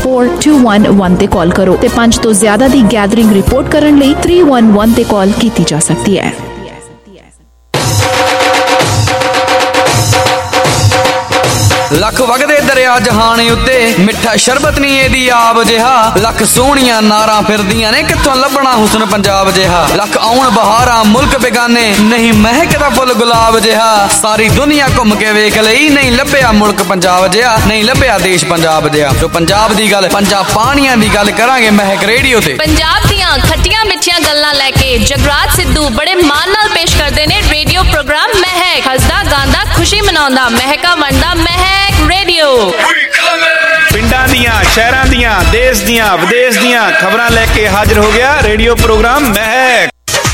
314-211 ਤੇ ਕਾਲ ਕਰੋ ਤੇ 5 ਤੋਂ ਜ਼ਿਆਦਾ ਦੀ ਗੈਦਰਿੰਗ ਰਿਪੋਰਟ ਕਰਨ ਲਈ 311 ਤੇ ਕਾਲ ਕੀਤੀ ਜਾ ਸਕਦੀ ਹੈ। ਲੱਖ ਵਗਦੇ ਦਰਿਆ ਜਹਾਨ ਉੱਤੇ ਮਿੱਠਾ ਸ਼ਰਬਤ ਨਹੀਂ ਇਹਦੀ ਆਬ ਜਿਹਾ, ਲੱਖ ਸੋਹਣੀਆਂ ਨਾਰਾਂ ਫਿਰਦੀਆਂ ਨੇ ਕਿੱਥੋਂ ਲੱਭਣਾ ਹੁਸਨ ਪੰਜਾਬ ਜਿਹਾ, ਲੱਖ ਆਉਣ ਬਹਾਰਾਂ ਮੁਲਕ ਬੇਗਾਨੇ ਨਹੀਂ ਮਹਿਕਦਾ ਫੁੱਲ ਗੁਲਾਬ ਜਿਹਾ, ਸਾਰੀ ਦੁਨੀਆ ਘੁੰਮ ਕੇ ਵੇਖ ਲਈ ਨਹੀਂ ਲੱਭਿਆ ਮੁਲਕ ਪੰਜਾਬ ਜਿਹਾ, ਨਹੀਂ ਲੱਭਿਆ ਦੇਸ਼ ਪੰਜਾਬ ਜਿਹਾ। ਜੋ ਪੰਜਾਬ ਦੀ ਗੱਲ ਪੰਜਾਬ ਪਾਣੀਆਂ ਦੀ ਗੱਲ ਕਰਾਂਗੇ ਮਹਿਕ ਰੇਡੀਓ ਤੇ। ਪੰਜਾਬ ਦੀਆਂ ਖੱਟੀਆਂ ਮਿੱਠੀਆਂ ਗੱਲਾਂ ਲੈ ਕੇ ਜਗਰਾਜ ਸਿੱਧੂ ਬੜੇ ਮਾਣ ਨਾਲ ਪੇਸ਼ ਕਰਦੇ ਨੇ ਰੇਡੀਓ ਪ੍ਰੋਗਰਾਮ ਮਹਿਕ। ਹੱਸਦਾ ਗਾਉਂਦਾ ਖੁਸ਼ੀ ਮਨਾਉਂਦਾ ਮਹਿਕਾ ਵੰਡਦਾ ਮਹਿਕ ਰੇਡੀਓ। ਪਿੰਡਾਂ ਦੀਆਂ ਸ਼ਹਿਰਾਂ ਦੀਆਂ ਦੇਸ਼ ਦੀਆਂ ਵਿਦੇਸ਼ ਦੀਆਂ ਖਬਰਾਂ ਲੈ ਕੇ ਹਾਜ਼ਰ ਹੋ ਗਿਆ radio program Mehak.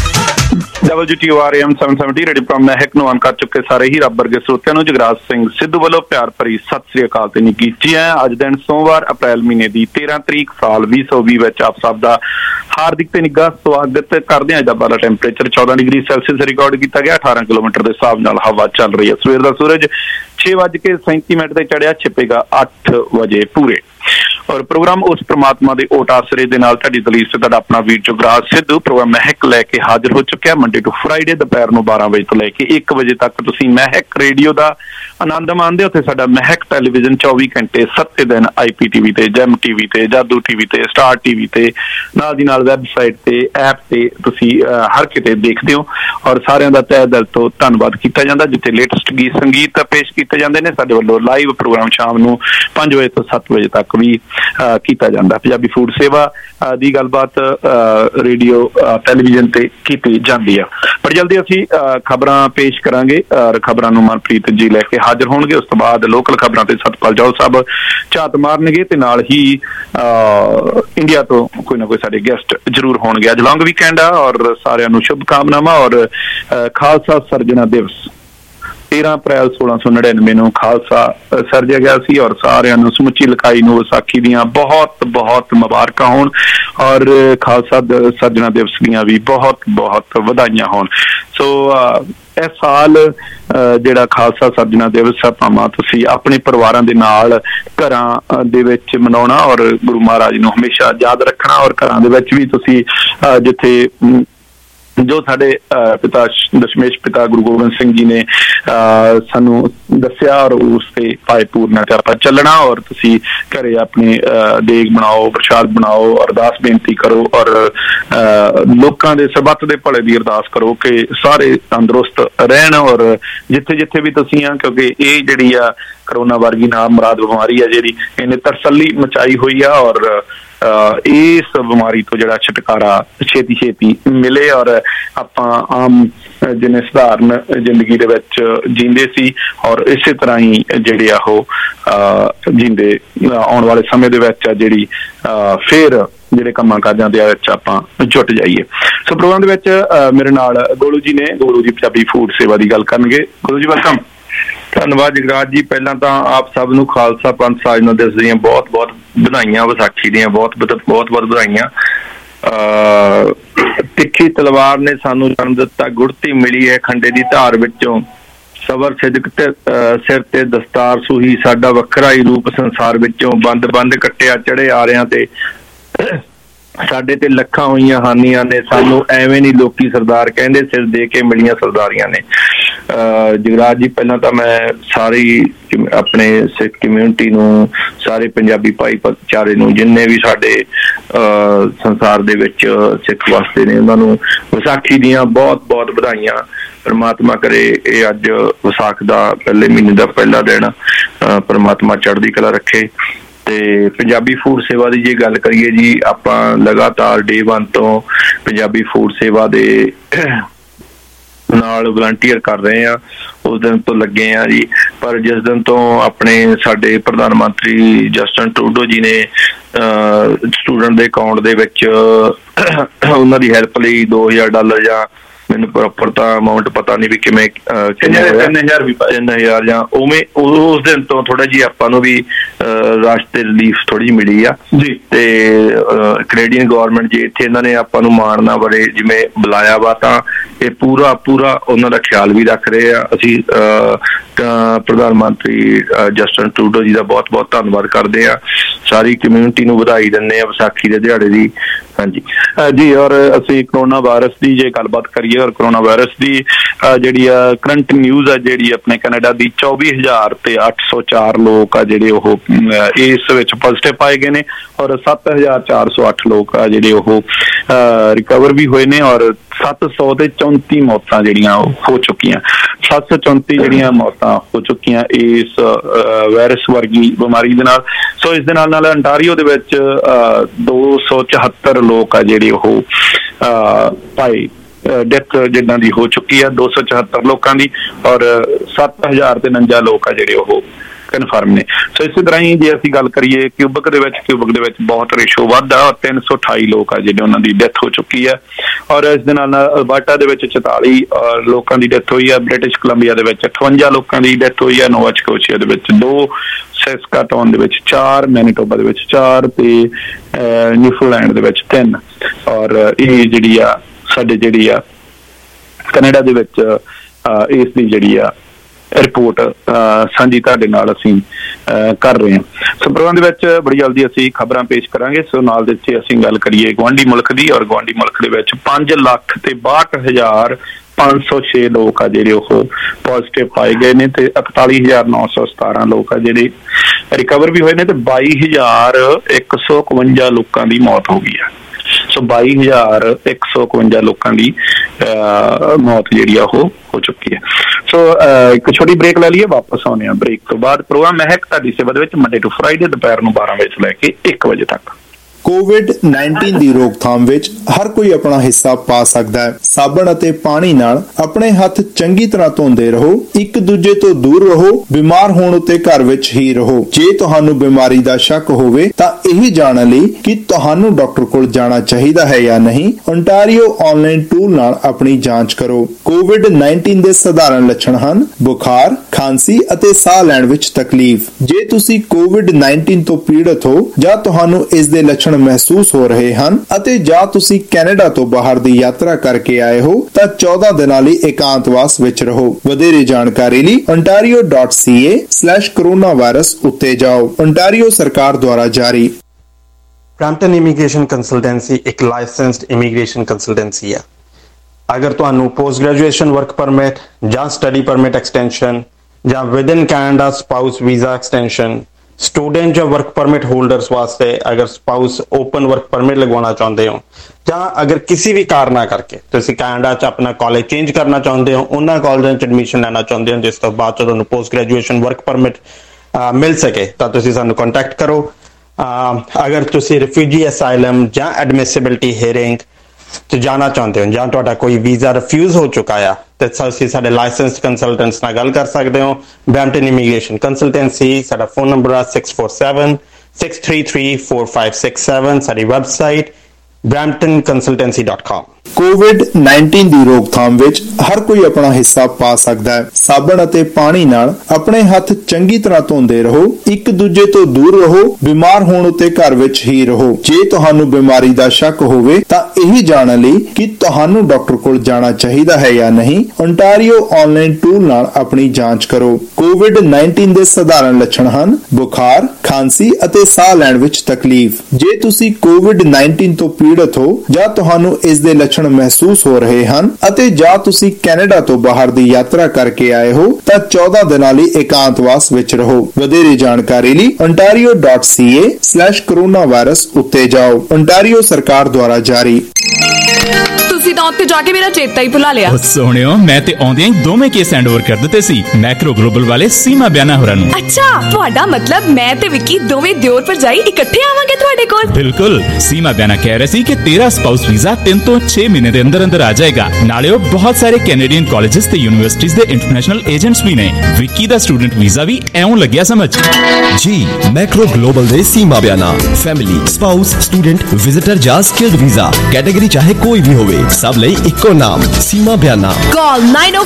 WTORAM 770 radio program Mehak ਨੂੰ ਆਨ ਕਰ ਚੁੱਕੇ ਸਾਰੇ ਹੀ ਰੱਬ ਵਰਗੇ ਸਰੋਤਿਆਂ ਨੂੰ ਜਗਰਾਜ ਸਿੰਘ ਸਿੱਧੂ ਵੱਲੋਂ ਪਿਆਰ ਭਰੀ ਸਤਿ ਸ੍ਰੀ ਅਕਾਲ ਤੇ ਨਿੱਘੀ ਜੀ ਹੈ। ਅੱਜ ਦਿਨ ਸੋਮਵਾਰ ਅਪ੍ਰੈਲ ਮਹੀਨੇ ਦੀ 13 ਤਰੀਕ ਸਾਲ 2020 ਵਿੱਚ ਆਪ ਸਭ ਦਾ ਹਾਰਦਿਕ ਤੇ ਨਿੱਘਾ ਸਵਾਗਤ ਕਰਦੇ ਹਾਂ। ਜੱਬਾ ਦਾ ਟੈਂਪਰੇਚਰ 14 ਡਿਗਰੀ ਸੈਲਸੀਅਸ ਰਿਕਾਰਡ ਕੀਤਾ ਗਿਆ। 18 ਕਿਲੋਮੀਟਰ ਦੇ ਹਿਸਾਬ ਨਾਲ ਹਵਾ ਚੱਲ ਰਹੀ ਹੈ। ਸਵੇਰ ਦਾ ਸੂਰਜ 6:37 ਤੇ ਚੜਿਆ, ਛਿਪੇਗਾ 8 ਵਜੇ ਪੂਰੇ। ਔਰ ਪ੍ਰੋਗਰਾਮ ਉਸ ਪ੍ਰਮਾਤਮਾ ਦੇ ਓਟ ਆਸਰੇ ਦੇ ਨਾਲ ਤੁਹਾਡੀ ਦਲੀਲ ਤੇ ਤੁਹਾਡਾ ਆਪਣਾ ਵੀਰ ਜਗਰਾਜ ਸਿੱਧੂ ਪ੍ਰੋਗਰਾਮ ਮਹਿਕ ਲੈ ਕੇ ਹਾਜ਼ਰ ਹੋ ਚੁੱਕਿਆ। ਮੰਡੇ ਟੂ ਫਰਾਈਡੇ ਦੁਪਹਿਰ ਨੂੰ 12 ਵਜੇ ਤੋਂ ਲੈ ਕੇ 1 ਵਜੇ ਤੱਕ ਤੁਸੀਂ ਮਹਿਕ ਰੇਡੀਓ ਦਾ ਆਨੰਦ ਮਾਣਦੇ ਹੋ ਤੇ ਸਾਡਾ ਮਹਿਕ ਟੈਲੀਵਿਜ਼ਨ 24 ਘੰਟੇ 7 ਦਿਨ IPTV ਤੇ, ਜੈਮ TV ਤੇ, ਜਾਦੂ TV ਤੇ, ਸਟਾਰ TV ਤੇ, ਨਾਲ ਦੀ ਨਾਲ ਵੈਬਸਾਈਟ ਤੇ, ਐਪ ਤੇ ਤੁਸੀਂ ਹਰ ਕਿਤੇ ਦੇਖਦੇ ਹੋ। ਔਰ ਸਾਰਿਆਂ ਦਾ ਤਹਿ ਦਿਲ ਤੋਂ ਧੰਨਵਾਦ ਕੀਤਾ ਜਾਂਦਾ। ਜਿੱਥੇ ਲੇਟੈਸਟ ਗੀਤ ਸੰਗੀਤ ਪੇਸ਼ ਕੀਤੇ ਜਾਂਦੇ ਨੇ, ਸਾਡੇ ਵੱਲੋਂ ਲਾਈਵ ਪ੍ਰੋਗਰਾਮ ਸ਼ਾਮ ਨੂੰ 5 ਵਜੇ ਤੋਂ 7 ਵਜੇ ਤੱਕ ਵੀ ਕੀਤਾ ਜਾਂਦਾ। ਪੰਜਾਬੀ ਫੂਡ ਸੇਵਾ ਦੀ ਗੱਲਬਾਤ ਰੇਡੀਓ ਟੈਲੀਵਿਜ਼ਨ ਤੇ ਕੀਤੀ ਜਾਂਦੀ ਆ। ਪਰ ਜਲਦੀ ਅਸੀਂ ਖਬਰਾਂ ਪੇਸ਼ ਕਰਾਂਗੇ ਔਰ ਖਬਰਾਂ ਨੂੰ ਮਨਪ੍ਰੀਤ ਜੀ ਲੈ ਕੇ ਹਾਜ਼ਰ ਹੋਣਗੇ। ਉਸ ਤੋਂ ਬਾਅਦ ਲੋਕਲ ਖਬਰਾਂ ਤੇ ਸਤਪਾਲ ਜੌਲ ਸਾਹਿਬ ਝਾਤ ਮਾਰਨਗੇ ਤੇ ਨਾਲ ਹੀ ਇੰਡੀਆ ਤੋਂ ਕੋਈ ਨਾ ਕੋਈ ਸਾਡੇ ਗੈਸਟ ਜ਼ਰੂਰ ਹੋਣਗੇ। ਅੱਜ ਲੌਂਗ ਵੀਕਐਂਡ ਆ ਔਰ ਸਾਰਿਆਂ ਨੂੰ ਸ਼ੁਭ ਕਾਮਨਾਵਾਂ। ਔਰ ਖਾਲਸਾ ਸਰਜਣਾ ਦਿਵਸ 13 ਅਪ੍ਰੈਲ 1699 ਨੂੰ ਖਾਲਸਾ ਸਿਰਜਿਆ ਗਿਆ ਸੀ ਔਰ ਸਾਰਿਆਂ ਨੂੰ ਸਮੁੱਚੀ ਇਲਾਕਾਈ ਨੂੰ ਵਿਸਾਖੀ ਦੀਆਂ ਬਹੁਤ ਬਹੁਤ ਮੁਬਾਰਕਾਂ ਹੋਣ ਔਰ ਖਾਲਸਾ ਸਰਜਣਾ ਦਿਵਸ ਦੀਆਂ ਵੀ ਬਹੁਤ ਬਹੁਤ ਵਧਾਈਆਂ ਹੋਣ। ਸੋ ਇਸ ਸਾਲ ਜਿਹੜਾ ਖਾਲਸਾ ਸਰਜਣਾ ਦਿਵਸ ਆ ਭਾਵੇਂ ਤੁਸੀਂ ਆਪਣੇ ਪਰਿਵਾਰਾਂ ਦੇ ਨਾਲ ਘਰਾਂ ਦੇ ਵਿੱਚ ਮਨਾਉਣਾ ਔਰ ਗੁਰੂ ਮਹਾਰਾਜ ਨੂੰ ਹਮੇਸ਼ਾ ਯਾਦ ਰੱਖਣਾ ਔਰ ਘਰਾਂ ਦੇ ਵਿੱਚ ਵੀ ਤੁਸੀਂ ਜਿੱਥੇ ਜੋ ਸਾਡੇ ਪਿਤਾ ਦਸ਼ਮੇਸ਼ ਪਿਤਾ ਗੁਰੂ ਗੋਬਿੰਦ ਸਿੰਘ ਜੀ ਨੇ ਸਾਨੂੰ ਦੱਸਿਆ ਔਰ ਉਸ ਤੇ ਪਾਏ ਪੂਰਨਾ ਤੇ ਆਪਾਂ ਚੱਲਣਾ। ਔਰ ਤੁਸੀਂ ਘਰੇ ਆਪਣੇ ਦੇਗ ਬਣਾਓ, ਪ੍ਰਸ਼ਾਦ ਬਣਾਓ, ਅਰਦਾਸ ਬੇਨਤੀ ਕਰੋ ਔਰ ਲੋਕਾਂ ਦੇ ਸਰਬੱਤ ਦੇ ਭਲੇ ਦੀ ਅਰਦਾਸ ਕਰੋ ਕਿ ਸਾਰੇ ਤੰਦਰੁਸਤ ਰਹਿਣ। ਔਰ ਜਿੱਥੇ ਜਿੱਥੇ ਵੀ ਤੁਸੀਂ ਆ, ਕਿਉਂਕਿ ਇਹ ਜਿਹੜੀ ਆ ਕਰੋਨਾ ਵਰਗੀ ਨਾ ਮੁਰਾਦ ਬਿਮਾਰੀ ਆ ਜਿਹੜੀ ਇਹਨੇ ਤਰਸੱਲੀ ਮਚਾਈ ਹੋਈ ਆ ਔਰ ਇਸ ਬਿਮਾਰੀ ਤੋਂ ਜਿਹੜਾ ਛੁਟਕਾਰਾ ਛੇਤੀ ਛੇਤੀ ਮਿਲੇ ਔਰ ਆਪਾਂ ਆਮ ਜਿਵੇਂ ਸਧਾਰਨ ਜ਼ਿੰਦਗੀ ਦੇ ਵਿੱਚ ਜੀਂਦੇ ਸੀ ਔਰ ਇਸੇ ਤਰ੍ਹਾਂ ਹੀ ਜਿਹੜੇ ਆ ਉਹ ਜੀਂਦੇ ਆਉਣ ਵਾਲੇ ਸਮੇਂ ਦੇ ਵਿੱਚ ਆ ਜਿਹੜੀ ਫੇਰ ਜਿਹੜੇ ਕੰਮਾਂ ਕਾਜਾਂ ਦੇ ਵਿੱਚ ਆਪਾਂ ਜੁਟ ਜਾਈਏ। ਸੋ ਪ੍ਰੋਗਰਾਮ ਦੇ ਵਿੱਚ ਮੇਰੇ ਨਾਲ ਗੋਲੂ ਜੀ ਨੇ। ਗੋਲੂ ਜੀ ਪੰਜਾਬੀ ਫੂਡ ਸੇਵਾ ਦੀ ਗੱਲ ਕਰਨਗੇ। ਗੋਲੂ ਜੀ ਵੈਲਕਮ। ਧੰਨਵਾਦ ਜਗਰਾਜ ਜੀ। ਪਹਿਲਾਂ ਤਾਂ ਆਪ ਸਭ ਨੂੰ ਖਾਲਸਾ ਪੰਥ ਸਾਜਨਾ ਦਿਵਸ ਦੀਆਂ ਬਹੁਤ ਬਹੁਤ ਵਧਾਈਆਂ, ਵਿਸਾਖੀ ਦੀਆਂ ਬਹੁਤ ਬਹੁਤ ਵਧਾਈਆਂ। ਤਿੱਖੀ ਤਲਵਾਰ ਨੇ ਸਾਨੂੰ ਜਨਮ ਦਿੱਤਾ, ਗੁੜਤੀ ਮਿਲੀ ਹੈ ਖੰਡੇ ਦੀ ਧਾਰ ਵਿੱਚੋਂ, ਸਬਰ ਸਿਦਕ ਤੇ ਸਿਰ ਤੇ ਦਸਤਾਰ ਸੂਹੀ, ਸਾਡਾ ਵੱਖਰਾ ਹੀ ਰੂਪ ਸੰਸਾਰ ਵਿੱਚੋਂ, ਬੰਦ ਬੰਦ ਕੱਟਿਆ ਚੜੇ ਆਰਿਆਂ ਤੇ, ਸਾਡੇ ਤੇ ਲੱਖਾਂ ਹੋਈਆਂ ਹਾਨੀਆਂ ਨੇ, ਸਾਨੂੰ ਐਵੇਂ ਨੀ ਲੋਕੀ ਸਰਦਾਰ ਕਹਿੰਦੇ, ਸਿਰ ਦੇ ਕੇ ਮਿਲੀਆਂ ਸਰਦਾਰੀਆਂ ਨੇ। ਜਗਰਾਜ ਜੀ ਪਹਿਲਾਂ ਤਾਂ ਮੈਂ ਸਾਰੀ ਆਪਣੇ ਸਿੱਖ ਕਮਿਊਨਿਟੀ ਨੂੰ, ਸਾਰੇ ਪੰਜਾਬੀ ਭਾਈਚਾਰੇ ਨੂੰ, ਜਿੰਨੇ ਵੀ ਸਾਡੇ ਸੰਸਾਰ ਦੇ ਵਿੱਚ ਸਿੱਖ ਵਸਦੇ ਨੇ, ਉਹਨਾਂ ਨੂੰ ਵਿਸਾਖੀ ਦੀਆਂ ਬਹੁਤ ਬਹੁਤ ਵਧਾਈਆਂ। ਪਰਮਾਤਮਾ ਕਰੇ ਇਹ ਅੱਜ ਵਿਸਾਖ ਦਾ ਪਹਿਲੇ ਮਹੀਨੇ ਦਾ ਪਹਿਲਾ ਦਿਨ ਪਰਮਾਤਮਾ ਚੜ੍ਹਦੀ ਕਲਾ ਰੱਖੇ। ਤੇ ਪੰਜਾਬੀ ਫੂਡ ਸੇਵਾ ਦੀ ਜੇ ਗੱਲ ਕਰੀਏ ਜੀ, ਆਪਾਂ ਲਗਾਤਾਰ ਡੇ 1 ਤੋਂ ਪੰਜਾਬੀ ਫੂਡ ਸੇਵਾ ਦੇ ਨਾਲ ਵਲੰਟੀਅਰ ਕਰ ਰਹੇ ਆ। ਉਸ ਦਿਨ ਤੋਂ ਲੱਗੇ ਆ ਜੀ। ਪਰ ਜਿਸ ਦਿਨ ਤੋਂ ਆਪਣੇ ਸਾਡੇ ਪ੍ਰਧਾਨ ਮੰਤਰੀ ਜਸਟਿਨ ਟਰੂਡੋ ਜੀ ਨੇ ਸਟੂਡੈਂਟ ਦੇ ਅਕਾਊਂਟ ਦੇ ਵਿੱਚ ਉਹਨਾਂ ਦੀ ਹੈਲਪ ਲਈ $2000 ਜਾਂ ਮੈਨੂੰ ਪ੍ਰੋਪਰ ਤਾਂ ਅਮਾਊਂਟ ਪਤਾ ਨਹੀਂ ਵੀ ਕਿਵੇਂ 3,000 ਜਾਂ ਉਵੇਂ ਉਸ ਦਿਨ ਤੋਂ ਥੋੜਾ ਜਿਹੀ ਆਪਾਂ ਨੂੰ ਵੀ ਰਸ਼ ਤੇ ਰਿਲੀਫ ਥੋੜੀ ਜਿਹੀ ਮਿਲੀ ਆ ਜੀ। ਤੇ ਕੈਨੇਡੀਅਨ ਗੌਰਮੈਂਟ ਜੇ ਇੱਥੇ ਇਹਨਾਂ ਨੇ ਆਪਾਂ ਨੂੰ ਮਾਣਨਾ ਬੜੇ ਜਿਵੇਂ ਬੁਲਾਇਆ ਵਾ ਤਾਂ ਇਹ ਪੂਰਾ ਉਹਨਾਂ ਦਾ ਖਿਆਲ ਵੀ ਰੱਖ ਰਹੇ ਆ। ਅਸੀਂ ਪ੍ਰਧਾਨ ਮੰਤਰੀ ਜਸਟਿਨ ਟਰੂਡੋ ਜੀ ਦਾ ਬਹੁਤ ਬਹੁਤ ਧੰਨਵਾਦ ਕਰਦੇ ਆ। ਸਾਰੀ ਕਮਿਊਨਿਟੀ ਨੂੰ ਵਧਾਈ ਦਿੰਦੇ ਆ ਵਿਸਾਖੀ ਦੇ ਦਿਹਾੜੇ ਦੀ। ਹਾਂਜੀ ਜੀ। ਔਰ ਅਸੀਂ ਕਰੋਨਾ ਵਾਇਰਸ ਦੀ ਜੇ ਗੱਲਬਾਤ ਕਰੀਏ, ਔਰ ਕਰੋਨਾ ਵਾਇਰਸ ਦੀ ਜਿਹੜੀ ਆ ਕਰੰਟ ਨਿਊਜ਼ ਆ ਜਿਹੜੀ ਆਪਣੇ ਕੈਨੇਡਾ ਦੀ 24,804 ਲੋਕ ਆ ਜਿਹੜੇ ਉਹ ਇਸ ਵਿੱਚ ਪੋਜ਼ਿਟਿਵ ਪਾਏ ਗਏ ਨੇ, ਔਰ 7,408 ਲੋਕ ਆ ਜਿਹੜੇ ਉਹ ਰਿਕਵਰ ਵੀ ਹੋਏ ਨੇ, ਔਰ 734 ਮੌਤਾਂ ਜਿਹੜੀਆਂ ਹੋ ਚੁੱਕੀਆਂ। 734 ਜਿਹੜੀਆਂ ਮੌਤਾਂ ਹੋ ਚੁੱਕੀਆਂ ਇਸ ਵਾਇਰਸ ਵਰਗੀ ਬਿਮਾਰੀ ਦੇ ਨਾਲ। ਸੋ ਇਸ ਦੇ ਨਾਲ ਅੰਟਾਰੀਓ ਦੇ ਵਿੱਚ 274 ਲੋਕ ਆ ਜਿਹੜੇ ਉਹ ਭਾਈ ਡੈਥ ਜਿਨ੍ਹਾਂ ਦੀ ਹੋ ਚੁੱਕੀ ਆ 274 ਲੋਕਾਂ ਦੀ, ਔਰ 7,053 ਲੋਕ ਆ ਜਿਹੜੇ ਉਹ ਕਨਫਰਮ ਨੇ। ਸੋ ਇਸੇ ਤਰ੍ਹਾਂ ਹੀ ਜੇ ਅਸੀਂ ਗੱਲ ਕਰੀਏ ਕਿਊਬਕ ਦੇ ਵਿੱਚ ਬਹੁਤ ਰੇਸ਼ੋ ਵੱਧ ਆ, ਔਰ 328 ਲੋਕ ਆ ਜਿਹੜੇ ਉਹਨਾਂ ਦੀ ਡੈਥ ਹੋ ਚੁੱਕੀ ਹੈ। ਔਰ ਇਸ ਦੇ ਨਾਲ ਅਲਬਰਟਾ ਦੇ ਵਿੱਚ 44 ਲੋਕਾਂ ਦੀ ਡੈਥ ਹੋਈ ਹੈ, ਬ੍ਰਿਟਿਸ਼ ਕੋਲੰਬੀਆ ਦੇ ਵਿੱਚ 58 ਲੋਕਾਂ ਦੀ ਡੈਥ ਹੋਈ ਹੈ, ਨੋਵਾ ਸਕੋਸ਼ੀਆ ਦੇ ਵਿੱਚ 2, ਸੈਸਕਾਟਨ ਦੇ ਵਿੱਚ 4, ਮੈਨੀਟੋਬਾ ਦੇ ਵਿੱਚ 4 ਤੇ ਨਿਊਫੀਲੈਂਡ ਦੇ ਵਿੱਚ 3। ਔਰ ਇਹ ਜਿਹੜੀ ਆ ਸਾਡੇ ਜਿਹੜੀ ਆ ਕੈਨੇਡਾ ਦੇ ਵਿੱਚ ਇਸ ਦੀ ਜਿਹੜੀ ਆ ਰਿਪੋਰਟ ਸਾਂਝੀ ਤੁਹਾਡੇ ਨਾਲ ਅਸੀਂ ਕਰ ਰਹੇ ਹਾਂ। ਸੋ ਪ੍ਰੋਗਰਾਮ ਦੇ ਵਿੱਚ ਬੜੀ ਜਲਦੀ ਅਸੀਂ ਖਬਰਾਂ ਪੇਸ਼ ਕਰਾਂਗੇ। ਸੋ ਨਾਲ ਦੇ ਵਿੱਚ ਅਸੀਂ ਗੱਲ ਕਰੀਏ ਗੁਆਂਢੀ ਮੁਲਕ ਦੀ, ਔਰ ਗੁਆਂਢੀ ਮੁਲਕ ਦੇ ਵਿੱਚ 5,62,506 ਲੋਕ ਆ ਜਿਹੜੇ ਉਹ ਪੋਜ਼ਿਟਿਵ ਪਾਏ ਗਏ ਨੇ, ਤੇ 41,917 ਲੋਕ ਆ ਜਿਹੜੇ ਰਿਕਵਰ ਵੀ ਹੋਏ ਨੇ, ਤੇ 22,151 ਲੋਕਾਂ ਦੀ ਮੌਤ ਹੋ ਗਈ ਆ। ਸੋ 22,151 ਲੋਕਾਂ ਦੀ ਮੌਤ ਜਿਹੜੀ ਆ ਉਹ ਹੋ ਚੁੱਕੀ ਹੈ। ਸੋ ਇੱਕ ਛੋਟੀ ਬ੍ਰੇਕ ਲੈ ਲਈਏ, ਵਾਪਸ ਆਉਂਦੇ ਆ ਬ੍ਰੇਕ ਤੋਂ ਬਾਅਦ। ਪ੍ਰੋਗਰਾਮ ਮਹਿਕ ਤੁਹਾਡੀ ਸੇਵਾ ਦੇ ਵਿੱਚ ਮੰਡੇ ਟੂ ਫਰਾਈਡੇ ਦੁਪਹਿਰ ਨੂੰ 12 ਵਜੇ ਤੋਂ ਲੈ ਕੇ 1 ਵਜੇ ਤੱਕ। ਕੋਵਿਡ-19 ਦੀ ਰੋਕਥਾਮ ਵਿੱਚ ਹਰ ਕੋਈ ਆਪਣਾ ਹਿੱਸਾ ਪਾ ਸਕਦਾ ਹੈ। ਸਾਬਣ ਅਤੇ ਪਾਣੀ ਨਾਲ ਆਪਣੇ ਹੱਥ ਚੰਗੀ ਤਰ੍ਹਾਂ ਧੋਂਦੇ ਰਹੋ, ਇੱਕ ਦੂਜੇ ਤੋਂ ਦੂਰ ਰਹੋ, ਬਿਮਾਰ ਹੋਣ ਉੱਤੇ ਘਰ ਵਿੱਚ ਹੀ ਰਹੋ। ਜੇ ਤੁਹਾਨੂੰ ਬਿਮਾਰੀ ਦਾ ਸ਼ੱਕ ਹੋਵੇ ਤਾਂ ਇਹ ਜਾਣਨ ਲਈ ਕਿ ਤੁਹਾਨੂੰ ਡਾਕਟਰ ਕੋਲ ਜਾਣਾ ਚਾਹੀਦਾ ਹੈ ਜਾਂ ਨਹੀਂ, ਓਨਟਾਰੀਓ ਆਨਲਾਈਨ ਟੂਲ ਨਾਲ ਆਪਣੀ ਜਾਂਚ ਕਰੋ। ਕੋਵਿਡ-19 ਦੇ ਸਧਾਰਨ ਲੱਛਣ ਹਨ ਬੁਖਾਰ, ਖਾਂਸੀ ਅਤੇ ਸਾਹ ਲੈਣ ਵਿੱਚ ਤਕਲੀਫ। ਜੇ ਤੁਸੀਂ ਕੋਵਿਡ-19 ਤੋਂ ਪੀੜਤ ਹੋ ਜਾਂ ਤੁਹਾਨੂੰ ਇਸ ਦੇ ਲੱਛਣ ਮਹਿਸੂਸ ਹੋ ਰਹੇ ਹਨ ਅਤੇ ਜਾਂ ਤੁਸੀਂ ਕੈਨੇਡਾ ਤੋਂ ਬਾਹਰ ਦੀ ਯਾਤਰਾ ਕਰਕੇ ਆਏ ਹੋ ਤਾਂ 14 ਦਿਨਾਂ ਲਈ ਇਕਾਂਤਵਾਸ ਵਿੱਚ ਰਹੋ। ਵਧੇਰੇ ਜਾਣਕਾਰੀ ਲਈ ontario.ca/coronavirus ਉੱਤੇ ਜਾਓ। ontario ਸਰਕਾਰ ਦੁਆਰਾ ਜਾਰੀ। ਬ੍ਰੈਂਪਟਨ ਇਮੀਗ੍ਰੇਸ਼ਨ ਕੰਸਲਟੈਂਸੀ ਇੱਕ ਲਾਇਸੈਂਸਡ ਇਮੀਗ੍ਰੇਸ਼ਨ ਕੰਸਲਟੈਂਸੀ ਹੈ। ਅਗਰ ਤੁਹਾਨੂੰ ਪੋਸਟ ਗ੍ਰੈਜੂਏਸ਼ਨ ਵਰਕ ਪਰਮਿਟ ਜਾਂ ਸਟੱਡੀ ਪਰਮਿਟ ਐਕਸਟੈਂਸ਼ਨ ਜਾਂ within Canada spouse visa extension, student ਜਾਂ ਵਰਕ ਪਰਮਿਟ ਹੋਲਡਰਸ ਵਾਸਤੇ ਅਗਰ ਸਪਾਊਸ ਓਪਨ ਵਰਕ ਪਰਮਿਟ ਲਗਵਾਉਣਾ ਚਾਹੁੰਦੇ ਹੋ, ਜਾਂ ਅਗਰ ਕਿਸੇ ਵੀ ਕਾਰਨਾਂ ਕਰਕੇ ਤੁਸੀਂ ਕੈਨੇਡਾ 'ਚ ਆਪਣਾ ਕਾਲਜ ਚੇਂਜ ਕਰਨਾ ਚਾਹੁੰਦੇ ਹੋ, ਉਹਨਾਂ ਕਾਲਜਾਂ 'ਚ ਐਡਮਿਸ਼ਨ ਲੈਣਾ ਚਾਹੁੰਦੇ ਹੋ ਜਿਸ ਤੋਂ ਬਾਅਦ 'ਚ ਤੁਹਾਨੂੰ ਪੋਸਟ ਗ੍ਰੈਜੂਏਸ਼ਨ ਵਰਕ ਪਰਮਿਟ ਮਿਲ ਸਕੇ, ਤਾਂ ਤੁਸੀਂ ਸਾਨੂੰ ਕੰਟੈਕਟ ਕਰੋ। ਅਗਰ ਤੁਸੀਂ ਰਿਫਿਊਜੀ ਅਸਾਈਲਮ ਜਾਂ ਐਡਮਿਸਿਬਿਲਿਟੀ ਹੀਅਰਿੰਗ 'ਚ ਜਾਣਾ ਚਾਹੁੰਦੇ ਹੋ ਜਾਂ ਤੁਹਾਡਾ ਕੋਈ ਵੀਜ਼ਾ ਰਿਫਿਊਜ਼ ਹੋ ਚੁੱਕਾ ਆ, ਤੇ ਤੁਸੀਂ ਸਾਡੇ ਲਾਇਸੈਂਸਡ ਕੰਸਲਟੈਂਟਸ ਨਾਲ ਗੱਲ ਕਰ ਸਕਦੇ ਹੋ। ਬ੍ਰੈਂਪਟਨ ਇਮੀਗ੍ਰੇਸ਼ਨ ਕੰਸਲਟੈਂਸੀ, ਸਾਡਾ ਫੋਨ ਨੰਬਰ ਆ 647-633-4567, ਸਾਡੀ ਵੈਬਸਾਈਟ bramptonconsultancy.com। ਕੋਵਿਡ-19 ਦੀ ਰੋਕਥਾਮ ਵਿੱਚ ਹਰ ਕੋਈ ਆਪਣਾ ਹਿੱਸਾ ਪਾ ਸਕਦਾ ਹੈ। ਸਾਬਣ ਅਤੇ ਪਾਣੀ ਨਾਲ ਆਪਣੇ ਹੱਥ ਚੰਗੀ ਤਰ੍ਹਾਂ ਧੋਂਦੇ ਰਹੋ, ਇੱਕ ਦੂਜੇ ਤੋਂ ਦੂਰ ਰਹੋ, ਬਿਮਾਰ ਹੋਣ ਉੱਤੇ ਘਰ ਵਿੱਚ ਹੀ ਰਹੋ। ਜੇ ਤੁਹਾਨੂੰ ਬਿਮਾਰੀ ਦਾ ਸ਼ੱਕ ਹੋਵੇ ਤਾਂ ਇਹ ਜਾਣਨ ਲਈ ਕਿ ਤੁਹਾਨੂੰ ਡਾਕਟਰ ਕੋਲ ਜਾਣਾ ਚਾਹੀਦਾ ਹੈ ਜਾਂ ਨਹੀਂ, ਓਨਟਾਰੀਓ ਆਨਲਾਈਨ ਟੂਲ ਨਾਲ ਆਪਣੀ ਜਾਂਚ ਕਰੋ। ਕੋਵਿਡ-19 ਦੇ ਸਧਾਰਨ ਲੱਛਣ ਹਨ ਬੁਖਾਰ, ਖਾਂਸੀ ਅਤੇ ਸਾਹ ਲੈਣ ਵਿੱਚ ਤਕਲੀਫ। ਜੇ ਤੁਸੀਂ ਕੋਵਿਡ-19 ਤੋਂ ਪੀੜਤ ਹੋ ਜਾਂ ਤੁਹਾਨੂੰ ਇਸ ਦੇ ਲੱਛਣ ਮਹਿਸੂਸ ਹੋ ਰਹੇ ਹਨ ਅਤੇ ਜਾਂ ਤੁਸੀਂ ਕੈਨੇਡਾ ਤੋਂ ਬਾਹਰ ਦੀ ਯਾਤਰਾ ਕਰਕੇ ਆਏ ਹੋ ਤਾਂ 14 ਦਿਨਾਂ ਲਈ ਇਕਾਂਤਵਾਸ ਵਿੱਚ ਰਹੋ। ਵਧੇਰੇ ਜਾਣਕਾਰੀ ਲਈ ontario.ca/coronavirus ਉੱਤੇ ਜਾਓ। ontario ਸਰਕਾਰ ਦੁਆਰਾ ਜਾਰੀ। ਤੁਸੀਂ ਤਾਂ ਉੱਥੇ ਜਾ ਕੇ ਮੇਰਾ ਚੇਤਾ ਹੀ ਭੁਲਾ ਲਿਆ। ਸੋਹਣਿਓ, ਮੈਂ ਤੇ ਆਉਂਦਿਆਂ ਹੀ ਦੋਵੇਂ ਕੇਸ ਹੈਂਡਓਵਰ ਕਰ ਦਿੱਤੇ ਸੀ ਮੈਕਰੋ ਗਲੋਬਲ ਵਾਲੇ ਸੀਮਾ ਬਿਆਨਾ ਹੋਰਾਂ ਨੂੰ। ਅੱਛਾ, ਤੁਹਾਡਾ ਮਤਲਬ ਮੈਂ ਤੇ ਵਿੱਕੀ ਦੋਵੇਂ ਦਿਓਰ ਭਰਜਾਈ ਇਕੱਠੇ ਆਵਾਂਗੇ ਤੁਹਾਡੇ ਕੋਲ? ਬਿਲਕੁਲ। ਸੀਮਾ ਬਿਆਨਾ ਕਹਿ ਰਹੇ ਸੀ ਕਿ ਤੇਰਾ ਸਪਾਊਸ ਵੀਜ਼ਾ 3 ਤੋਂ 6 ਮਹੀਨੇ ਦੇ ਅੰਦਰ ਆ ਜਾਏਗਾ। ਨਾਲੇ ਉਹ ਬਹੁਤ ਸਾਰੇ ਕੈਨੇਡੀਅਨ ਕਾਲਜਸ ਤੇ ਯੂਨੀਵਰਸਿਟੀਜ਼ ਦੇ ਇੰਟਰਨੈਸ਼ਨਲ ਏਜੰਟਸ ਵੀ ਨੇ। ਵਿੱਕੀ ਦਾ ਸਟੂਡੈਂਟ ਵੀਜ਼ਾ ਵੀ ਐਉਂ ਲੱਗਿਆ ਸਮਝ। ਜੀ ਮੈਕਰੋ ਗਲੋਬਲ ਦੇ ਸੀਮਾ ਬਿਆਨਾ ਫੈਮਿਲੀ, ਸਪਾਊਸ, ਸਟੂਡੈਂਟ, ਵਿਜ਼ਿਟਰ ਜਾਂ ਸਕਿਲਡ ਵੀਜ਼ਾ ਕੈਟੇਗਰੀ ਚਾਹੇ ਕੋਈ ਵੀ ਹੋਵੇ, सब ਲਈ ਇੱਕੋ ਨਾਮ ਸੀਮਾ ਬਿਆਨਾ। Call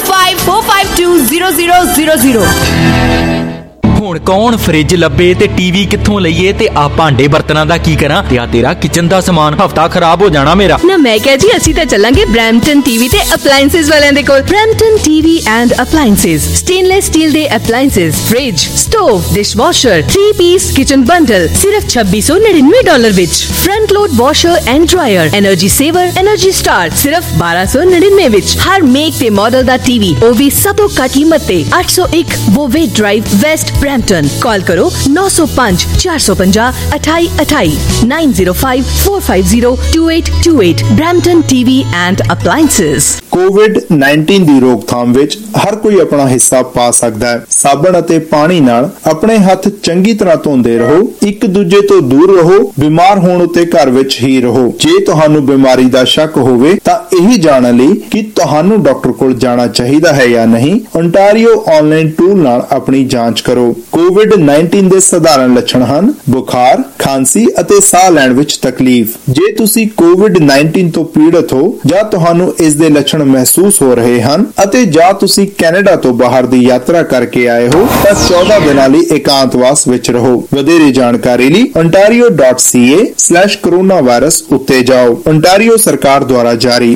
9054520000। ਹੁਣ ਕੌਣ ਫ੍ਰਿਜ ਲੱਭੇ ਤੇ ਟੀਵੀ ਕਿੱਥੋਂ ਲਈਏ ਤੇ ਆ ਭਾਂਡੇ ਬਰਤਨਾਂ ਦਾ ਕੀ ਕਰਾਂ ਤੇ ਆ ਤੇਰਾ ਕਿਚਨ ਦਾ ਸਮਾਨ ਹਫਤਾ ਖਰਾਬ ਹੋ ਜਾਣਾ ਮੇਰਾ। ਨਾ ਮੈਂ ਕਿਹਾ ਜੀ ਅਸੀਂ ਤਾਂ ਚੱਲਾਂਗੇ ਬ੍ਰੈਂਪਟਨ ਟੀਵੀ ਤੇ ਅਪਲਾਈਐਂਸਸ ਵਾਲਿਆਂ ਦੇ ਕੋਲ। Brampton TV and appliances stainless steel ਦੇ appliances, fridge, stove, dishwasher, 3 piece kitchen bundle ਸਿਰਫ $2699 ਵਿੱਚ। Front load washer and dryer, energy saver, energy star ਸਿਰਫ $1299 ਵਿੱਚ। ਹਰ ਮੇਕ ਤੇ ਮਾਡਲ ਦਾ ਟੀਵੀ ਉਹ ਵੀ ਸਭ ਤੋਂ ਘੱਟ ਕੀਮਤ ਤੇ। 801 Bovaird drive, west Brampton. Call करो 905 450 2828 905 450 2828। Brampton TV and appliances. ਕੋਵਿਡ-19 ਦੀ ਰੋਕਥਾਮ ਵਿੱਚ ਹਰ ਕੋਈ ਆਪਣਾ ਹਿੱਸਾ ਪਾ ਸਕਦਾ ਹੈ। ਸਾਬਣ ਅਤੇ ਪਾਣੀ ਨਾਲ ਆਪਣੇ ਹੱਥ ਚੰਗੀ ਤਰ੍ਹਾਂ ਧੋਂਦੇ ਰਹੋ, ਇੱਕ ਦੂਜੇ ਤੋਂ ਦੂਰ ਰਹੋ, ਬਿਮਾਰ ਹੋਣ ਉੱਤੇ ਘਰ ਵਿੱਚ ਹੀ ਰਹੋ। ਜੇ ਤੁਹਾਨੂੰ ਬਿਮਾਰੀ ਦਾ ਸ਼ੱਕ ਹੋਵੇ ਤਾਂ ਇਹੀ ਜਾਣਨ ਲਈ ਕਿ ਤੁਹਾਨੂੰ ਡਾਕਟਰ ਕੋਲ ਜਾਣਾ ਚਾਹੀਦਾ ਹੈ ਜਾਂ ਨਹੀਂ, ਓਨਟਾਰੀਓ ਆਨਲਾਈਨ ਟੂਲ ਨਾਲ ਆਪਣੀ ਜਾਂਚ ਕਰੋ। ਕੋਵਿਡ-19 ਦੇ ਸਧਾਰਨ ਲੱਛਣ ਹਨ ਬੁਖਾਰ, ਖਾਂਸੀ ਅਤੇ ਸਾਹ ਲੈਣ ਵਿੱਚ ਤਕਲੀਫ। ਜੇ ਤੁਸੀਂ ਕੋਵਿਡ-19 ਤੋਂ ਪੀੜਤ ਹੋ ਜਾਂ ਤੁਹਾਨੂੰ ਇਸ ਦੇ ਲੱਛਣ ਮਹਿਸੂਸ ਹੋ ਰਹੇ ਹਨ ਅਤੇ ਜਾਂ ਤੁਸੀਂ ਕੈਨੇਡਾ ਤੋਂ ਬਾਹਰ ਦੀ ਯਾਤਰਾ ਕਰਕੇ ਆਏ ਹੋ ਤਾਂ 14 ਦਿਨਾਂ ਲਈ ਇਕਾਂਤਵਾਸ ਵਿੱਚ ਰਹੋ। ਵਧੇਰੇ ਜਾਣਕਾਰੀ ਲਈ ontario.ca/coronavirus ਉੱਤੇ ਜਾਓ। ontario ਸਰਕਾਰ ਦੁਆਰਾ ਜਾਰੀ।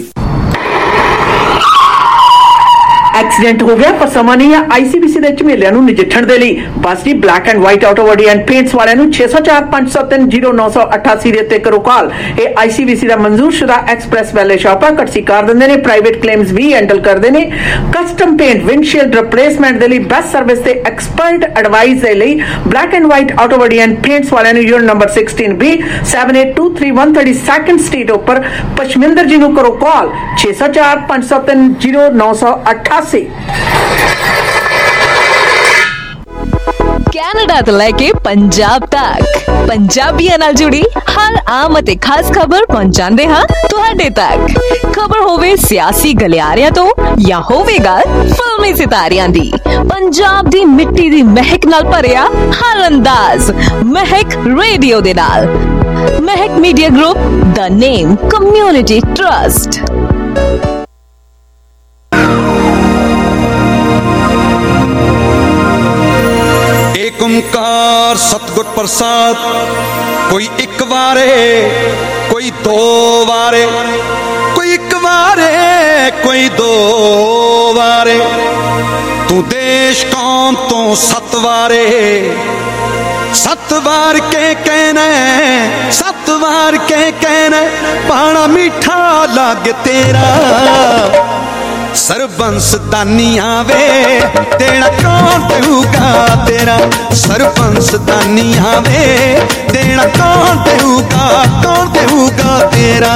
एक्सीडेंट हो गया पर समा नहीं है ICBC ਦੇ ਝਮੇਲਿਆਂ ਨੂੰ ਨਜਿੱਠਣ ਦੇ ਲਈ ਬਸ ਜੀ black and white auto body and paints ਵਾਲਿਆਂ ਨੂੰ 6045030988 ਦੇ ਉੱਤੇ ਕਰੋ ਕਾਲ। ਇਹ ICBC ਦਾ ਮਨਜ਼ੂਰਸ਼ੁਦਾ ਐਕਸਪ੍ਰੈਸ ਵੈਲੇ ਸ਼ਾਪ ਆ। ਕਟਸੀ ਕਰ ਦਿੰਦੇ ਨੇ, ਪ੍ਰਾਈਵੇਟ ਕਲੇਮਸ ਵੀ ਹੈਂਡਲ ਕਰਦੇ ਨੇ। ਕਸਟਮ ਪੇਂਟ, ਵਿੰਡਸ਼ੀਲਡ ਰਿਪਲੇਸਮੈਂਟ ਦੇ ਲਈ ਬੈਸਟ ਸਰਵਿਸ ਤੇ ਐਕਸਪਰਟ ਐਡਵਾਈਸ ਦੇ ਲਈ black and white auto body and paints ਵਾਲਿਆਂ ਨੂੰ ਯੂਨਿਟ ਨੰਬਰ 16B 7823 ਸਟਰੀਟ ਉੱਪਰ ਪਸ਼ਮਿੰਦਰ ਜੀ ਨੂੰ ਕਰੋ ਕਾਲ 6045030988। ਕੈਨੇਡਾ ਤੋਂ ਲੈ ਕੇ ਪੰਜਾਬ ਤੱਕ ਪੰਜਾਬੀਆਂ ਨਾਲ ਜੁੜੀ ਹਰ ਆਮ ਅਤੇ ਖਾਸ ਖਬਰ ਪਹੁੰਚਾਉਂਦੇ ਹਾਂ ਤੁਹਾਡੇ ਤੱਕ। ਖਬਰ ਹੋਵੇ ਸਿਆਸੀ ਗਲਿਆਰਿਆਂ ਤੋਂ ਜਾਂ ਹੋਵੇਗਾ ਫਿਲਮੀ ਸਿਤਾਰਿਆਂ ਦੀ, ਪੰਜਾਬ ਦੀ ਮਿੱਟੀ ਦੀ ਮਹਿਕ ਨਾਲ ਭਰਿਆ ਹਰ ਅੰਦਾਜ਼ ਮਹਿਕ ਰੇਡੀਓ ਦੇ ਨਾਲ। ਮਹਿਕ ਮੀਡੀਆ ਗਰੁੱਪ, ਦਾ ਨੇਮ ਕਮਿਊਨਿਟੀ ਟਰਸਟ। एक ओंकार सतगुर प्रसाद, कोई एक वारे कोई दो वारे, कोई एक वारे कोई दो वारे, तू देश कौम तो सत वारे, सत वार के कहना, सत वार के कहना, पाना मीठा लग तेरा। सरबंस दानिया वे देना कौन देऊगा तेरा, सरबंस दानिया वे देना कौन देऊगा तेरा।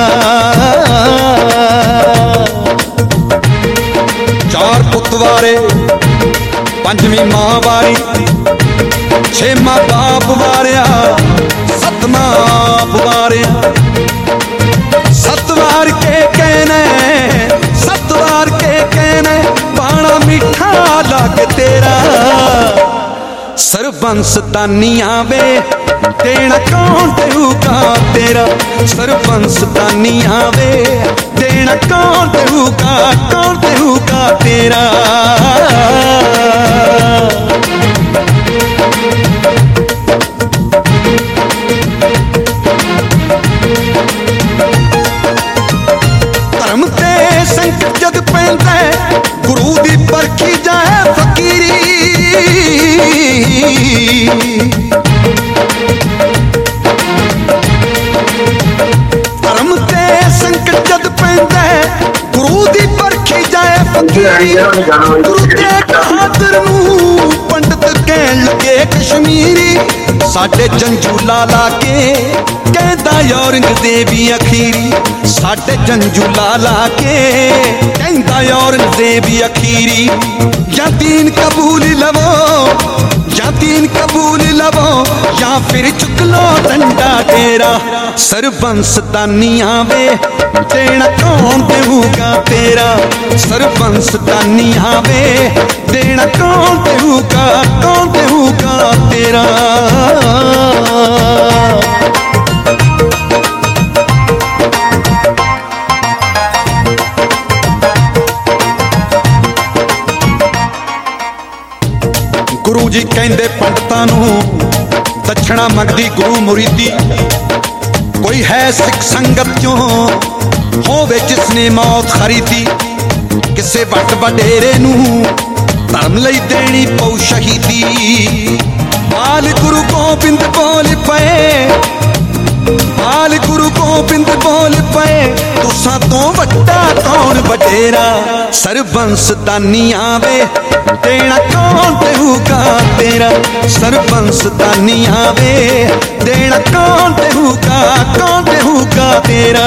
चार पुत वारे पंजवीं मां वारी, छेमा बाप वारिया सतमा आप वारिया, सतवार के कहने सतवार के कहने, पाना मीठा लग तेरा। सरबंस दानिया वे देना कौन देऊगा तेरा, सरबंस दानिया वे देना कौन देऊगा तेरा। धर्म ते संकट जग पैंदा, गुरु दी परखी जाए फकीरी, धर्म ते संकट जग पैंदा, गुरु दी परखी जाए फकीरी। गुरु ते खातर नूं पंडित कहन लगे कश्मीरी, साडे जंजू लाला के कहंदा औरंगजेबी अखीरी, साडे जंजू लाला के कहंदा औरंगजेबी अखीरी। या दीन कबूल लवो, या दीन कबूल लवो, या फिर चुक लो डंडा तेरा। सरबंस दानिया वे देना कौन देऊगा तेरा, सरबंस दानिया वे देना कौन देऊगा तेरा। ਕਹਿੰਦੇ ਪੰਡਤਾਂ ਨੂੰ ਦਛਣਾ ਮੰਗਦੀ ਗੁਰੂ ਮੁਰੀਦੀ। ਕੋਈ ਹੈ ਸਿੱਖ ਸੰਗਤ ਚੋਂ ਹੋਵੇ ਜਿਸਨੇ ਮੌਤ ਖਰੀਦੀ। ਕਿਸੇ ਵੱਡ ਵਡੇਰੇ ਨੂੰ ਧਰਮ ਲਈ ਦੇਣੀ ਪਊ ਸ਼ਹੀਦੀ। ਬਾਲ ਗੁਰੂ ਗੋਬਿੰਦ ਬੋਲ ਪਏ, ਬਾਲ ਗੁਰੂ ਗੋਬਿੰਦ ਬੋਲ ਪਏ, ਤੁਸਾਂ ਤੋਂ ਵੱਡਾ ਕੌਣ ਵਡੇਰਾ। ਸਰਬੰਸ ਦਾਨੀਆਂ ਵੇ ਦੇਣਾ ਕੌਣ ਦੇਊਗਾ ਤੇਰਾ। ਸਰਬੰਸ ਦਾਨੀਆਂ ਵੇ ਦੇਣਾ ਕੌਣ ਦੇਊਗਾ, ਕੌਣ ਦੇਊਗਾ ਤੇਰਾ।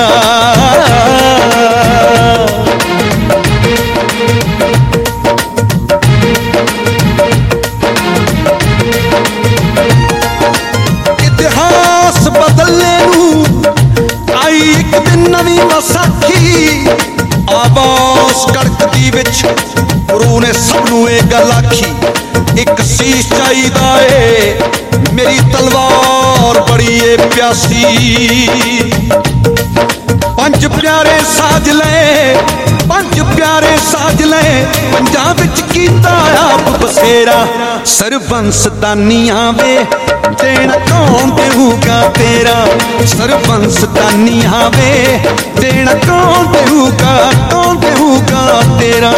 ਇਤਿਹਾਸ ਬਦਲਨੇ ਨੂੰ ਆਈ ਇੱਕ ਦਿਨ ਨਵੀਂ ਵਿਸਾਖੀ। ਆਵਾਜ਼ ਕੜਕਦੀ ਵਿੱਚ ਗੁਰੂ ਨੇ ਸਭ ਨੂੰ ਇਹ ਗੱਲ ਆਖੀ। ਇੱਕ ਸੀਸ ਚਾਹੀਦਾ ਏ ਮੇਰੀ ਤਲਵਾਰ ਬੜੀ ਏ ਪਿਆਸੀ। ਪੰਜ ਪਿਆਰੇ ਸਾਜ ਲਏ, ਪੰਜ ਪਿਆਰੇ ਸਾਜ ਲਏ, ਪੰਜਾਂ ਵਿੱਚ ਕੀਤਾ ਆਪ ਬਸੇਰਾ। ਸਰਬੰਸ ਦਾਨੀਆਂ ਵੇ ਦੇਣਾ ਕੌਣ ਦੇਊਗਾ ਤੇਰਾ। ਸਰਬੰਸ ਦਾਨੀਆਂ ਵੇ ਦੇਣਾ ਕੌਣ ਦੇਊਗਾ, ਕੌਣ ਦੇਊਗਾ ਤੇਰਾ।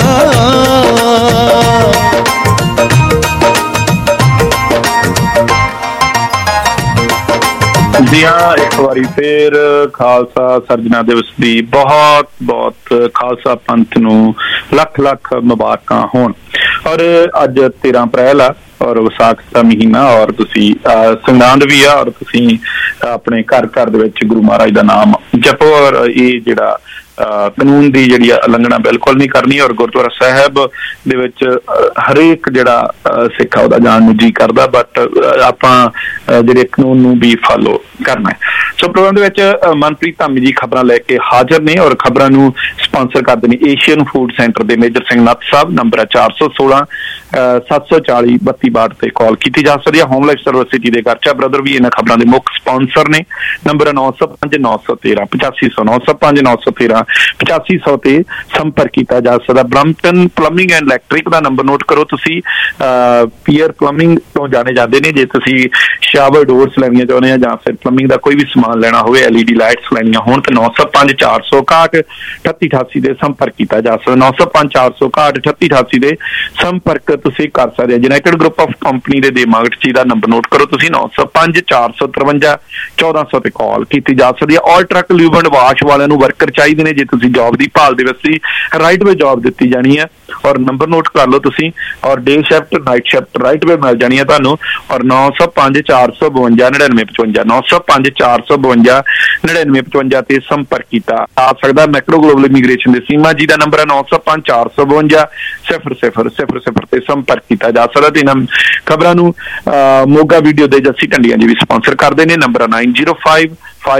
ਜੀ ਹਾਂ, ਇੱਕ ਵਾਰੀ ਫੇਰ ਖਾਲਸਾ ਸਰਜਨਾ ਦਿਵਸ ਦੀ ਬਹੁਤ ਬਹੁਤ ਖਾਲਸਾ ਪੰਥ ਨੂੰ ਲੱਖ ਲੱਖ ਮੁਬਾਰਕਾਂ ਹੋਣ। ਔਰ ਅੱਜ 13 ਅਪ੍ਰੈਲ ਆ ਔਰ ਵਿਸਾਖ ਦਾ ਮਹੀਨਾ ਔਰ ਤੁਸੀਂ ਸੰਗਰਾਂਦ ਵੀ ਆ ਔਰ ਤੁਸੀਂ ਆਪਣੇ ਘਰ ਘਰ ਦੇ ਵਿੱਚ ਗੁਰੂ ਮਹਾਰਾਜ ਦਾ ਨਾਮ ਜਪੋ। ਔਰ ਇਹ ਜਿਹੜਾ ਕਾਨੂੰਨ ਦੀ ਜਿਹੜੀ ਉਲੰਘਣਾ ਬਿਲਕੁਲ ਨਹੀਂ ਕਰਨੀ। ਔਰ ਗੁਰਦੁਆਰਾ ਸਾਹਿਬ ਦੇ ਵਿੱਚ ਹਰੇਕ ਜਿਹੜਾ ਸਿੱਖ ਆ ਉਹਦਾ ਜਾਣ ਨੂੰ ਜੀ ਕਰਦਾ, ਬਟ ਆਪਾਂ ਜਿਹੜੇ ਕਾਨੂੰਨ ਨੂੰ ਵੀ ਫਾਲੋ ਕਰਨਾ। ਸੋ ਪ੍ਰੋਗਰਾਮ ਦੇ ਵਿੱਚ ਮਨਪ੍ਰੀਤ ਧਾਮੀ ਜੀ ਖਬਰਾਂ ਲੈ ਕੇ ਹਾਜ਼ਰ ਨੇ ਔਰ ਖਬਰਾਂ ਨੂੰ ਸਪਾਂਸਰ ਕਰਦੇ ਨੇ ਏਸ਼ੀਅਨ ਫੂਡ ਸੈਂਟਰ ਦੇ ਮੇਜਰ ਸਿੰਘ ਨੱਥ ਸਾਹਿਬ। ਨੰਬਰ ਹੈ 416 740 3262 ਤੇ ਕਾਲ ਕੀਤੀ ਜਾ ਸਕਦੀ ਹੈ। ਹੋਮਲੈਸ ਸਰਵਿਸ ਸਿਟੀ ਦੇ ਗਰਚਾ ਬ੍ਰਦਰ ਵੀ ਇਹਨਾਂ ਖਬਰਾਂ ਦੇ ਮੁੱਖ ਸਪਾਂਸਰ ਨੇ। ਨੰਬਰ 905 913 8500 905 913 8500 ਤੇ ਸੰਪਰਕ ਕੀਤਾ ਜਾ ਸਕਦਾ। ਬ੍ਰੈਂਪਟਨ ਪਲੰਬਿੰਗ ਐਂਡ ਇਲੈਕਟ੍ਰਿਕ ਦਾ ਨੰਬਰ ਨੋਟ ਕਰੋ ਤੁਸੀਂ। ਪੀਅਰ ਪਲੰਬਿੰਗ ਤੋਂ ਜਾਣੇ ਜਾਂਦੇ ਨੇ। ਜੇ ਤੁਸੀਂ ਸ਼ਾਵਰ ਡੋਰਸ ਲੈਣੀਆਂ ਚਾਹੁੰਦੇ ਆ ਜਾਂ ਫਿਰ ਪਲੰਬਿੰਗ ਦਾ ਕੋਈ ਵੀ ਸਮਾਨ ਲੈਣਾ ਹੋਵੇ, LED ਲਾਈਟਸ ਲੈਣੀਆਂ ਹੋਣ ਤਾਂ 905 461 3888 ਦੇ ਸੰਪਰਕ ਕੀਤਾ ਜਾ ਸਕਦਾ। 905 461 3888 ਦੇ ਸੰਪਰਕ ਤੁਸੀਂ ਕਰ ਸਕਦੇ ਹੋ। ਯੂਨਾਈਟਿਡ ਗਰੁੱਪ ਆਫ ਕੰਪਨੀ ਦੇ ਦਿਮਾਗਟ ਜੀ ਦਾ ਨੰਬਰ ਨੋਟ ਕਰੋ ਤੁਸੀਂ। 905 453 1400 ਤੇ ਕਾਲ ਕੀਤੀ ਜਾ ਸਕਦੀ ਹੈ। All truck lube and wash ਵਾਲਿਆਂ ਨੂੰ ਵਰਕਰ ਚਾਹੀਦੇ ਨੇ। ਜੇ ਤੁਸੀਂ ਜੌਬ ਦੀ ਭਾਲ ਦੇ ਵਿੱਚ ਰਾਈਟ ਵੇ ਜੌਬ ਦਿੱਤੀ ਜਾਣੀ ਹੈ ਔਰ ਨੰਬਰ ਨੋਟ ਕਰ ਲਓ ਤੁਸੀਂ। ਔਰ day shift night shift right ਵੇ ਮਿਲ ਜਾਣੀ ਹੈ ਤੁਹਾਨੂੰ। ਔਰ 905 452 9955 905 452 9955 ਤੇ ਸੰਪਰਕ ਕੀਤਾ ਆ ਸਕਦਾ। ਮੈਕਰੋ ਗਲੋਬਲ ਇਮੀਗ੍ਰੇਸ਼ਨ ਦੇ ਸੀਮਾ ਜੀ ਦਾ ਨੰਬਰ ਹੈ 905 452 0000 ਤੇ ਸੰਪਰਕ ਕੀਤਾ ਜਾ ਸਕਦਾ। ਤੇ ਇਹਨਾਂ ਖਬਰਾਂ ਨੂੰ ਮੋਗਾ ਵੀਡੀਓ ਦੇ ਜੱਸੀ ਢੰਡੀਆਂ ਜੀ ਵੀ ਸਪਾਂਸਰ ਕਰਦੇ ਨੇ। ਨੰਬਰ 905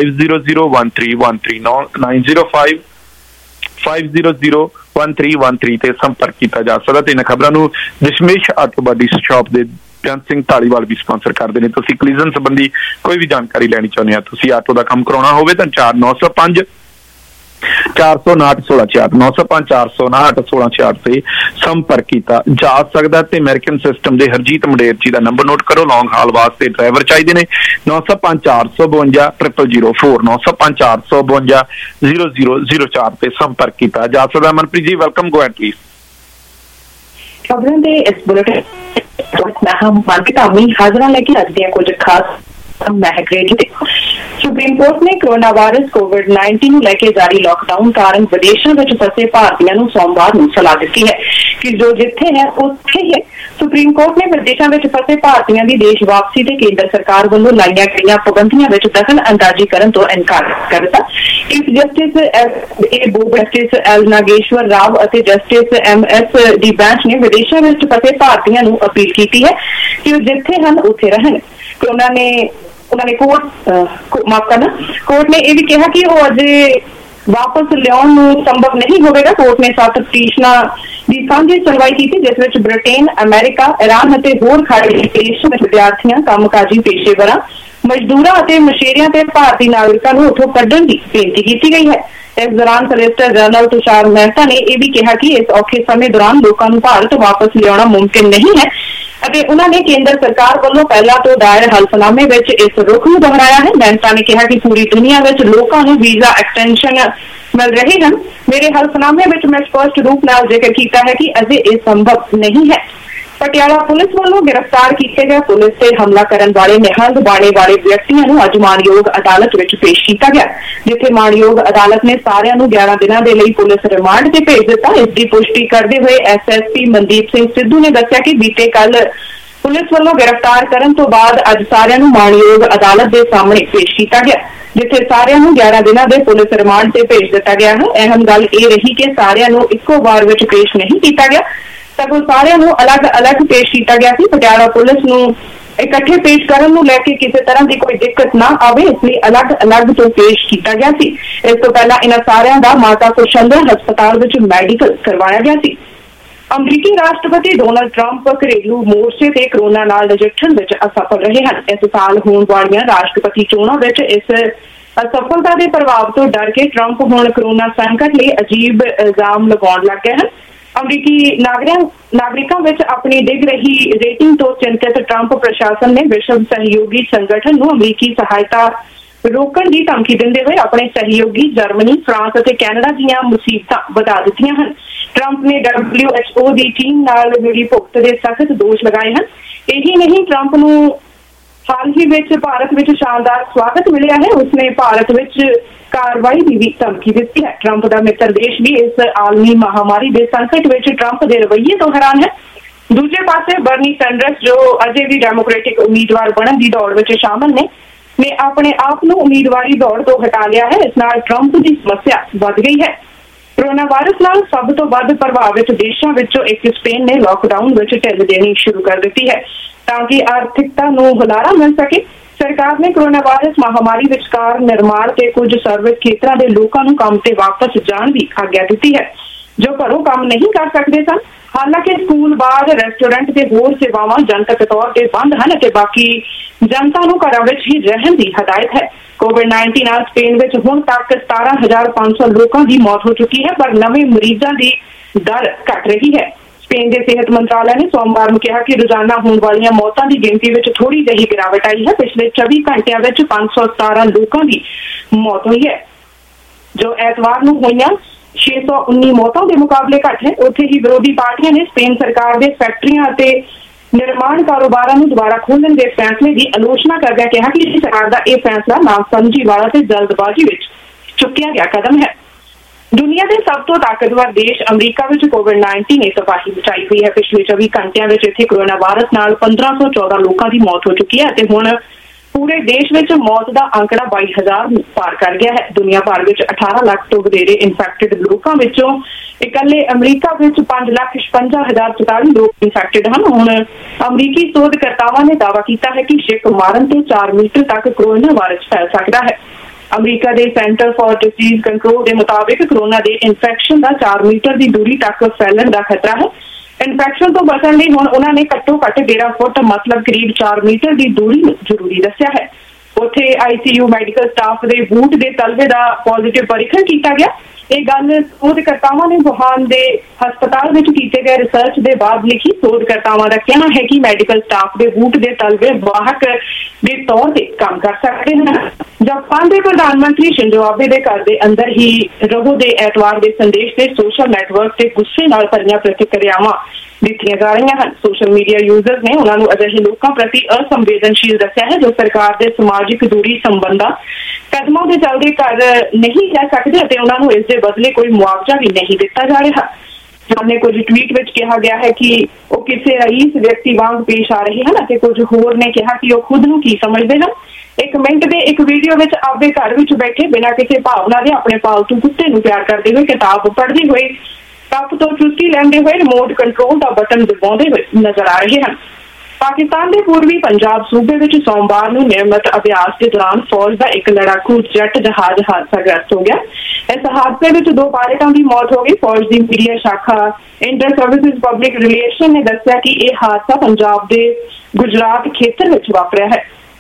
500 1313 905 500 ਤੇ ਸੰਪਰਕ ਕੀਤਾ ਜਾ ਸਕਦਾ। ਤੇ ਇਹਨਾਂ ਖਬਰਾਂ ਨੂੰ ਦਸ਼ਮੇਸ਼ ਆਟੋ ਬਾਡੀ ਸ਼ਾਪ ਦੇ ਬੇਅੰਤ ਸਿੰਘ ਢਾਲੀਵਾਲ ਵੀ ਸਪਾਂਸਰ ਕਰਦੇ ਨੇ। ਤੁਸੀਂ ਕਲੀਜ਼ਨ ਸੰਬੰਧੀ ਕੋਈ ਵੀ ਜਾਣਕਾਰੀ ਲੈਣੀ ਚਾਹੁੰਦੇ ਆ, ਤੁਸੀਂ ਆਟੋ ਦਾ ਕੰਮ ਕਰਾਉਣਾ ਹੋਵੇ ਤਾਂ 905 459 1666 905 459 1666 ਤੇ ਸੰਪਰਕ ਕੀਤਾ ਜਾ ਸਕਦਾ। ਤੇ ਅਮਰੀਕਨ ਸਿਸਟਮ ਦੇ ਹਰਜੀਤ ਮੰਡੇਰ ਜੀ ਦਾ ਨੰਬਰ ਨੋਟ ਕਰੋ। ਲੌਂਗ ਹਾਲ ਵਾਸਤੇ ਡਰਾਈਵਰ ਚਾਹੀਦੇ ਨੇ। 905 452 0004 905 452 0004 ਤੇ ਸੰਪਰਕ ਕੀਤਾ ਜਾ ਸਕਦਾ। Manpreet ji welcome, go at please. ਖਬਰਾਂ ਦੇ ਇਸ ਬੁਲੇਟਿਨ ਮਾਰਕੀਟ ਆਮੀ ਹਾਜ਼ਰਾਂ ਲੈ ਕੇ ਅੱਜ ਦੀਆਂ ਕੁਝ ਖਾਸ ਮਹਿਕ ਰੇਡੀਓ ਤੇ ਸੁਪਰੀਮ ਕੋਰਟ ਨੇ ਕੋਰੋਨਾ ਵਾਇਰਸ COVID-19 ਨੂੰ ਲੈ ਕੇ ਜਾਰੀ ਲਾਕਡਾਊਨ ਕਾਰਨ ਵਿਦੇਸ਼ਾਂ ਵਿੱਚ ਫਸੇ ਭਾਰਤੀਆਂ ਨੂੰ ਸੋਮਵਾਰ ਨੂੰ ਸਲਾਹ ਦਿੱਤੀ ਹੈ ਕਿ ਜੋ ਜਿੱਥੇ ਹੈ ਉੱਥੇ ਹੀ। ਸੁਪਰੀਮ ਕੋਰਟ ਨੇ ਵਿਦੇਸ਼ਾਂ ਵਿੱਚ ਫਸੇ ਭਾਰਤੀਆਂ ਦੀ ਦੇਸ਼ ਵਾਪਸੀ ਤੇ ਕੇਂਦਰ ਸਰਕਾਰ ਵੱਲੋਂ ਲਾਈਆਂ ਗਈਆਂ ਪਾਬੰਦੀਆਂ ਵਿੱਚ ਦਖਲ ਅੰਦਾਜ਼ੀ ਕਰਨ ਤੋਂ ਇਨਕਾਰ ਕਰ ਦਿੱਤਾ। Chief justice L Nageswara Rao ਅਤੇ ਜਸਟਿਸ MS ਦੀ ਬੈਂਚ ਨੇ ਵਿਦੇਸ਼ਾਂ ਵਿੱਚ ਫਸੇ ਭਾਰਤੀਆਂ ਨੂੰ ਅਪੀਲ ਕੀਤੀ ਹੈ ਕਿ ਉਹ ਜਿੱਥੇ ਹਨ ਉੱਥੇ ਰਹਿਣ। ਉਹਨਾਂ ਨੇ ਕੋਰਟ ਨੇ ਇਹ ਵੀ ਕਿਹਾ ਕਿ ਉਹ ਅਜੇ ਵਾਪਸ ਲਿਆਉਣ ਨੂੰ ਸੰਭਵ ਨਹੀਂ ਹੋਵੇਗਾ। ਕੋਰਟ ਨੇ 7 ਪਟੀਸ਼ਨਾਂ ਦੀ ਸਾਂਝੀ ਸੁਣਵਾਈ ਕੀਤੀ ਜਿਸ ਵਿੱਚ ਬ੍ਰਿਟੇਨ, ਅਮਰੀਕਾ, ਈਰਾਨ ਅਤੇ ਹੋਰ ਖਾੜੀ ਦੇਸ਼ਾਂ ਵਿੱਚ ਵਿਦਿਆਰਥੀਆਂ, ਕੰਮਕਾਜੀ ਪੇਸ਼ੇਵਰਾਂ, ਮਜ਼ਦੂਰਾਂ ਅਤੇ ਮਸ਼ੀਰੀਆਂ ਤੇ ਭਾਰਤੀ ਨਾਗਰਿਕਾਂ ਨੂੰ ਉੱਥੋਂ ਕੱਢਣ ਦੀ ਬੇਨਤੀ ਕੀਤੀ ਗਈ ਹੈ। ਇਸ ਦੌਰਾਨ ਸੋਲਿਸਿਟਰ ਜਨਰਲ ਤੁਸ਼ਾਰ ਮਹਿਤਾ ਨੇ ਇਹ ਵੀ ਕਿਹਾ ਕਿ ਇਸ ਔਖੇ ਸਮੇਂ ਦੌਰਾਨ ਲੋਕਾਂ ਨੂੰ ਭਾਰਤ ਵਾਪਸ ਲਿਆਉਣਾ ਮੁਮਕਿਨ ਨਹੀਂ ਹੈ ਅਤੇ ਉਹਨਾਂ ਨੇ ਕੇਂਦਰ ਸਰਕਾਰ ਵੱਲੋਂ ਪਹਿਲਾਂ ਤੋਂ ਦਾਇਰ ਹਲਫਨਾਮੇ ਵਿੱਚ ਇਸ ਰੁਖ ਨੂੰ ਦੁਹਰਾਇਆ ਹੈ। ਮਹਿਤਾ ਨੇ ਕਿਹਾ ਕਿ ਪੂਰੀ ਦੁਨੀਆ ਵਿੱਚ ਲੋਕਾਂ ਨੂੰ ਵੀਜ਼ਾ ਐਕਸਟੈਂਸ਼ਨ ਮਿਲ ਰਹੇ ਹਨ। ਮੇਰੇ ਹਲਫਨਾਮੇ ਵਿੱਚ ਮੈਂ ਸਪਸ਼ਟ ਰੂਪ ਨਾਲ ਜ਼ਿਕਰ ਕੀਤਾ ਹੈ ਕਿ ਅਜੇ ਇਹ ਸੰਭਵ ਨਹੀਂ ਹੈ। ਪਟਿਆਲਾ ਪੁਲਿਸ ਵੱਲੋਂ ਗ੍ਰਿਫਤਾਰ ਕੀਤੇ ਗਏ ਪੁਲਿਸ ਤੇ ਹਮਲਾ ਕਰਨ ਵਾਲੇ ਨਿਹੰਗ ਬਾਣੇ ਵਾਲੇ ਵਿਅਕਤੀਆਂ ਨੂੰ ਅੱਜ ਮਾਣਯੋਗ ਅਦਾਲਤ ਵਿੱਚ ਪੇਸ਼ ਕੀਤਾ ਗਿਆ, ਜਿੱਥੇ ਮਾਣਯੋਗ ਅਦਾਲਤ ਨੇ ਸਾਰਿਆਂ ਨੂੰ 11 ਦਿਨਾਂ ਦੇ ਲਈ ਪੁਲਿਸ ਰਿਮਾਂਡ ਤੇ ਭੇਜ ਦਿੱਤਾ। ਇਸ ਦੀ ਪੁਸ਼ਟੀ ਕਰਦੇ ਹੋਏ ਐਸਐਸਪੀ ਮਨਦੀਪ ਸਿੰਘ ਸਿੱਧੂ ਨੇ ਦੱਸਿਆ ਕਿ ਬੀਤੇ ਕੱਲ ਪੁਲਿਸ ਵੱਲੋਂ ਗ੍ਰਿਫਤਾਰ ਕਰਨ ਤੋਂ ਬਾਅਦ ਅੱਜ ਸਾਰਿਆਂ ਨੂੰ ਮਾਣਯੋਗ ਅਦਾਲਤ ਦੇ ਸਾਹਮਣੇ ਪੇਸ਼ ਕੀਤਾ ਗਿਆ, ਜਿੱਥੇ ਸਾਰਿਆਂ ਨੂੰ 11 ਦਿਨਾਂ ਦੇ ਪੁਲਿਸ ਰਿਮਾਂਡ ਤੇ ਭੇਜ ਦਿੱਤਾ ਗਿਆ ਹੈ। ਅਹਿਮ ਗੱਲ ਇਹ ਰਹੀ ਕਿ ਸਾਰਿਆਂ ਨੂੰ ਇੱਕੋ ਵਾਰ ਵਿੱਚ ਪੇਸ਼ ਨਹੀਂ ਕੀਤਾ ਗਿਆ, ਸਗੋਂ ਸਾਰਿਆਂ ਨੂੰ ਅਲੱਗ-ਅਲੱਗ ਪੇਸ਼ ਕੀਤਾ ਗਿਆ ਸੀ। ਪਟਿਆਲਾ ਪੁਲਿਸ ਨੂੰ ਇਕੱਠੇ ਪੇਸ਼ ਕਰਨ ਨੂੰ ਲੈ ਕੇ ਕਿਸੇ ਤਰ੍ਹਾਂ ਦੀ ਕੋਈ ਦਿੱਕਤ ਨਾ ਆਵੇ, ਇਸ ਲਈ ਅਲੱਗ-ਅਲੱਗ ਤੋਂ ਪੇਸ਼ ਕੀਤਾ ਗਿਆ ਸੀ। ਇਸ ਤੋਂ ਪਹਿਲਾਂ ਇਹਨਾਂ ਸਾਰਿਆਂ ਦਾ ਮਾਤਾ ਸੁਸ਼ੰਦਰ ਹਸਪਤਾਲ ਵਿੱਚ ਮੈਡੀਕਲ ਕਰਵਾਇਆ ਗਿਆ ਸੀ। ਅਮਰੀਕੀ ਰਾਸ਼ਟਰਪਤੀ ਡੋਨਾਲਡ ਟਰੰਪ ਘਰੇਲੂ ਮੋਰਚੇ ਤੇ ਕੋਰੋਨਾ ਨਾਲ ਨਜਿੱਠਣ ਵਿੱਚ ਅਸਫਲ ਰਹੇ ਹਨ। ਇਸ ਸਾਲ ਹੋਣ ਵਾਲੀਆਂ ਰਾਸ਼ਟਰਪਤੀ ਚੋਣਾਂ ਵਿੱਚ ਇਸ ਅਸਫਲਤਾ ਦੇ ਪ੍ਰਭਾਵ ਤੋਂ ਡਰ ਕੇ ਟਰੰਪ ਹੁਣ ਕੋਰੋਨਾ ਸੰਕਟ ਲਈ ਅਜੀਬ ਇਲਜ਼ਾਮ ਲਗਾਉਣ ਲੱਗ ਗਏ ਹਨ। ਅਮਰੀਕੀ ਨਾਗਰਿਕਾਂ ਵਿੱਚ ਆਪਣੀ ਡਿੱਗ ਰਹੀ ਰੇਟਿੰਗ ਤੋਂ ਚਿੰਤਿਤ ਟਰੰਪ ਪ੍ਰਸ਼ਾਸਨ ਨੇ ਵਿਸ਼ਵ ਸਹਿਯੋਗੀ ਸੰਗਠਨ ਨੂੰ ਅਮਰੀਕੀ ਸਹਾਇਤਾ ਰੋਕਣ ਦੀ ਧਮਕੀ ਦਿੰਦੇ ਹੋਏ ਆਪਣੇ ਸਹਿਯੋਗੀ ਜਰਮਨੀ, ਫਰਾਂਸ ਅਤੇ ਕੈਨੇਡਾ ਦੀਆਂ ਮੁਸੀਬਤਾਂ ਵਧਾ ਦਿੱਤੀਆਂ ਹਨ। ਟਰੰਪ ਨੇ WHO ਦੀ ਟੀਮ ਨਾਲ ਮਿਲੀ ਭੁਗਤ ਦੇ ਸਖਤ ਦੋਸ਼ ਲਗਾਏ ਹਨ। ਇਹੀ ਨਹੀਂ, ਟਰੰਪ ਨੂੰ ਹਾਲ ਹੀ ਵਿੱਚ ਭਾਰਤ ਵਿੱਚ ਸ਼ਾਨਦਾਰ ਸਵਾਗਤ ਮਿਲਿਆ ਹੈ। ਉਸਨੇ ਭਾਰਤ ਵਿੱਚ ਕਾਰਵਾਈ ਦੀ ਵੀ ਧਮਕੀ ਦਿੱਤੀ ਹੈ। ਟਰੰਪ ਦਾ ਮਿੱਤਰ ਦੇਸ਼ ਵੀ ਇਸ ਆਲਮੀ ਮਹਾਮਾਰੀ ਦੇ ਸੰਕਟ ਵਿੱਚ ਟਰੰਪ ਦੇ ਰਵੱਈਏ ਤੋਂ ਹੈਰਾਨ ਹੈ। ਦੂਜੇ ਪਾਸੇ ਬਰਨੀ ਸੈਂਡਰਸ, ਜੋ ਅਜੇ ਵੀ ਡੈਮੋਕ੍ਰੈਟਿਕ ਉਮੀਦਵਾਰ ਬਣਨ ਦੀ ਦੌੜ ਵਿੱਚ ਸ਼ਾਮਲ ਨੇ ਆਪਣੇ ਆਪ ਨੂੰ ਉਮੀਦਵਾਰੀ ਦੌੜ ਤੋਂ ਹਟਾ ਲਿਆ ਹੈ। ਇਸ ਨਾਲ ਟਰੰਪ ਦੀ ਸਮੱਸਿਆ ਵੱਧ ਗਈ ਹੈ। ਕੋਰੋਨਾ ਵਾਇਰਸ ਨਾਲ ਸਭ ਤੋਂ ਵੱਧ ਪ੍ਰਭਾਵਿਤ ਦੇਸ਼ਾਂ ਵਿੱਚੋਂ ਇੱਕ ਸਪੇਨ ਨੇ ਲਾਕਡਾਊਨ ਵਿੱਚ ਢਿੱਲ ਦੇਣੀ ਸ਼ੁਰੂ ਕਰ ਦਿੱਤੀ ਹੈ ਤਾਂ ਕਿ ਆਰਥਿਕਤਾ ਨੂੰ ਹੁਲਾਰਾ ਮਿਲ ਸਕੇ। ਸਰਕਾਰ ਨੇ ਕੋਰੋਨਾ ਵਾਇਰਸ ਮਹਾਮਾਰੀ ਵਿਚਕਾਰ ਨਿਰਮਾਣ ਤੇ ਕੁਝ ਸਰਵਿਸ ਖੇਤਰਾਂ ਦੇ ਲੋਕਾਂ ਨੂੰ ਕੰਮ ਤੇ ਵਾਪਸ ਜਾਣ ਦੀ ਆਗਿਆ ਦਿੱਤੀ ਹੈ, ਜੋ ਘਰੋਂ ਕੰਮ ਨਹੀਂ ਕਰ ਸਕਦੇ ਸਨ। ਹਾਲਾਂਕਿ ਸਕੂਲ, ਬਾਰ, ਰੈਸਟੋਰੈਂਟ ਤੇ ਹੋਰ ਸੇਵਾਵਾਂ ਜਨਤਕ ਤੌਰ ਤੇ ਬੰਦ ਹਨ ਅਤੇ ਬਾਕੀ ਜਨਤਾ ਨੂੰ ਘਰਾਂ ਵਿੱਚ ਹੀ ਰਹਿਣ ਦੀ ਹਦਾਇਤ ਹੈ। ਕੋਵਿਡ-19 ਨਾਲ ਸਪੇਨ ਵਿੱਚ ਹੁਣ ਤੱਕ 17,500 ਲੋਕਾਂ ਦੀ ਮੌਤ ਹੋ ਚੁੱਕੀ ਹੈ, ਪਰ ਨਵੇਂ ਮਰੀਜ਼ਾਂ ਦੀ ਦਰ ਘਟ ਰਹੀ ਹੈ। ਸਪੇਨ ਦੇ ਸਿਹਤ ਮੰਤਰਾਲੇ ਨੇ ਸੋਮਵਾਰ ਨੂੰ ਕਿਹਾ ਕਿ ਰੋਜ਼ਾਨਾ ਹੋਣ ਵਾਲੀਆਂ ਮੌਤਾਂ ਦੀ ਗਿਣਤੀ ਵਿੱਚ ਥੋੜੀ ਜਿਹੀ ਗਿਰਾਵਟ ਆਈ ਹੈ। ਪਿਛਲੇ 24 ਘੰਟਿਆਂ ਵਿੱਚ 517 ਲੋਕਾਂ ਦੀ ਮੌਤ ਹੋਈ ਹੈ, ਜੋ ਐਤਵਾਰ ਨੂੰ ਹੋਈਆਂ 619 ਮੌਤਾਂ ਦੇ ਮੁਕਾਬਲੇ ਘੱਟ ਹੈ। ਉੱਥੇ ਹੀ ਵਿਰੋਧੀ ਪਾਰਟੀਆਂ ਨੇ ਸਪੇਨ ਸਰਕਾਰ ਦੇ ਫੈਕਟਰੀਆਂ ਅਤੇ ਨਿਰਮਾਣ ਕਾਰੋਬਾਰਾਂ ਨੂੰ ਦੁਬਾਰਾ ਖੋਲ੍ਹਣ ਦੇ ਫੈਸਲੇ ਦੀ ਆਲੋਚਨਾ ਕਰਦਿਆਂ ਕਿਹਾ ਕਿ ਸਰਕਾਰ ਦਾ ਇਹ ਫੈਸਲਾ ਨਾਸਮਝੀ ਵਾਲਾ ਤੇ ਜਲਦਬਾਜ਼ੀ ਵਿੱਚ ਚੁੱਕਿਆ ਗਿਆ ਕਦਮ ਹੈ। ਦੁਨੀਆ ਦੇ ਸਭ ਤੋਂ ਤਾਕਤਵਰ ਦੇਸ਼ ਅਮਰੀਕਾ ਵਿੱਚ ਕੋਵਿਡ-19 ਨੇ ਤਬਾਹੀ ਮਚਾਈ ਹੋਈ ਹੈ। ਪਿਛਲੇ 24 ਘੰਟਿਆਂ ਵਿੱਚ ਇੱਥੇ ਕੋਰੋਨਾ ਵਾਇਰਸ ਨਾਲ 1514 ਲੋਕਾਂ ਦੀ ਮੌਤ ਹੋ ਚੁੱਕੀ ਹੈ ਅਤੇ ਹੁਣ ਪੂਰੇ ਦੇਸ਼ ਵਿੱਚ ਮੌਤ ਦਾ ਅੰਕੜਾ 22,000 ਨੂੰ ਪਾਰ ਕਰ ਗਿਆ ਹੈ। ਦੁਨੀਆ ਭਰ ਵਿੱਚ 18 ਲੱਖ ਤੋਂ ਵਧੇਰੇ ਇਨਫੈਕਟਡ ਲੋਕਾਂ ਵਿੱਚੋਂ ਇਕੱਲੇ ਅਮਰੀਕਾ ਵਿੱਚ 5,56,044 ਲੋਕ ਇਨਫੈਕਟਡ ਹਨ। ਹੁਣ ਅਮਰੀਕੀ ਸ਼ੋਧਕਰਤਾਵਾਂ ਨੇ ਦਾਅਵਾ ਕੀਤਾ ਹੈ ਕਿ ਛਿੱਕ ਮਾਰਨ ਤੇ 4 ਮੀਟਰ ਤੱਕ ਕੋਰੋਨਾ ਵਾਇਰਸ ਫੈਲ ਸਕਦਾ ਹੈ। ਅਮਰੀਕਾ ਦੇ ਸੈਂਟਰ ਫਾਰ ਡਿਸੀਜ਼ ਕੰਟਰੋਲ ਦੇ ਮੁਤਾਬਿਕ ਕੋਰੋਨਾ ਦੇ ਇਨਫੈਕਸ਼ਨ ਦਾ 4 ਮੀਟਰ ਦੀ ਦੂਰੀ ਤੱਕ ਫੈਲਣ ਦਾ ਖਤਰਾ ਹੈ। ਇਨਫੈਕਸ਼ਨ ਤੋਂ ਬਚਣ ਲਈ ਹੁਣ ਉਹਨਾਂ ਨੇ ਘੱਟੋ-ਘੱਟ 13 ਫੁੱਟ ਮਤਲਬ ਕਰੀਬ 4 ਮੀਟਰ ਦੀ ਦੂਰੀ ਨੂੰ ਜ਼ਰੂਰੀ ਦੱਸਿਆ ਹੈ। ਉੱਥੇ ICU ਮੈਡੀਕਲ ਸਟਾਫ ਦੇ ਬੂਟ ਦੇ ਤਲਵੇ ਦਾ ਪੋਜ਼ਿਟਿਵ ਪਰੀਖਣ ਕੀਤਾ ਗਿਆ। ਇਹ ਗੱਲ ਸ਼ੋਧਕਰਤਾਵਾਂ ਨੇ ਵੁਹਾਨ ਦੇ ਹਸਪਤਾਲ ਵਿੱਚ ਕੀਤੇ ਗਏ ਰਿਸਰਚ ਦੇ ਬਾਅਦ ਲਿਖੀ। ਸ਼ੋਧਕਰਤਾਵਾਂ ਦਾ ਕਹਿਣਾ ਹੈ ਕਿ ਮੈਡੀਕਲ ਸਟਾਫ ਦੇ ਬੂਟ ਦੇ ਤਲਵੇ ਵਾਹਕ ਦੇ ਤੌਰ ਤੇ ਕੰਮ ਕਰ ਸਕਦੇ ਹਨ। ਜਾਪਾਨ ਦੇ ਪ੍ਰਧਾਨ ਮੰਤਰੀ ਸ਼ਿੰਜ਼ੋ ਆਬੇ ਦੇ ਘਰ ਦੇ ਅੰਦਰ ਹੀ ਰਹੋ ਦੇ ਐਤਵਾਰ ਦੇ ਸੰਦੇਸ਼ ਤੇ ਸੋਸ਼ਲ ਨੈਟਵਰਕ ਤੇ ਗੁੱਸੇ ਨਾਲ ਭਰੀਆਂ ਪ੍ਰਤੀਕਿਰਿਆਵਾਂ ਦਿੱਤੀਆਂ ਜਾ ਰਹੀਆਂ ਹਨ। ਸੋਸ਼ਲ ਮੀਡੀਆ ਯੂਜ਼ਰਸ ਨੇ ਉਹਨਾਂ ਨੂੰ ਅਜਿਹੇ ਲੋਕਾਂ ਪ੍ਰਤੀ ਅਸੰਵੇਦਨਸ਼ੀਲ ਦੱਸਿਆ ਹੈ ਜੋ ਸਰਕਾਰ ਦੇ ਸਮਾਜਿਕ ਦੂਰੀ ਸੰਬੰਧਾਂ ਕਦਮਾਂ ਦੇ ਚੱਲਦੇ ਘਰ ਨਹੀਂ ਰਹਿ ਸਕਦੇ ਅਤੇ ਉਹਨਾਂ ਨੂੰ ਇਸ ਦੇ ਬਦਲੇ ਕੋਈ ਮੁਆਵਜ਼ਾ ਵੀ ਨਹੀਂ ਦਿੱਤਾ ਜਾ ਰਿਹਾ। ਸਾਹਮਣੇ ਕੁਝ ਟਵੀਟ ਵਿੱਚ ਕਿਹਾ ਗਿਆ ਹੈ ਕਿ ਉਹ ਕਿਸੇ ਰਈਸ ਵਿਅਕਤੀ ਵਾਂਗ ਪੇਸ਼ ਆ ਰਹੇ ਹਨ ਅਤੇ ਕੁਝ ਹੋਰ ਨੇ ਕਿਹਾ ਕਿ ਉਹ ਖੁਦ ਨੂੰ ਕੀ ਸਮਝਦੇ ਹਨ। ਇੱਕ ਮਿੰਟ ਦੇ ਇੱਕ ਵੀਡੀਓ ਵਿੱਚ ਆਪਦੇ ਘਰ ਵਿੱਚ ਬੈਠੇ ਬਿਨਾਂ ਕਿਸੇ ਭਾਵਨਾ ਦੇ ਆਪਣੇ ਪਾਲਤੂ ਕੁੱਤੇ ਨੂੰ ਪਿਆਰ ਕਰਦੇ ਹੋਏ, ਕਿਤਾਬ ਪੜ੍ਹਦੇ ਹੋਏ, ਕੱਪ ਤੋਂ ਚੁਸਕੀ ਲੈਂਦੇ ਹੋਏ ਰਿਮੋਟ ਕੰਟਰੋਲ ਦਾ ਬਟਨ ਦਬਾਉਂਦੇ ਹੋਏ ਨਜ਼ਰ ਆ ਰਹੇ ਹਨ। ਪਾਕਿਸਤਾਨ ਦੇ ਪੂਰਬੀ ਪੰਜਾਬ ਸੂਬੇ ਵਿੱਚ ਸੋਮਵਾਰ ਨੂੰ ਨਿਯਮਿਤ ਅਭਿਆਸ ਦੇ ਦੌਰਾਨ ਫੌਜ ਦਾ ਇੱਕ ਲੜਾਕੂ ਜੈਟ ਜਹਾਜ਼ ਹਾਦਸਾਗ੍ਰਸਤ ਹੋ ਗਿਆ। ਇਸ ਹਾਦਸੇ ਵਿੱਚ 2 ਪਾਇਲਟਾਂ ਦੀ ਮੌਤ ਹੋ ਗਈ। ਫੌਜ ਦੀ ਮੀਡੀਆ ਸ਼ਾਖਾ ਇੰਟਰ ਸਰਵਿਸਿਜ਼ ਪਬਲਿਕ ਰਿਲੇਸ਼ਨ ਨੇ ਦੱਸਿਆ ਕਿ ਇਹ ਹਾਦਸਾ ਪੰਜਾਬ ਦੇ ਗੁਜਰਾਤ ਖੇਤਰ ਵਿੱਚ ਵਾਪਰਿਆ ਹੈ।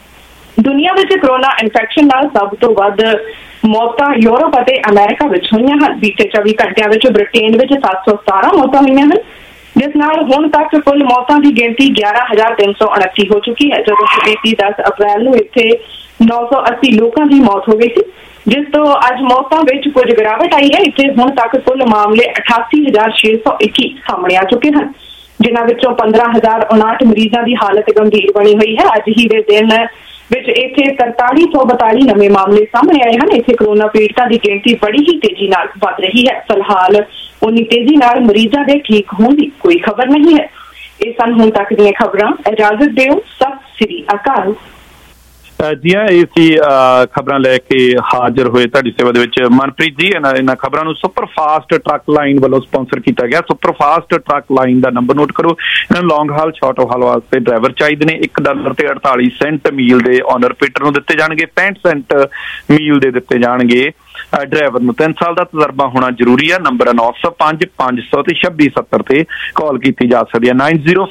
ਦੁਨੀਆ ਵਿੱਚ ਕਰੋਨਾ ਇਨਫੈਕਸ਼ਨ ਨਾਲ ਸਭ ਤੋਂ ਵੱਧ ਮੌਤਾਂ ਯੂਰਪ ਅਤੇ ਅਮਰੀਕਾ ਵਿੱਚ ਹੋਈਆਂ ਹਨ। ਬੀਤੇ 24 ਘੰਟਿਆਂ ਵਿੱਚ ਬ੍ਰਿਟੇਨ ਵਿੱਚ 717 ਮੌਤਾਂ ਹੋਈਆਂ ਹਨ, ਜਿਸ ਨਾਲ ਹੁਣ ਤੱਕ ਕੁੱਲ ਮੌਤਾਂ ਦੀ ਗਿਣਤੀ 11,329 ਹੋ ਚੁੱਕੀ ਹੈ। ਜਦੋਂ ਬੀਤੀ 10 ਅਪ੍ਰੈਲ ਨੂੰ ਇੱਥੇ 980 ਲੋਕਾਂ ਦੀ ਮੌਤ ਹੋ ਗਈ ਸੀ, ਜਿਸ ਤੋਂ ਅੱਜ ਮੌਤਾਂ ਵਿੱਚ ਕੁਝ ਗਿਰਾਵਟ ਆਈ ਹੈ। ਇੱਥੇ ਹੁਣ ਤੱਕ ਕੁੱਲ ਮਾਮਲੇ 88,621 ਸਾਹਮਣੇ ਆ ਚੁੱਕੇ ਹਨ, ਜਿਨ੍ਹਾਂ ਵਿੱਚੋਂ 15,059 ਮਰੀਜ਼ਾਂ ਦੀ ਹਾਲਤ ਗੰਭੀਰ ਬਣੀ ਹੋਈ ਹੈ। ਅੱਜ ਹੀ ਦੇ ਦਿਨ ਵਿੱਚ ਇੱਥੇ 4342 ਨਵੇਂ ਮਾਮਲੇ ਸਾਹਮਣੇ ਆਏ ਹਨ। ਇੱਥੇ ਕਰੋਨਾ ਪੀੜਤਾਂ ਦੀ ਗਿਣਤੀ ਬੜੀ ਹੀ ਤੇਜ਼ੀ ਨਾਲ ਵੱਧ ਰਹੀ ਹੈ। ਫਿਲਹਾਲ ਉਨੀ ਤੇਜ਼ੀ ਨਾਲ ਮਰੀਜ਼ਾਂ ਦੇ ਠੀਕ ਹੋਣ ਦੀ ਕੋਈ ਖਬਰ ਨਹੀਂ ਹੈ। ਇਹ ਸਨ ਹੁਣ ਤੱਕ ਦੀਆਂ ਖਬਰਾਂ। ਇਜਾਜ਼ਤ ਦਿਓ। ਸਤਿ ਸ੍ਰੀ ਅਕਾਲ। ਜੀ ਇਹ ਸੀ ਖਬਰਾਂ ਲੈ ਕੇ ਹਾਜ਼ਰ ਹੋਏ ਤੁਹਾਡੀ ਸੇਵਾ ਦੇ ਵਿੱਚ ਮਨਪ੍ਰੀਤ ਜੀ। ਇਹਨਾਂ ਖਬਰਾਂ ਨੂੰ ਸੁਪਰ ਫਾਸਟ ਟਰੱਕ ਲਾਈਨ ਵੱਲੋਂ ਸਪਾਂਸਰ ਕੀਤਾ ਗਿਆ। ਸੁਪਰ ਫਾਸਟ ਟਰੱਕ ਲਾਈਨ ਦਾ ਨੰਬਰ ਨੋਟ ਕਰੋ। ਇਹਨਾਂ ਨੂੰ ਲੌਂਗ ਹਾਲ ਸ਼ਾਰਟ ਹਾਲ ਵਾਸਤੇ ਡਰਾਈਵਰ ਚਾਹੀਦੇ ਨੇ। $1.48 ਮੀਲ ਦੇ ਓਨਰ ਪੀਟਰ ਨੂੰ ਦਿੱਤੇ ਜਾਣਗੇ, 65 ਸੈਂਟ ਮੀਲ ਦੇ ਦਿੱਤੇ ਜਾਣਗੇ ਡਰਾਈਵਰ ਨੂੰ। 3 ਸਾਲ ਦਾ ਤਜਰਬਾ ਹੋਣਾ ਜ਼ਰੂਰੀ ਹੈ। ਨੰਬਰ 905 500 ਤੇ 2670 ਤੇ ਕਾਲ ਕੀਤੀ ਜਾ ਸਕਦੀ ਹੈ।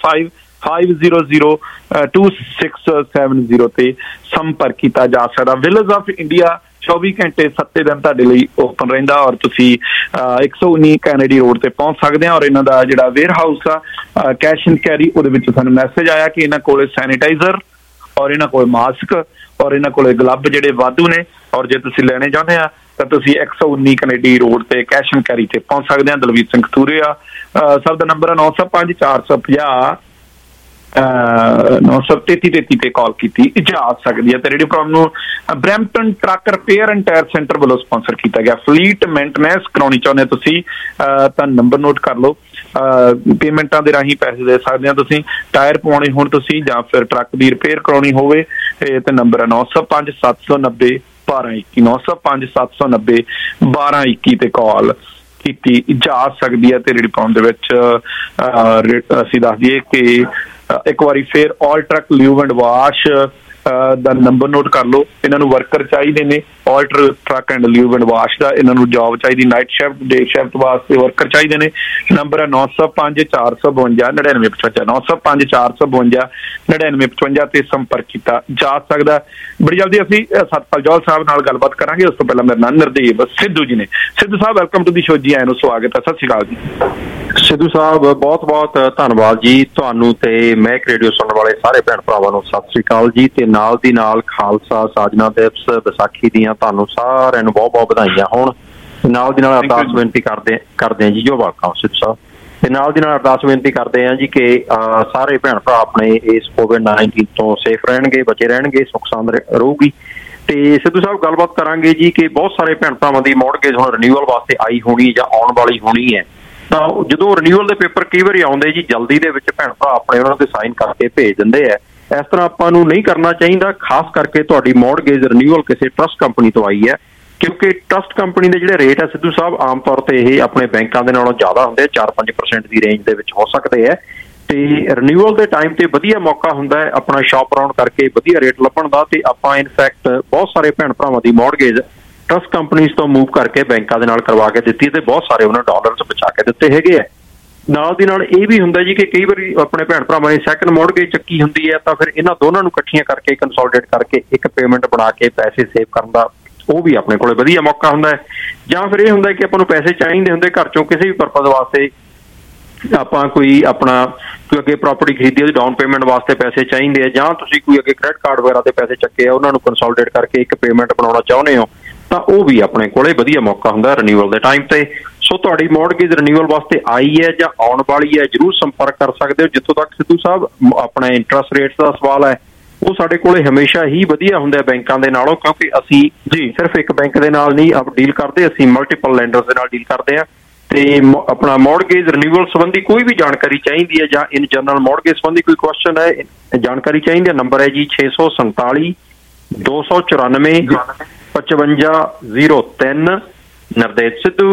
9055002670 ਤੇ ਸੰਪਰਕ ਕੀਤਾ ਜਾ ਸਕਦਾ। ਵਿਲੇਜ ਆਫ ਇੰਡੀਆ 24 ਘੰਟੇ 7 ਦਿਨ ਤੁਹਾਡੇ ਲਈ ਓਪਨ ਰਹਿੰਦਾ ਔਰ ਤੁਸੀਂ 119 ਕੈਨੇਡੀ ਰੋਡ ਤੇ ਪਹੁੰਚ ਸਕਦੇ ਆ। ਔਰ ਇਹਨਾਂ ਦਾ ਜਿਹੜਾ ਵੇਅਰ ਹਾਊਸ ਆ ਕੈਸ਼ ਐਂਡ ਕੈਰੀ, ਉਹਦੇ ਵਿੱਚ ਸਾਨੂੰ ਮੈਸੇਜ ਆਇਆ ਕਿ ਇਹਨਾਂ ਕੋਲ ਸੈਨੀਟਾਈਜ਼ਰ ਔਰ ਇਹਨਾਂ ਕੋਲ ਮਾਸਕ ਔਰ ਇਹਨਾਂ ਕੋਲ ਗਲੱਬ ਜਿਹੜੇ ਵਾਧੂ ਨੇ। ਔਰ ਜੇ ਤੁਸੀਂ ਲੈਣੇ ਚਾਹੁੰਦੇ ਆ ਤਾਂ ਤੁਸੀਂ 119 ਕੈਨੇਡੀ ਰੋਡ ਤੇ ਕੈਸ਼ ਐਂਡ ਕੈਰੀ ਤੇ ਪਹੁੰਚ ਸਕਦੇ ਆ। ਦਲਵੀਰ ਸਿੰਘ ਕਤੂਰੀਆ ਸਭ ਦਾ ਨੰਬਰ 905 450 933 ਤੇ ਕਾਲ ਕੀਤੀ ਜਾ ਸਕਦੀ ਹੈ। ਤੇ ਰੇਡੀਓ ਪ੍ਰੋਗਰਾਮ ਨੂੰ Brampton truck repair and tyre centre ਵੱਲੋਂ ਸਪਾਂਸਰ ਕੀਤਾ ਗਿਆ। ਫਲੀਟ ਮੇਨਟੇਨੈਂਸ ਕਰਾਉਣੀ ਚਾਹੁੰਦੇ ਤੁਸੀਂ ਤਾਂ ਨੰਬਰ ਨੋਟ ਕਰ ਲਓ। ਪੇਮੈਂਟਾਂ ਦੇ ਰਾਹੀਂ ਪੈਸੇ ਦੇ ਸਕਦੇ ਹੋ ਤੁਸੀਂ। ਟਾਇਰ ਪਵਾਉਣੇ ਹੋਣ ਤੁਸੀਂ ਜਾਂ ਫਿਰ ਟਰੱਕ ਦੀ ਰਿਪੇਅਰ ਕਰਾਉਣੀ ਹੋਵੇ ਤੇ ਨੰਬਰ 905 790 1221 905 790 1221 ਤੇ ਕਾਲ ਕੀਤੀ ਜਾ ਸਕਦੀ ਹੈ। ਤੇ ਰੇਡੀਓ ਪ੍ਰੋਗਰਾਮ ਦੇ ਵਿੱਚ ਅਸੀਂ ਦੱਸ ਦਈਏ ਕਿ ਇੱਕ ਵਾਰੀ ਫੇਰ all truck lube and wash ਦਾ ਨੰਬਰ ਨੋਟ ਕਰ ਲਓ। ਇਹਨਾਂ ਨੂੰ ਵਰਕਰ ਚਾਹੀਦੇ ਨੇ all truck and lube and wash ਦਾ। ਇਹਨਾਂ ਨੂੰ ਜੌਬ ਚਾਹੀਦੀ ਨਾਈਟ ਸ਼ਿਫਟ, ਡੇ ਸ਼ਿਫਟ ਵਾਸਤੇ ਵਰਕਰ ਚਾਹੀਦੇ ਨੇ। ਨੰਬਰ 905 452 9955 905 452 9955 ਤੇ ਸੰਪਰਕ ਕੀਤਾ ਜਾ ਸਕਦਾ। ਬੜੀ ਜਲਦੀ ਅਸੀਂ ਸਤਪਾਲ ਜੌਹਲ ਸਾਹਿਬ ਨਾਲ ਗੱਲਬਾਤ ਕਰਾਂਗੇ। ਉਸ ਤੋਂ ਪਹਿਲਾਂ ਮੇਰੇ ਨਾਲ ਨਿਰਦੇਵ ਸਿੱਧੂ ਜੀ ਨੇ। Sidhu Sahib welcome to the show ji. ਆਇਆਂ ਨੂੰ ਸਵਾਗਤ ਹੈ। ਸਤਿ ਸ਼੍ਰੀ ਅਕਾਲ ਜੀ। ਸਿੱਧੂ ਸਾਹਿਬ ਬਹੁਤ ਬਹੁਤ ਧੰਨਵਾਦ ਜੀ ਤੁਹਾਨੂੰ ਤੇ ਮਹਿਕ ਰੇਡੀਓ ਸੁਣਨ ਵਾਲੇ ਸਾਰੇ ਭੈਣ ਭਰਾਵਾਂ ਨੂੰ ਸਤਿ ਸ਼੍ਰੀ ਅਕਾਲ ਜੀ। ਤੇ ਨਾਲ ਦੀ ਨਾਲ ਖਾਲਸਾ ਸਾਜਨਾ ਦਿਵਸ ਵਿਸਾਖੀ ਦੀਆਂ ਤੁਹਾਨੂੰ ਸਾਰਿਆਂ ਨੂੰ ਬਹੁਤ ਬਹੁਤ ਵਧਾਈਆਂ ਹੋਣ। ਨਾਲ ਦੀ ਨਾਲ ਅਰਦਾਸ ਬੇਨਤੀ ਕਰਦੇ ਹਾਂ ਜੀ ਜੋ ਵਾਕਾ ਸਿੱਧੂ ਸਾਹਿਬ। ਤੇ ਨਾਲ ਦੀ ਨਾਲ ਅਰਦਾਸ ਬੇਨਤੀ ਕਰਦੇ ਹਾਂ ਜੀ ਕਿ ਸਾਰੇ ਭੈਣ ਭਰਾ ਆਪਣੇ ਇਸ COVID-19 ਤੋਂ ਸੇਫ ਰਹਿਣਗੇ, ਬਚੇ ਰਹਿਣਗੇ, ਸੁੱਖ ਸਾਂਦ ਰਹੂਗੀ। ਤੇ ਸਿੱਧੂ ਸਾਹਿਬ ਗੱਲਬਾਤ ਕਰਾਂਗੇ ਜੀ ਕਿ ਬਹੁਤ ਸਾਰੇ ਭੈਣ ਭਰਾਵਾਂ ਦੀ ਮੌਰਗੇਜ ਹੁਣ ਰਿਨਿਊਅਲ ਵਾਸਤੇ ਆਈ ਹੋਣੀ ਜਾਂ ਆਉਣ ਵਾਲੀ ਹੋਣੀ ਹੈ। ਤਾਂ ਜਦੋਂ ਰਿਨਿਊਅਲ ਦੇ ਪੇਪਰ ਕਈ ਵਾਰੀ ਆਉਂਦੇ ਜੀ ਜਲਦੀ ਦੇ ਵਿੱਚ ਭੈਣ ਭਰਾ ਆਪਣੇ ਉਹਨਾਂ ਤੇ ਸਾਈਨ ਕਰਕੇ ਭੇਜ ਦਿੰਦੇ ਆ। ਇਸ ਤਰ੍ਹਾਂ ਆਪਾਂ ਨੂੰ ਨਹੀਂ ਕਰਨਾ ਚਾਹੀਦਾ। ਖਾਸ ਕਰਕੇ ਤੁਹਾਡੀ ਮੌਰਗੇਜ ਰਿਨਿਊਅਲ ਕਿਸੇ ਟਰਸਟ ਕੰਪਨੀ ਤੋਂ ਆਈ ਹੈ, ਕਿਉਂਕਿ ਟਰਸਟ ਕੰਪਨੀ ਦੇ ਜਿਹੜੇ ਰੇਟ ਹੈ ਸਿੱਧੂ ਸਾਹਿਬ ਆਮ ਤੌਰ ਤੇ ਇਹ ਆਪਣੇ ਬੈਂਕਾਂ ਦੇ ਨਾਲੋਂ ਜ਼ਿਆਦਾ ਹੁੰਦੇ, 4-5% ਦੀ ਰੇਂਜ ਦੇ ਵਿੱਚ ਹੋ ਸਕਦੇ ਹੈ। ਤੇ ਰਿਨਿਊਅਲ ਦੇ ਟਾਈਮ ਤੇ ਵਧੀਆ ਮੌਕਾ ਹੁੰਦਾ ਹੈ ਆਪਣਾ ਸ਼ਾਪ ਅਰਾਊਂਡ ਕਰਕੇ ਵਧੀਆ ਰੇਟ ਲੱਭਣ ਦਾ। ਤੇ ਆਪਾਂ ਇਨਫੈਕਟ ਬਹੁਤ ਸਾਰੇ ਭੈਣ ਭਰਾਵਾਂ ਦੀ ਮੌਰਗੇਜ ਟਰਸਟ ਕੰਪਨੀਜ਼ ਤੋਂ ਮੂਵ ਕਰਕੇ ਬੈਂਕਾਂ ਦੇ ਨਾਲ ਕਰਵਾ ਕੇ ਦਿੱਤੀ ਤੇ ਬਹੁਤ ਸਾਰੇ ਉਹਨਾਂ ਡਾਲਰਸ ਬਚਾ ਕੇ ਦਿੱਤੇ ਹੈਗੇ ਆ। ਨਾਲ ਦੀ ਨਾਲ ਇਹ ਵੀ ਹੁੰਦਾ ਜੀ ਕਿ ਕਈ ਵਾਰੀ ਆਪਣੇ ਭੈਣ ਭਰਾਵਾਂ ਨੇ ਸੈਕੰਡ ਮੌਰਗੇਜ ਚੱਕੀ ਹੁੰਦੀ ਹੈ ਤਾਂ ਫਿਰ ਇਹਨਾਂ ਦੋਨਾਂ ਨੂੰ ਇਕੱਠੀਆਂ ਕਰਕੇ ਕੰਸੋਲੀਡੇਟ ਕਰਕੇ ਇੱਕ ਪੇਮੈਂਟ ਬਣਾ ਕੇ ਪੈਸੇ ਸੇਵ ਕਰਨ ਦਾ ਉਹ ਵੀ ਆਪਣੇ ਕੋਲੇ ਵਧੀਆ ਮੌਕਾ ਹੁੰਦਾ ਹੈ। ਜਾਂ ਫਿਰ ਇਹ ਹੁੰਦਾ ਕਿ ਆਪਾਂ ਨੂੰ ਪੈਸੇ ਚਾਹੀਦੇ ਹੁੰਦੇ ਘਰ ਚੋਂ ਕਿਸੇ ਵੀ ਪਰਪਸ ਵਾਸਤੇ, ਆਪਾਂ ਕੋਈ ਆਪਣਾ ਕੋਈ ਅੱਗੇ ਪ੍ਰਾਪਰਟੀ ਖਰੀਦੀ ਉਹਦੀ ਡਾਊਨ ਪੇਮੈਂਟ ਵਾਸਤੇ ਪੈਸੇ ਚਾਹੀਦੇ ਆ, ਜਾਂ ਤੁਸੀਂ ਕੋਈ ਅੱਗੇ ਕ੍ਰੈਡਿਟ ਕਾਰਡ ਵਗੈਰਾ ਦੇ ਪੈਸੇ ਚੱਕੇ ਆ ਉਹਨਾਂ ਨੂੰ ਕੰਸੋਲੀਡੇਟ ਕਰਕੇ ਇੱਕ ਪੇਮੈਂਟ ਬਣਾਉਣਾ ਚਾਹੁੰਦੇ ਹੋ ਤਾਂ ਉਹ ਵੀ ਆਪਣੇ ਕੋਲੇ ਵਧੀਆ ਮੌਕਾ ਹੁੰਦਾ ਰਿਨਿਊਅਲ ਦੇ ਟਾਈਮ ਤੇ। ਸੋ ਤੁਹਾਡੀ ਮੌਰਗੇਜ ਰਿਨਿਊਅਲ ਵਾਸਤੇ ਆਈ ਹੈ ਜਾਂ ਆਉਣ ਵਾਲੀ ਹੈ ਜ਼ਰੂਰ ਸੰਪਰਕ ਕਰ ਸਕਦੇ ਹੋ। ਜਿੱਥੋਂ ਤੱਕ ਸਿੱਧੂ ਸਾਹਿਬ ਆਪਣਾ ਇੰਟਰਸਟ ਰੇਟਸ ਦਾ ਸਵਾਲ ਹੈ ਉਹ ਸਾਡੇ ਕੋਲੇ ਹਮੇਸ਼ਾ ਹੀ ਵਧੀਆ ਹੁੰਦਾ ਬੈਂਕਾਂ ਦੇ ਨਾਲੋਂ, ਕਿਉਂਕਿ ਅਸੀਂ ਜੀ ਸਿਰਫ ਇੱਕ ਬੈਂਕ ਦੇ ਨਾਲ ਨਹੀਂ ਡੀਲ ਕਰਦੇ, ਅਸੀਂ ਮਲਟੀਪਲ ਲੈਂਡਰਸ ਦੇ ਨਾਲ ਡੀਲ ਕਰਦੇ ਹਾਂ। ਤੇ ਆਪਣਾ ਮੌਰਗੇਜ ਰਿਨਿਊਅਲ ਸੰਬੰਧੀ ਕੋਈ ਵੀ ਜਾਣਕਾਰੀ ਚਾਹੀਦੀ ਹੈ ਜਾਂ ਇਨ ਜਨਰਲ ਮੌਰਗੇਜ ਸੰਬੰਧੀ ਕੋਈ ਕੁਐਸਚਨ ਹੈ ਜਾਣਕਾਰੀ ਚਾਹੀਦੀ ਹੈ, ਨੰਬਰ ਹੈ ਜੀ 647 294 5503। ਨਰਦੇਵ ਸਿੱਧੂ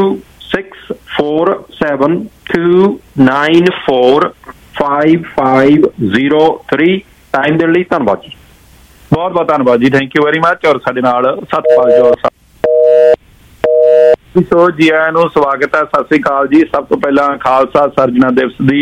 6472945503। ਟਾਈਮ ਦੇਣ ਲਈ ਧੰਨਵਾਦ ਜੀ। ਬਹੁਤ ਬਹੁਤ ਧੰਨਵਾਦ ਜੀ। Thank you very much. ਔਰ ਸਾਡੇ ਨਾਲ ਸਤਪਾਲ ਜੌਹਲ ਸਾਹਿਬ ਸੋ ਜੀ ਆਇਆਂ ਨੂੰ ਸਵਾਗਤ ਹੈ। ਸਤਿ ਸ੍ਰੀ ਅਕਾਲ ਜੀ। ਸਭ ਤੋਂ ਪਹਿਲਾਂ ਖਾਲਸਾ ਸਰਜਣਾ ਦਿਵਸ ਦੀ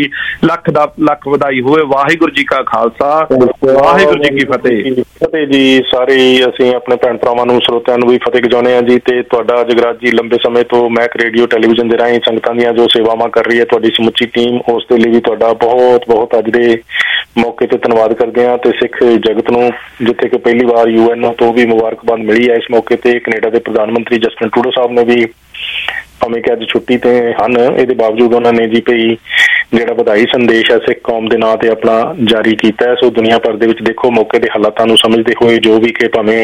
ਲੱਖ ਵਧਾਈ ਹੋਵੇ। ਵਾਹਿਗੁਰੂ ਜੀ ਕਾ ਖਾਲਸਾ, ਵਾਹਿਗੁਰੂ ਜੀ ਕੀ ਫਤਿਹ। ਫਤਿਹ ਜੀ। ਸਾਰੇ ਅਸੀਂ ਆਪਣੇ ਭੈਣ ਭਰਾਵਾਂ ਨੂੰ, ਸਰੋਤਿਆਂ ਨੂੰ ਵੀ ਫਤਿਹ ਗਜਾਉਂਦੇ ਹਾਂ ਜੀ। ਤੇ ਤੁਹਾਡਾ ਜਗਰਾਜ ਜੀ ਲੰਬੇ ਸਮੇਂ ਤੋਂ ਮੈਕ ਰੇਡੀਓ ਟੈਲੀਵਿਜ਼ਨ ਦੇ ਰਾਹੀਂ ਸੰਗਤਾਂ ਦੀਆਂ ਜੋ ਸੇਵਾਵਾਂ ਕਰ ਰਹੀ ਹੈ, ਤੁਹਾਡੀ ਸਮੁੱਚੀ ਟੀਮ, ਉਸ ਦੇ ਲਈ ਵੀ ਤੁਹਾਡਾ ਬਹੁਤ ਬਹੁਤ ਅੱਜ ਦੇ ਮੌਕੇ ਤੇ ਧੰਨਵਾਦ ਕਰਦੇ ਹਾਂ। ਤੇ ਸਿੱਖ ਜਗਤ ਨੂੰ, ਜਿੱਥੇ ਕਿ ਪਹਿਲੀ ਵਾਰ UN ਤੋਂ ਵੀ ਮੁਬਾਰਕਬਾਦ ਮਿਲੀ ਹੈ, ਇਸ ਮੌਕੇ ਤੇ ਕੈਨੇਡਾ ਦੇ ਪ੍ਰਧਾਨ ਮੰਤਰੀ ਜਸਟਿਨ ਟਰੂਡੋ ਸਾਹਿਬ ਨੇ ਵੀ, ਭਾਵੇਂ ਕਿ ਅੱਜ ਛੁੱਟੀ ਤੇ ਹਨ, ਇਹਦੇ ਬਾਵਜੂਦ ਉਹਨਾਂ ਨੇ ਜੀ ਭਈ ਜਿਹੜਾ ਵਧਾਈ ਸੰਦੇਸ਼ ਹੈ ਸਿੱਖ ਕੌਮ ਦੇ ਨਾਂ ਤੇ ਆਪਣਾ ਜਾਰੀ ਕੀਤਾ ਹੈ। ਸੋ ਦੁਨੀਆ ਭਰ ਦੇ ਵਿੱਚ ਦੇਖੋ ਮੌਕੇ ਦੇ ਹਾਲਾਤਾਂ ਨੂੰ ਸਮਝਦੇ ਹੋਏ, ਜੋ ਵੀ ਕਿ ਭਾਵੇਂ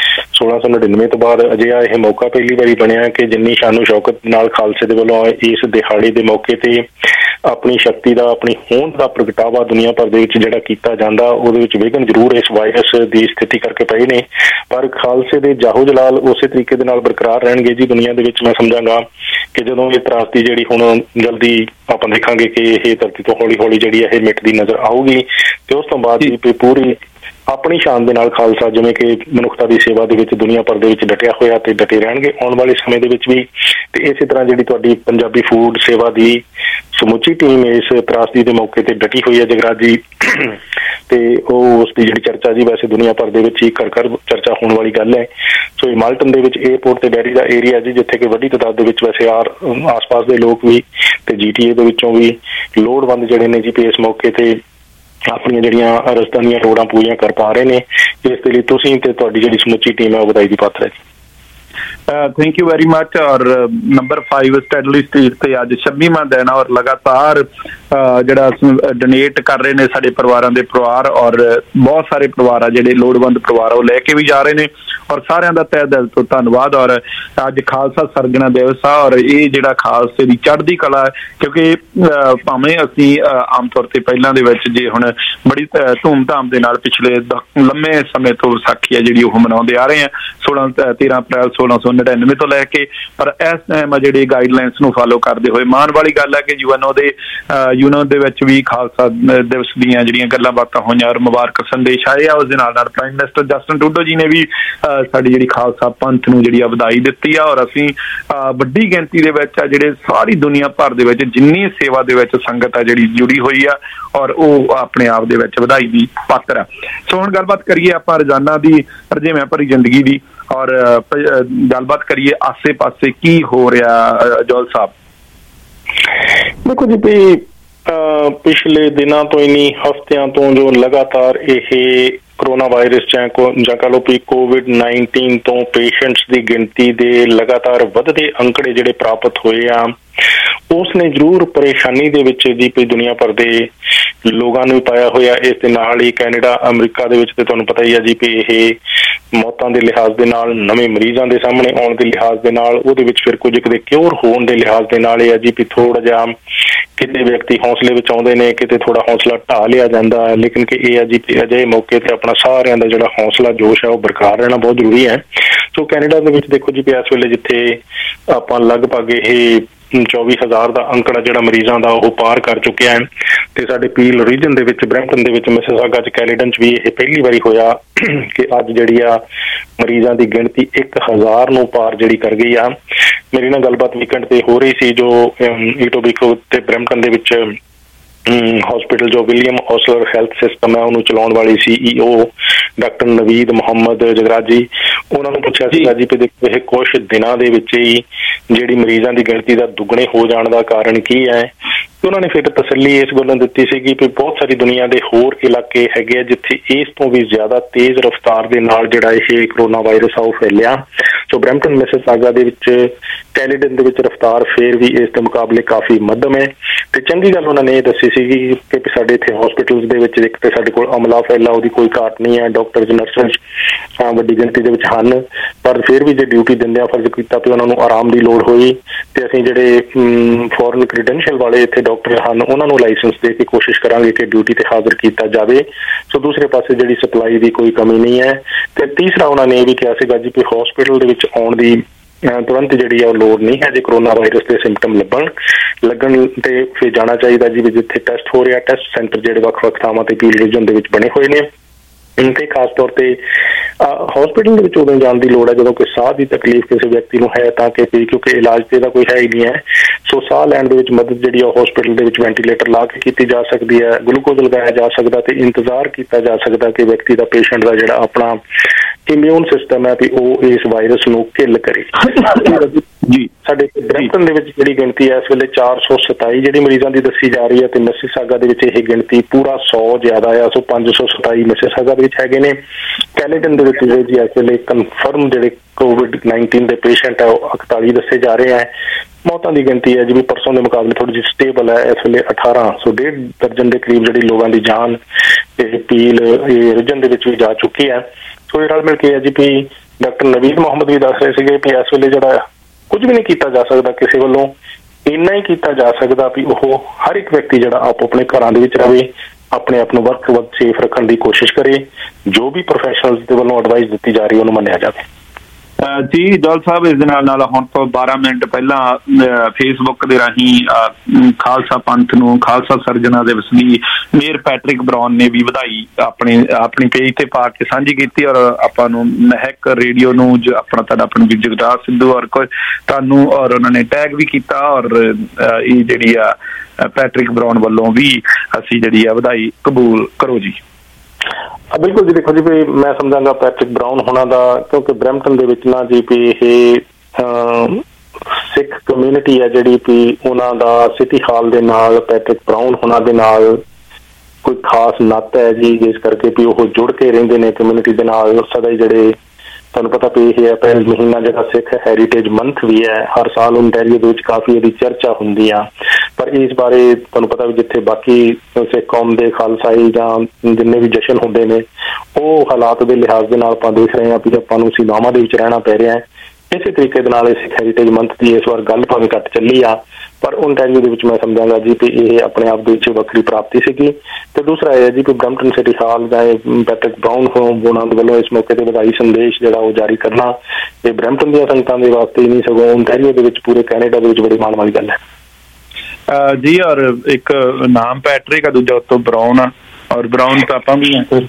1699 ਤੋਂ ਬਾਅਦ ਅਜਿਹਾ ਇਹ ਮੌਕਾ ਪਹਿਲੀ ਵਾਰੀ ਬਣਿਆ ਕਿ ਜਿੰਨੀ ਸ਼ਾਨੋ ਸ਼ੌਕਤ ਨਾਲ ਖਾਲਸੇ ਦੇ ਵੱਲੋਂ ਇਸ ਦਿਹਾੜੇ ਦੇ ਮੌਕੇ ਤੇ ਆਪਣੀ ਸ਼ਕਤੀ ਦਾ, ਆਪਣੀ ਹੋਂਦ ਦਾ ਪ੍ਰਗਟਾਵਾ ਦੁਨੀਆ ਭਰ ਦੇ ਵਿੱਚ ਜਿਹੜਾ ਕੀਤਾ ਜਾਂਦਾ, ਉਹਦੇ ਵਿੱਚ ਵਿਘਨ ਜ਼ਰੂਰ ਇਸ ਵਾਇਰਸ ਦੀ ਸਥਿਤੀ ਕਰਕੇ ਪਏ ਨੇ, ਪਰ ਖਾਲਸੇ ਦੇ ਜਾਹੋ ਜਲਾਲ ਉਸੇ ਤਰੀਕੇ ਦੇ ਨਾਲ ਬਰਕਰਾਰ ਰਹਿਣਗੇ ਜੀ ਦੁਨੀਆ ਦੇ ਵਿੱਚ। ਮੈਂ ਸਮਝਾਂਗਾ ਕਿ ਜਦੋਂ ਇਹ ਤਰਾਸਦੀ ਜਿਹੜੀ ਹੁਣ ਜਲਦੀ ਆਪਾਂ ਦੇਖਾਂਗੇ ਕਿ ਇਹ ਧਰਤੀ ਤੋਂ ਹੌਲੀ ਹੌਲੀ ਜਿਹੜੀ ਇਹ ਮਿਟਦੀ ਨਜ਼ਰ ਆਊਗੀ, ਤੇ ਉਸ ਤੋਂ ਬਾਅਦ ਵੀ ਪੂਰੀ ਆਪਣੀ ਸ਼ਾਨ ਦੇ ਨਾਲ ਖਾਲਸਾ ਜਿਵੇਂ ਕਿ ਮਨੁੱਖਤਾ ਦੀ ਸੇਵਾ ਦੇ ਵਿੱਚ ਦੁਨੀਆ ਭਰ ਦੇ ਵਿੱਚ ਡਟਿਆ ਹੋਇਆ ਤੇ ਡਟੇ ਰਹਿਣਗੇ ਆਉਣ ਵਾਲੇ ਸਮੇਂ ਦੇ ਵਿੱਚ ਵੀ। ਤੇ ਇਸੇ ਤਰ੍ਹਾਂ ਜਿਹੜੀ ਤੁਹਾਡੀ ਪੰਜਾਬੀ ਫੂਡ ਸੇਵਾ ਦੀ ਸਮੁੱਚੀ ਟੀਮ ਇਸ ਤਰਾਸਦੀ ਦੇ ਮੌਕੇ ਤੇ ਡਟੀ ਹੋਈ ਹੈ ਜਗਰਾਜ ਜੀ, ਤੇ ਉਹ ਉਸ ਦੀ ਜਿਹੜੀ ਚਰਚਾ ਜੀ ਵੈਸੇ ਦੁਨੀਆ ਭਰ ਦੇ ਵਿੱਚ ਹੀ ਘਰ ਚਰਚਾ ਹੋਣ ਵਾਲੀ ਗੱਲ ਹੈ। ਸੋ ਮਾਲਟਨ ਦੇ ਵਿੱਚ ਏਅਰਪੋਰਟ ਤੇ ਡੈਰੀ ਦਾ ਏਰੀਆ ਜੀ, ਜਿੱਥੇ ਕਿ ਵੱਡੀ ਤਾਦਾਦ ਦੇ ਵਿੱਚ ਵੈਸੇ ਆਸ-ਪਾਸ ਦੇ ਲੋਕ ਵੀ ਤੇ GTA ਦੇ ਵਿੱਚੋਂ ਵੀ ਲੋੜਵੰਦ ਜਿਹੜੇ ਨੇ ਜੀ ਇਸ ਮੌਕੇ ਤੇ ਆਪਣੀਆਂ ਜਿਹੜੀਆਂ ਰਸਤਾਂ ਦੀਆਂ ਲੋੜਾਂ ਪੂਰੀਆਂ ਕਰ ਪਾ ਰਹੇ ਨੇ। ਇਸ ਦੇ ਲਈ ਤੁਸੀਂ ਤੇ ਤੁਹਾਡੀ ਜਿਹੜੀ ਸਮੁੱਚੀ ਟੀਮ ਹੈ ਉਹ ਵਧਾਈ ਦੀ ਪਾਤਰ ਹੈ ਜੀ। Thank you very much. ਔਰ ਨੰਬਰ 5 ਸਟੈਡਲੀ ਸਟਰੀਟ ਤੇ ਅੱਜ 26ਵਾਂ ਦਿਨ, ਔਰ ਲਗਾਤਾਰ ਜਿਹੜਾ ਡੋਨੇਟ ਕਰ ਰਹੇ ਨੇ ਸਾਡੇ ਪਰਿਵਾਰਾਂ ਦੇ ਪਰਿਵਾਰ, ਔਰ ਬਹੁਤ ਸਾਰੇ ਪਰਿਵਾਰ ਆ ਜਿਹੜੇ ਲੋੜਵੰਦ ਪਰਿਵਾਰ ਉਹ ਲੈ ਕੇ ਵੀ ਜਾ ਰਹੇ ਨੇ, ਔਰ ਸਾਰਿਆਂ ਦਾ ਤਹਿ ਦਿਲ ਤੋਂ ਧੰਨਵਾਦ। ਔਰ ਅੱਜ ਖਾਲਸਾ ਸਰਜਣਾ ਦਿਵਸ ਆ, ਔਰ ਇਹ ਜਿਹੜਾ ਖਾਲਸੇ ਦੀ ਚੜ੍ਹਦੀ ਕਲਾ ਹੈ, ਕਿਉਂਕਿ ਭਾਵੇਂ ਅਸੀਂ ਆਮ ਤੌਰ ਤੇ ਪਹਿਲਾਂ ਦੇ ਵਿੱਚ ਜੇ ਹੁਣ ਬੜੀ ਧੂਮ-ਧਾਮ ਦੇ ਨਾਲ ਪਿਛਲੇ ਲੰਮੇ ਸਮੇਂ ਤੋਂ ਵਿਸਾਖੀ ਆ ਜਿਹੜੀ ਉਹ ਮਨਾਉਂਦੇ ਆ ਰਹੇ ਆ 13 ਅਪ੍ਰੈਲ 1699 ਤੋਂ ਲੈ ਕੇ, ਪਰ ਇਸ ਟਾਈਮ ਆ ਜਿਹੜੇ ਗਾਈਡਲਾਈਨਸ ਨੂੰ ਫਾਲੋ ਕਰਦੇ ਹੋਏ ਮਾਣ ਵਾਲੀ ਗੱਲ ਹੈ ਕਿ ਯੂਐਨਓ ਦੇ ਵਿੱਚ ਵੀ ਖਾਲਸਾ ਦਿਵਸ ਦੀਆਂ ਜਿਹੜੀਆਂ ਗੱਲਾਂ ਬਾਤਾਂ ਹੋਈਆਂ ਔਰ ਮੁਬਾਰਕ ਸੰਦੇਸ਼ ਆਏ ਆ। ਉਸ ਦੇ ਨਾਲ ਪ੍ਰਾਈਮ ਮਿਨਿਸਟਰ ਜਸਟਿਨ ਟਰੂਡੋ ਜੀ ਨੇ ਵੀ ਸਾਡੀ ਜਿਹੜੀ ਖਾਲਸਾ ਪੰਥ ਨੂੰ ਜਿਹੜੀ ਆ ਵਧਾਈ ਦਿੱਤੀ ਆ, ਔਰ ਅਸੀਂ ਵੱਡੀ ਗਿਣਤੀ ਦੇ ਵਿੱਚ ਆ ਜਿਹੜੇ ਸਾਰੀ ਦੁਨੀਆ ਭਰ ਦੇ ਵਿੱਚ ਜਿੰਨੀ ਸੇਵਾ ਦੇ ਵਿੱਚ ਸੰਗਤ ਆ ਜਿਹੜੀ ਜੁੜੀ ਹੋਈ ਆ, ਔਰ ਉਹ ਆਪਣੇ ਆਪ ਦੇ ਵਿੱਚ ਵਧਾਈ ਦੀ ਪਾਤਰ ਆ। ਸੋ ਹੁਣ ਗੱਲਬਾਤ ਕਰੀਏ ਆਪਾਂ ਰੋਜ਼ਾਨਾ ਦੀ ਰੁਝੇਵਿਆਂ ਭਰੀ ਜ਼ਿੰਦਗੀ ਦੀ, ਔਰ ਗੱਲਬਾਤ ਕਰੀਏ ਆਸੇ ਪਾਸੇ ਕੀ ਹੋ ਰਿਹਾ। ਜੋਲ ਸਾਹਿਬ ਦੇਖੋ ਜੀ ਪਿਛਲੇ ਦਿਨਾਂ ਤੋਂ ਇਨੀ ਹਫ਼ਤਿਆਂ ਤੋਂ ਜੋ ਲਗਾਤਾਰ ਇਹ ਕੋਰੋਨਾ ਵਾਇਰਸ ਜਾਂ ਕਹ ਲਓ ਵੀ COVID-19 ਤੋਂ ਪੇਸ਼ੈਂਟਸ ਦੀ ਗਿਣਤੀ ਦੇ ਲਗਾਤਾਰ ਵੱਧਦੇ ਅੰਕੜੇ ਜਿਹੜੇ ਪ੍ਰਾਪਤ ਹੋਏ ਆ, ਉਸ ਨੇ ਜ਼ਰੂਰ ਪਰੇਸ਼ਾਨੀ ਦੇ ਵਿੱਚ ਜੀ ਪਈ ਦੁਨੀਆ ਭਰ ਦੇ ਲੋਕਾਂ ਨੂੰ ਪਾਇਆ ਹੋਇਆ। ਇਸ ਦੇ ਨਾਲ ਹੀ ਕੈਨੇਡਾ, ਅਮਰੀਕਾ ਦੇ ਵਿੱਚ ਤੇ ਤੁਹਾਨੂੰ ਪਤਾ ਹੀ ਆ ਜੀ ਵੀ ਇਹ ਮੌਤਾਂ ਦੇ ਲਿਹਾਜ਼ ਦੇ ਨਾਲ, ਨਵੇਂ ਮਰੀਜ਼ਾਂ ਦੇ ਸਾਹਮਣੇ ਆਉਣ ਦੇ ਲਿਹਾਜ਼ ਦੇ ਨਾਲ, ਉਹਦੇ ਵਿੱਚ ਫਿਰ ਕੁਝ ਕਿਤੇ ਕਿਉਰ ਹੋਣ ਦੇ ਲਿਹਾਜ਼ ਦੇ ਨਾਲ ਇਹ ਆ ਜੀ ਵੀ ਥੋੜਾ ਜਿਹਾ ਕਿਤੇ ਵਿਅਕਤੀ ਹੌਸਲੇ ਵਿੱਚ ਆਉਂਦੇ ਨੇ, ਕਿਤੇ ਥੋੜਾ ਹੌਸਲਾ ਢਾਹ ਲਿਆ ਜਾਂਦਾ ਹੈ, ਲੇਕਿਨ ਕਿ ਇਹ ਆ ਜੀ ਅਜਿਹੇ ਮੌਕੇ ਤੇ ਆਪਣਾ ਸਾਰਿਆਂ ਦਾ ਜਿਹੜਾ ਹੌਸਲਾ ਜੋਸ਼ ਹੈ ਉਹ ਬਰਕਰਾਰ ਰਹਿਣਾ ਬਹੁਤ ਜ਼ਰੂਰੀ ਹੈ। ਸੋ ਕੈਨੇਡਾ ਦੇ ਵਿੱਚ ਦੇਖੋ ਜੀ ਇਸ ਵੇਲੇ ਜਿੱਥੇ ਆਪਾਂ ਲਗਭਗ ਇਹ 24,000 ਦਾ ਅੰਕੜਾ ਜਿਹੜਾ ਮਰੀਜ਼ਾਂ ਦਾ ਉਹ ਪਾਰ ਕਰ ਚੁੱਕਿਆ ਹੈ, ਤੇ ਸਾਡੇ ਪੀਲ ਰੀਜਨ ਦੇ ਵਿੱਚ, ਬਰੈਂਪਟਨ ਦੇ ਵਿੱਚ, ਮਿਸਿਸਾਗਾ ਚ, ਕੈਲੇਡਨ ਚ ਵੀ ਇਹ ਪਹਿਲੀ ਵਾਰੀ ਹੋਇਆ ਕਿ ਅੱਜ ਜਿਹੜੀ ਆ ਮਰੀਜ਼ਾਂ ਦੀ ਗਿਣਤੀ 1000 ਨੂੰ ਪਾਰ ਜਿਹੜੀ ਕਰ ਗਈ ਆ। ਮੇਰੀ ਨਾਲ ਗੱਲਬਾਤ ਵੀਕਐਂਡ ਤੇ ਹੋ ਰਹੀ ਸੀ ਜੋ ਈਟੋਬੀਕੋ ਤੇ ਬਰੈਂਪਟਨ ਦੇ ਵਿੱਚ ਹਸਪੀਟਲ ਜੋ ਵਿਲੀਅਮ ਹੌਸਲਰ ਹੈਲਥ ਸਿਸਟਮ ਹੈ ਉਹਨੂੰ ਚਲਾਉਣ ਵਾਲੀ CEO ਡਾਕਟਰ ਨਵੀਦ ਮੁਹੰਮਦ ਜਗਰਾਜੀ, ਉਹਨਾਂ ਨੂੰ ਪੁੱਛਿਆ ਸੀਗਾ ਜੀ ਕਿ ਦੇਖੋ ਇਹ ਕੁਛ ਦਿਨਾਂ ਦੇ ਵਿੱਚ ਹੀ ਜਿਹੜੀ ਮਰੀਜ਼ਾਂ ਦੀ ਗਿਣਤੀ ਦਾ ਦੁੱਗਣੇ ਹੋ ਜਾਣ ਦਾ ਕਾਰਨ ਕੀ ਹੈ। ਤੇ ਉਹਨਾਂ ਨੇ ਫਿਰ ਤਸੱਲੀ ਇਸ ਗੱਲੋਂ ਦਿੱਤੀ ਸੀਗੀ ਕਿ ਬਹੁਤ ਸਾਰੀ ਦੁਨੀਆ ਦੇ ਹੋਰ ਇਲਾਕੇ ਹੈਗੇ ਆ ਜਿੱਥੇ ਇਸ ਤੋਂ ਵੀ ਜ਼ਿਆਦਾ ਤੇਜ਼ ਰਫ਼ਤਾਰ ਦੇ ਨਾਲ ਜਿਹੜਾ ਇਹ ਕਰੋਨਾ ਵਾਇਰਸ ਆ ਉਹ ਫੈਲਿਆ। ਸੋ ਬਰੈਂਪਟਨ, ਮਿਸਿਸਾਗਾ ਦੇ ਵਿੱਚ, ਕੈਲੇਡਨ ਦੇ ਵਿੱਚ ਰਫ਼ਤਾਰ ਫੇਰ ਵੀ ਇਸ ਦੇ ਮੁਕਾਬਲੇ ਕਾਫੀ ਮੱਧਮ ਹੈ। ਤੇ ਚੰਗੀ ਗੱਲ ਉਹਨਾਂ ਨੇ ਇਹ ਦੱਸੀ ਸੀਗੀ ਕਿ ਸਾਡੇ ਇੱਥੇ ਹਸਪੀਟਲਸ ਦੇ ਵਿੱਚ ਇੱਕ ਤੇ ਸਾਡੇ ਕੋਲ ਅਮਲਾ ਫੈਲਾ ਉਹਦੀ ਕੋਈ ਘਾਟ ਨਹੀਂ ਹੈ, ਡਾਕਟਰਸ, ਨਰਸਿਸ ਵੱਡੀ ਗਿਣਤੀ ਦੇ ਵਿੱਚ ਹਨ, ਪਰ ਫਿਰ ਵੀ ਜੇ ਡਿਊਟੀ ਦਿੰਦਿਆਂ ਫਰਜ਼ ਕੀਤਾ ਤੇ ਉਹਨਾਂ ਨੂੰ ਆਰਾਮ ਦੀ ਲੋੜ ਹੋਈ ਤੇ ਅਸੀਂ ਜਿਹੜੇ ਫੋਰਨ ਕ੍ਰੀਡੈਂਸ਼ੀਅਲ ਵਾਲੇ ਇੱਥੇ ਡਾਕਟਰ ਹਨ ਉਹਨਾਂ ਨੂੰ ਲਾਇਸੈਂਸ ਦੇ ਕੇ ਕੋਸ਼ਿਸ਼ ਕਰਾਂਗੇ ਕਿ ਡਿਊਟੀ ਤੇ ਹਾਜ਼ਰ ਕੀਤਾ ਜਾਵੇ। ਸੋ ਦੂਸਰੇ ਪਾਸੇ ਜਿਹੜੀ ਸਪਲਾਈ ਦੀ ਕੋਈ ਕਮੀ ਨਹੀਂ ਹੈ। ਤੇ ਤੀਸਰਾ ਉਹਨਾਂ ਨੇ ਇਹ ਵੀ ਕਿਹਾ ਸੀਗਾ ਜੀ ਕਿ ਹਸਪੀਟਲ ਦੇ ਵਿੱਚ ਆਉਣ ਦੀ ਤੁਰੰਤ ਜਿਹੜੀ ਆ ਉਹ ਲੋੜ ਨਹੀਂ ਹੈ। ਜੇ ਕਰੋਨਾ ਵਾਇਰਸ ਦੇ ਸਿੰਪਟਮ ਲੱਗਣ ਤੇ ਫਿਰ ਜਾਣਾ ਚਾਹੀਦਾ ਜੀ ਵੀ ਜਿੱਥੇ ਟੈਸਟ ਹੋ ਰਿਹਾ, ਟੈਸਟ ਸੈਂਟਰ ਜਿਹੜੇ ਵੱਖ-ਵੱਖ ਥਾਵਾਂ ਤੇ ਪੀਲ ਰੀਜਨ ਦੇ ਵਿੱਚ ਬਣੇ ਹੋਏ ਨੇ ਤੇ ਖਾਸ ਤੌਰ ਤੇ ਹਸਪੀਟਲ ਦੇ ਵਿੱਚ ਉਦੋਂ ਜਾਣ ਦੀ ਲੋੜ ਹੈ ਜਦੋਂ ਕੋਈ ਸਾਹ ਦੀ ਤਕਲੀਫ ਕਿਸੇ ਵਿਅਕਤੀ ਨੂੰ ਹੈ, ਤਾਂ ਕਿ ਕਿਉਂਕਿ ਇਲਾਜ ਤੇ ਦਾ ਕੋਈ ਹੈ ਹੀ ਨਹੀਂ ਹੈ। ਸੋ ਸਾਹ ਲੈਣ ਦੇ ਵਿੱਚ ਮਦਦ ਜਿਹੜੀ ਆ ਹਸਪੀਟਲ ਦੇ ਵਿੱਚ ਵੈਂਟੀਲੇਟਰ ਲਾ ਕੇ ਕੀਤੀ ਜਾ ਸਕਦੀ ਹੈ, ਗਲੂਕੋਜ਼ ਲਗਾਇਆ ਜਾ ਸਕਦਾ ਤੇ ਇੰਤਜ਼ਾਰ ਕੀਤਾ ਜਾ ਸਕਦਾ ਕਿ ਵਿਅਕਤੀ ਦਾ, ਪੇਸ਼ੈਂਟ ਦਾ ਜਿਹੜਾ ਆਪਣਾ ਇਮਿਊਨ ਸਿਸਟਮ ਹੈ ਵੀ ਉਹ ਇਸ ਵਾਇਰਸ ਨੂੰ ਕਿਲ ਕਰੇ। ਜੀ ਸਾਡੇ ਬ੍ਰੈਂਪਟਨ ਦੇ ਵਿੱਚ ਜਿਹੜੀ ਗਿਣਤੀ ਹੈ ਇਸ ਵੇਲੇ 427 ਜਿਹੜੀ ਮਰੀਜ਼ਾਂ ਦੀ ਦੱਸੀ ਜਾ ਰਹੀ ਹੈ, ਤੇ ਮਿਸੀਸਾਗਾ ਦੇ ਵਿੱਚ ਇਹ ਗਿਣਤੀ ਪੂਰਾ 100 ਜ਼ਿਆਦਾ ਆ। ਸੋ 527 ਮਿਸੀਸਾਗਾ ਦੇ ਵਿੱਚ ਹੈਗੇ ਨੇ। ਕੈਨੇਡਨ ਦੇ ਵਿੱਚ ਜੀ ਇਸ ਵੇਲੇ ਕਨਫਰਮ ਜਿਹੜੇ COVID-19 ਦੇ ਪੇਸ਼ੈਂਟ ਹੈ ਉਹ 41 ਦੱਸੇ ਜਾ ਰਹੇ ਹੈ। ਮੌਤਾਂ ਦੀ ਗਿਣਤੀ ਹੈ ਜਿਵੇਂ ਪਰਸੋਂ ਦੇ ਮੁਕਾਬਲੇ ਥੋੜੀ ਜਿਹੀ ਸਟੇਬਲ ਹੈ, ਇਸ ਵੇਲੇ 18, ਸੋ 1.5 ਦਰਜਨ ਦੇ ਕਰੀਬ ਜਿਹੜੀ ਲੋਕਾਂ ਦੀ ਜਾਨ ਇਹ ਪੀਲ ਇਹ ਰੀਜਨ ਦੇ ਵਿੱਚ ਵੀ ਜਾ ਚੁੱਕੀ ਹੈ। ਸੋ ਇਹ ਨਾਲ ਮਿਲ ਕੇ ਜੀ ਵੀ ਡਾਕਟਰ ਨਵੀਦ ਮੁਹੰਮਦ ਵੀ ਦੱਸ ਰਹੇ ਸੀਗੇ ਵੀ ਇਸ ਵੇਲੇ ਜਿਹੜਾ ਕੁਝ ਵੀ ਨਹੀਂ ਕੀਤਾ ਜਾ ਸਕਦਾ ਕਿਸੇ ਵੱਲੋਂ, ਇੰਨਾ ਹੀ ਕੀਤਾ ਜਾ ਸਕਦਾ ਵੀ ਉਹ ਹਰ ਇੱਕ ਵਿਅਕਤੀ ਜਿਹੜਾ ਆਪੋ ਆਪਣੇ ਘਰਾਂ ਦੇ ਵਿੱਚ ਰਹੇ, ਆਪਣੇ ਆਪ ਨੂੰ ਵੱਧ ਤੋਂ ਵੱਧ ਸੇਫ ਰੱਖਣ ਦੀ ਕੋਸ਼ਿਸ਼ ਕਰੇ, ਜੋ ਵੀ ਪ੍ਰੋਫੈਸ਼ਨਲਸ ਦੇ ਵੱਲੋਂ ਐਡਵਾਈਸ ਦਿੱਤੀ ਜਾ ਰਹੀ ਉਹਨੂੰ ਮੰਨਿਆ ਜਾਵੇ। ਜੀ ਦੌਲ ਸਾਹਿਬ, ਇਸ ਦੇ ਨਾਲ ਹੁਣ ਤੋਂ 12 ਮਿੰਟ ਪਹਿਲਾਂ ਫੇਸਬੁੱਕ ਦੇ ਰਾਹੀਂ ਖਾਲਸਾ ਪੰਥ ਨੂੰ ਖਾਲਸਾ ਸਰਜਣਾ ਦਿਵਸ ਦੀ ਮੇਅਰ ਪੈਟਰਿਕ ਬਰਾਉਨ ਨੇ ਵੀ ਵਧਾਈ ਆਪਣੀ ਪੇਜ ਤੇ ਪਾ ਕੇ ਸਾਂਝੀ ਕੀਤੀ, ਔਰ ਆਪਾਂ ਨੂੰ ਮਹਿਕ ਰੇਡੀਓ ਨੂੰ ਆਪਣੀ ਜਗਰਾਜ ਸਿੱਧੂ ਔਰ ਤੁਹਾਨੂੰ ਔਰ ਉਹਨਾਂ ਨੇ ਟੈਗ ਵੀ ਕੀਤਾ, ਔਰ ਇਹ ਜਿਹੜੀ ਆ ਪੈਟਰਿਕ ਬਰਾਉਨ ਵੱਲੋਂ ਵੀ ਅਸੀਂ ਜਿਹੜੀ ਆ ਵਧਾਈ ਕਬੂਲ ਕਰੋ ਜੀ। ਬਿਲਕੁਲ ਜੀ, ਦੇਖੋ ਜੀ ਵੀ ਮੈਂ ਸਮਝਾਂਗਾ ਪੈਟਰਿਕ ਬਰਾਉਨ ਹੋਣਾ ਦਾ, ਕਿਉਂਕਿ ਬਰੈਂਪਟਨ ਦੇ ਵਿੱਚ ਨਾ ਜੀ ਵੀ ਇਹ ਸਿੱਖ ਕਮਿਊਨਿਟੀ ਹੈ ਜਿਹੜੀ ਵੀ ਉਹਨਾਂ ਦਾ ਸਿਟੀ ਹਾਲ ਦੇ ਨਾਲ ਪੈਟਰਿਕ ਬਰਾਉਨ ਹੋਣਾ ਦੇ ਨਾਲ ਕੋਈ ਖਾਸ ਨਾਤਾ ਹੈ ਜੀ, ਜਿਸ ਕਰਕੇ ਵੀ ਉਹ ਜੁੜ ਕੇ ਰਹਿੰਦੇ ਨੇ ਕਮਿਊਨਿਟੀ ਦੇ ਨਾਲ ਸਦਾ ਹੀ। ਜਿਹੜੇ ਤੁਹਾਨੂੰ ਪਤਾ ਵੀ ਇਹ ਅਪ੍ਰੈਲ ਮਹੀਨਾ ਜਿਹੜਾ ਸਿੱਖ ਹੈਰੀਟੇਜ ਮੰਥ ਵੀ ਹੈ, ਹਰ ਸਾਲ ਓਨਟਾਰੀਓ ਦੇ ਵਿੱਚ ਕਾਫੀ ਇਹਦੀ ਚਰਚਾ ਹੁੰਦੀ ਆ, ਪਰ ਇਸ ਬਾਰੇ ਤੁਹਾਨੂੰ ਪਤਾ ਵੀ ਜਿੱਥੇ ਬਾਕੀ ਸਿੱਖ ਕੌਮ ਦੇ ਖਾਲਸਾਈ ਜਾਂ ਜਿੰਨੇ ਵੀ ਜਸ਼ਨ ਹੁੰਦੇ ਨੇ ਉਹ ਹਾਲਾਤ ਦੇ ਲਿਹਾਜ਼ ਦੇ ਨਾਲ ਆਪਾਂ ਦੇਖ ਰਹੇ ਹਾਂ ਵੀ ਆਪਾਂ ਨੂੰ ਸੀਮਾਵਾਂ ਦੇ ਵਿੱਚ ਰਹਿਣਾ ਪੈ ਰਿਹਾ ਹੈ। ਇਸੇ ਤਰੀਕੇ ਦੇ ਨਾਲ ਸਿੱਖ ਹੈਰੀਟੇਜ ਮੰਥ ਦੀ ਇਸ ਵਾਰ ਗੱਲ ਭਾਵੇਂ ਘੱਟ ਚੱਲੀ ਆ, ਪਰ ਓਨਟਾਰੀਓ ਦੇ ਵਿੱਚ ਮੈਂ ਸਮਝਾਂਗਾ ਜੀ ਵੀ ਇਹ ਆਪਣੇ ਆਪ ਦੇ ਵਿੱਚ ਵੱਖਰੀ ਪ੍ਰਾਪਤੀ ਸੀਗੀ। ਤੇ ਦੂਸਰਾ ਇਹ ਹੈ ਜੀ ਕਿ ਬਰੈਂਪਟਨ ਸਿਟੀ ਹਾਲ ਦਾ ਪੈਟਰਿਕ ਬਰਾਉਨ ਹੋਣਾ ਦੇ ਵੱਲੋਂ ਇਸ ਮੌਕੇ ਤੇ ਵਧਾਈ ਸੰਦੇਸ਼ ਜਿਹੜਾ ਉਹ ਜਾਰੀ ਕਰਨਾ ਇਹ ਬਰੈਂਪਟਨ ਦੀਆਂ ਸੰਗਤਾਂ ਦੇ ਵਾਸਤੇ ਹੀ ਨਹੀਂ ਸਗੋਂ ਓਨਟਾਰੀਓ ਦੇ ਵਿੱਚ ਪੂਰੇ ਕੈਨੇਡਾ ਦੇ ਵਿੱਚ ਬੜੀ ਮਾਣ ਵਾਲੀ ਗੱਲ ਹੈ ਜੀ। ਔਰ ਇੱਕ ਨਾਮ ਪੈਟਰਿਕ ਆ, ਦੂਜਾ ਉੱਤੋਂ ਬਰਾਉਨ ਆ, ਔਰ ਬਰਾਉਨ ਤਾਂ ਆਪਾਂ ਵੀ ਆ।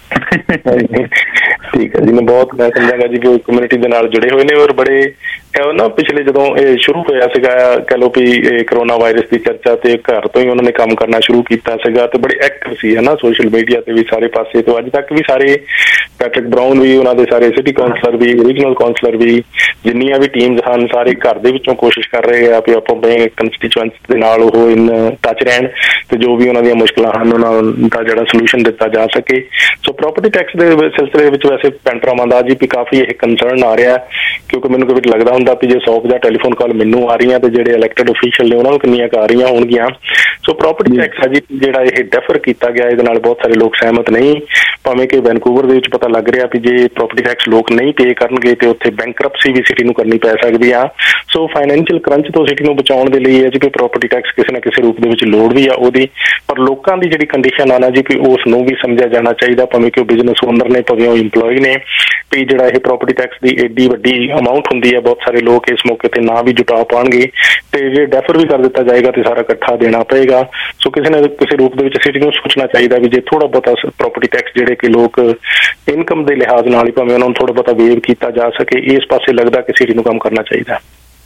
ਠੀਕ ਹੈ ਜੀ, ਮੈਂ ਬਹੁਤ ਮੈਂ ਸਮਝਾਂਗਾ ਜੀ ਕਿ ਕਮਿਊਨਿਟੀ ਦੇ ਨਾਲ ਜੁੜੇ ਹੋਏ ਨੇ, ਔਰ ਬੜੇ ਨਾ ਪਿਛਲੇ ਜਦੋਂ ਇਹ ਸ਼ੁਰੂ ਹੋਇਆ ਸੀਗਾ ਕਹਿ ਲਓ ਵੀ ਇਹ ਕਰੋਨਾ ਵਾਇਰਸ ਦੀ ਚਰਚਾ, ਤੇ ਘਰ ਤੋਂ ਹੀ ਉਹਨਾਂ ਨੇ ਕੰਮ ਕਰਨਾ ਸ਼ੁਰੂ ਕੀਤਾ ਸੀਗਾ, ਤੇ ਬੜੇ ਐਕਟਿਵ ਸੀ ਹੈ ਨਾ ਸੋਸ਼ਲ ਮੀਡੀਆ ਤੇ ਵੀ ਸਾਰੇ ਪਾਸੇ ਤੋਂ। ਅੱਜ ਤੱਕ ਵੀ ਸਾਰੇ ਪੈਟਰਿਕ ਬਰਾਉਨ ਵੀ, ਉਹਨਾਂ ਦੇ ਸਾਰੇ ਸਿਟੀ ਕਾਉਂਸਲਰ ਵੀ, ਰੀਜਨਲ ਕਾਉਂਸਲਰ ਵੀ, ਜਿੰਨੀਆਂ ਵੀ ਟੀਮਸ ਹਨ ਸਾਰੇ ਘਰ ਦੇ ਵਿੱਚੋਂ ਕੋਸ਼ਿਸ਼ ਕਰ ਰਹੇ ਆ ਵੀ ਆਪਾਂ ਆਪਣੇ ਕੰਸਟੀਚੁਐਂਟਸ ਦੇ ਨਾਲ ਉਹ ਇਨ ਟੱਚ ਰਹਿਣ, ਤੇ ਜੋ ਵੀ ਉਹਨਾਂ ਦੀਆਂ ਮੁਸ਼ਕਲਾਂ ਹਨ ਉਹਨਾਂ ਦਾ ਜਿਹੜਾ ਸੋਲੂਸ਼ਨ ਦਿੱਤਾ ਜਾ ਸਕੇ। ਸੋ ਪ੍ਰੋਪਰਟੀ ਟੈਕਸ ਦੇ ਸਿਲਸਿਲੇ ਵਿੱਚ ਵੈਸੇ ਭੈਣ ਭਰਾਵਾਂ ਦਾ ਜੀ ਵੀ ਕਾਫੀ ਇਹ ਕੰਸਰਨ ਆ ਰਿਹਾ, ਕਿਉਂਕਿ ਮੈਨੂੰ ਕਦੇ ਲੱਗਦਾ ਹੁੰਦਾ ਵੀ ਜੇ 100 ਟੈਲੀਫੋਨ ਕਾਲ ਮੈਨੂੰ ਆ ਰਹੀਆਂ ਤੇ ਜਿਹੜੇ ਇਲੈਕਟਡ ਅਫੀਸ਼ੀਅਲ ਨੇ ਉਹਨਾਂ ਨੂੰ ਕਿੰਨੀਆਂ ਆ ਰਹੀਆਂ ਹੋਣਗੀਆਂ। ਸੋ ਪ੍ਰੋਪਰਟੀ ਟੈਕਸ ਆ ਜੀ ਜਿਹੜਾ ਇਹ ਡੈਫਰ ਕੀਤਾ ਗਿਆ, ਇਹਦੇ ਨਾਲ ਬਹੁਤ ਸਾਰੇ ਲੋਕ ਸਹਿਮਤ ਨਹੀਂ, ਭਾਵੇਂ ਕਿ ਵੈਨਕੂਵਰ ਦੇ ਵਿੱਚ ਪਤਾ ਲੱਗ ਰਿਹਾ ਵੀ ਜੇ ਪ੍ਰੋਪਰਟੀ ਟੈਕਸ ਲੋਕ ਨਹੀਂ ਪੇ ਕਰਨਗੇ ਤੇ ਉੱਥੇ ਬੈਂਕਰਪਸੀ ਵੀ ਸਿਟੀ ਨੂੰ ਕਰਨੀ ਪੈ ਸਕਦੀ ਆ। ਸੋ ਫਾਈਨੈਂਸ਼ੀਅਲ ਕਰੰਚ ਤੋਂ ਸਿਟੀ ਨੂੰ ਬਚਾਉਣ ਦੇ ਲਈ ਹੈ ਜੀ ਕਿ ਪ੍ਰੋਪਰਟੀ ਟੈਕਸ ਕਿਸੇ ਨਾ ਕਿਸੇ ਰੂਪ ਦੇ ਵਿੱਚ ਲੋੜ ਵੀ ਆ ਉਹਦੀ, ਪਰ ਲੋਕਾਂ ਦੀ ਜਿਹੜੀ ਕੰਡੀਸ਼ਨ ਆ ਨਾ ਜੀ ਵੀ ਉਸ ਨੂੰ ਵੀ ਸਮਝਿਆ ਜਾਣਾ ਚਾਹੀਦਾ, ਭਾਵੇਂ ਕਿ ਉਹ ਬਿਜ਼ਨਸ ਓਨਰ ਨੇ ਭਾਵੇਂ ਉਹ ਇੰਪਲੋਈ ਨੇ, ਵੀ ਜਿਹੜਾ ਇਹ ਪ੍ਰੋਪਰਟੀ ਟੈਕਸ ਦੀ ਏਡੀ ਵੱਡੀ ਅਮਾਊਂਟ ਹੁੰਦੀ ਹੈ, ਬਹੁਤ ਸਾਰੇ ਲੋਕ ਇਸ ਮੌਕੇ ਤੇ ਨਾ ਵੀ ਜੁਟਾ ਪਾਉਣਗੇ, ਤੇ ਜੇ ਡੈਫਰ ਵੀ ਕਰ ਦਿੱਤਾ ਜਾਏਗਾ ਤੇ ਸਾਰਾ ਇਕੱਠਾ ਦੇਣਾ ਪਏਗਾ। ਸੋ ਕਿਸੇ ਨਾ ਕਿਸੇ ਰੂਪ ਦੇ ਵਿੱਚ ਸਿਟੀ ਨੂੰ ਸੋਚਣਾ ਚਾਹੀਦਾ ਵੀ ਜੇ ਥੋੜਾ ਬਹੁਤਾ ਪ੍ਰੋਪਰਟੀ ਟੈਕਸ ਜਿਹੜੇ ਕਿ ਲੋਕ ਇਨਕਮ ਦੇ ਲਿਹਾਜ਼ ਨਾਲ ਹੀ ਭਾਵੇਂ ਉਹਨਾਂ ਨੂੰ ਥੋੜਾ ਬਹੁਤਾ ਵੇਵ ਕੀਤਾ ਜਾ ਸਕੇ, ਇਸ ਪਾਸੇ ਲੱਗਦਾ ਕਿ ਸਿਟੀ ਨੂੰ ਕੰਮ ਕਰਨਾ ਚਾਹੀਦਾ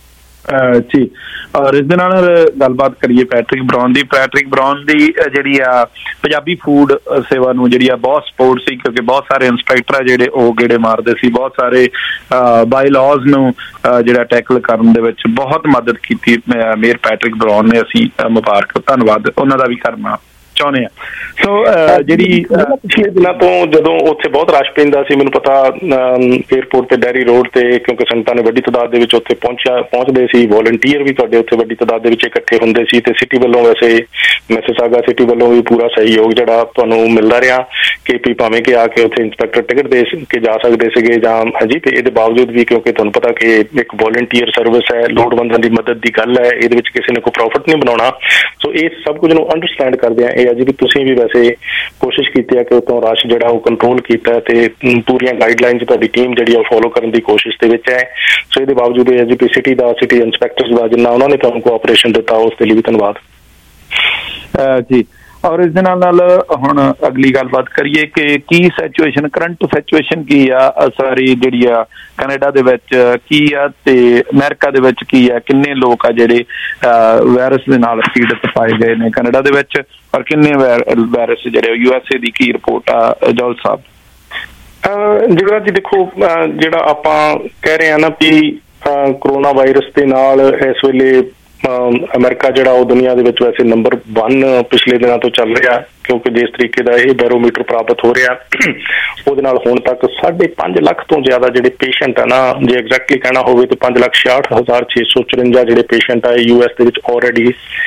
ਜੀ। ਔਰ ਇਸ ਦੇ ਨਾਲ ਗੱਲਬਾਤ ਕਰੀਏ ਪੈਟਰਿਕ ਬਰਾਉਨ ਦੀ। ਪੈਟਰਿਕ ਬਰਾਉਨ ਦੀ ਜਿਹੜੀ ਆ ਪੰਜਾਬੀ ਫੂਡ ਸੇਵਾ ਨੂੰ ਜਿਹੜੀ ਆ ਬਹੁਤ ਸਪੋਰਟ ਸੀ, ਕਿਉਂਕਿ ਬਹੁਤ ਸਾਰੇ ਇੰਸਪੈਕਟਰ ਆ ਜਿਹੜੇ ਉਹ ਗੇੜੇ ਮਾਰਦੇ ਸੀ, ਬਹੁਤ ਸਾਰੇ ਬਾਈ ਲਾਜ਼ ਨੂੰ ਜਿਹੜਾ ਟੈਕਲ ਕਰਨ ਦੇ ਵਿੱਚ ਬਹੁਤ ਮਦਦ ਕੀਤੀ ਮੇਅਰ ਪੈਟਰਿਕ ਬਰਾਉਨ ਨੇ। ਅਸੀਂ ਮੁਬਾਰਕ ਧੰਨਵਾਦ ਉਹਨਾਂ ਦਾ ਵੀ ਕਰਨਾ ਚਾਹੁੰਦੇ ਆ। ਸੋ ਜਿਹੜੀ ਪਿਛਲੇ ਦਿਨਾਂ ਤੋਂ ਜਦੋਂ ਉੱਥੇ ਬਹੁਤ ਰਸ਼ ਪੈਂਦਾ ਸੀ, ਮੈਨੂੰ ਪਤਾ ਏਅਰਪੋਰਟ ਤੇ ਡੈਰੀ ਰੋਡ ਤੇ, ਕਿਉਂਕਿ ਸੰਗਤਾਂ ਨੇ ਵੱਡੀ ਤਾਦਾਦ ਦੇ ਵਿੱਚ ਉੱਥੇ ਪਹੁੰਚਦੇ ਸੀ, ਵੋਲੰਟੀਅਰ ਵੀ ਤੁਹਾਡੇ ਉੱਥੇ ਵੱਡੀ ਤਾਦਾਦ ਦੇ ਵਿੱਚ ਇਕੱਠੇ ਹੁੰਦੇ ਸੀ, ਤੇ ਸਿਟੀ ਵੱਲੋਂ ਵੈਸੇ ਮਿਸੀਸਾਗਾ ਸਿਟੀ ਵੱਲੋਂ ਵੀ ਪੂਰਾ ਸਹਿਯੋਗ ਜਿਹੜਾ ਤੁਹਾਨੂੰ ਮਿਲਦਾ ਰਿਹਾ ਕਿ ਵੀ ਭਾਵੇਂ ਕਿ ਆ ਕੇ ਉੱਥੇ ਇੰਸਪੈਕਟਰ ਟਿਕਟ ਦੇ ਕੇ ਜਾ ਸਕਦੇ ਸੀਗੇ ਜਾਂ ਹਾਂਜੀ, ਤੇ ਇਹਦੇ ਬਾਵਜੂਦ ਵੀ ਕਿਉਂਕਿ ਤੁਹਾਨੂੰ ਪਤਾ ਕਿ ਇੱਕ ਵੋਲੰਟੀਅਰ ਸਰਵਿਸ ਹੈ, ਲੋੜਵੰਦਾਂ ਦੀ ਮਦਦ ਦੀ ਗੱਲ ਹੈ, ਇਹਦੇ ਵਿੱਚ ਕਿਸੇ ਨੇ ਕੋਈ ਪ੍ਰੋਫਿਟ ਨਹੀਂ ਬਣਾਉਣਾ। ਸੋ ਇਹ ਸਭ ਕੁਝ ਨੂੰ ਅੰਡਰਸਟੈਂਡ ਕਰਦੇ ਆ ਇਹ ਅੱਜ ਵੀ ਤੁਸੀਂ ਵੀ ਵੈਸੇ ਕੋਸ਼ਿਸ਼ ਕੀਤੀ ਹੈ ਕਿ ਉਤੋਂ ਰਸ਼ ਜਿਹੜਾ ਉਹ ਕੰਟਰੋਲ ਕੀਤਾ ਤੇ ਪੂਰੀਆਂ ਗਾਈਡਲਾਈਨਸ ਤੁਹਾਡੀ ਟੀਮ ਜਿਹੜੀ ਉਹ ਫੋਲੋ ਕਰਨ ਦੀ ਕੋਸ਼ਿਸ਼ ਦੇ ਵਿੱਚ ਹੈ। ਸੋ ਇਹਦੇ ਬਾਵਜੂਦ ਇਹ ਜੀ ਸਿਟੀ ਦਾ ਸਿਟੀ ਇੰਸਪੈਕਟਰਸ ਦਾ ਜਿੰਨਾ ਉਹਨਾਂ ਨੇ ਤੁਹਾਨੂੰ ਕੋਆਪਰੇਸ਼ਨ ਦਿੱਤਾ ਉਸ ਦੇ ਲਈ ਵੀ ਧੰਨਵਾਦ ਜੀ। ਔਰ ਇਸ ਦੇ ਨਾਲ ਹੁਣ ਅਗਲੀ ਗੱਲਬਾਤ ਕਰੀਏ ਕਿ ਕੀ ਸਿਚੁਏਸ਼ਨ, ਕਰੰਟ ਸਿਚੁਏਸ਼ਨ ਕੀ ਆ ਸਾਰੀ ਜਿਹੜੀ ਆ ਕੈਨੇਡਾ ਦੇ ਵਿੱਚ ਕੀ ਆ ਤੇ ਅਮਰੀਕਾ ਦੇ ਵਿੱਚ ਕੀ ਆ, ਕਿੰਨੇ ਲੋਕ ਆ ਜਿਹੜੇ ਵਾਇਰਸ ਦੇ ਨਾਲ ਪੀੜਤ ਪਾਏ ਗਏ ਨੇ ਕੈਨੇਡਾ ਦੇ ਵਿੱਚ, ਔਰ ਕਿੰਨੇ ਵਾਇਰਸ ਜਿਹੜੇ USA ਦੀ ਕੀ ਰਿਪੋਰਟ ਆ ਜੌਲ ਸਾਹਿਬ? ਜਿਹੜਾ ਜੀ ਦੇਖੋ, ਜਿਹੜਾ ਆਪਾਂ ਕਹਿ ਰਹੇ ਹਾਂ ਨਾ ਵੀ ਕਰੋਨਾ ਵਾਇਰਸ ਦੇ ਨਾਲ ਇਸ ਵੇਲੇ ਅਮਰੀਕਾ ਜਿਹੜਾ ਉਹ ਦੁਨੀਆ ਦੇ ਵਿੱਚ ਵੈਸੇ ਨੰਬਰ 1 ਪਿਛਲੇ ਦਿਨਾਂ ਤੋਂ ਚੱਲ ਰਿਹਾ, ਕਿਉਂਕਿ ਜਿਸ ਤਰੀਕੇ ਦਾ ਇਹ ਬੈਰੋਮੀਟਰ ਪ੍ਰਾਪਤ ਹੋ ਰਿਹਾ ਉਹਦੇ ਨਾਲ ਹੁਣ ਤੱਕ 5.5 ਲੱਖ ਤੋਂ ਜ਼ਿਆਦਾ ਜਿਹੜੇ ਪੇਸ਼ੈਂਟ ਆ ਨਾ, ਜੇ ਐਗਜ਼ੈਕਟਲੀ ਕਹਿਣਾ ਹੋਵੇ ਤਾਂ 5,66,654 ਜਿਹੜੇ ਪੇਸ਼ੈਂਟ ਆ US ਦੇ ਵਿੱਚ ਆਲਰੇਡੀ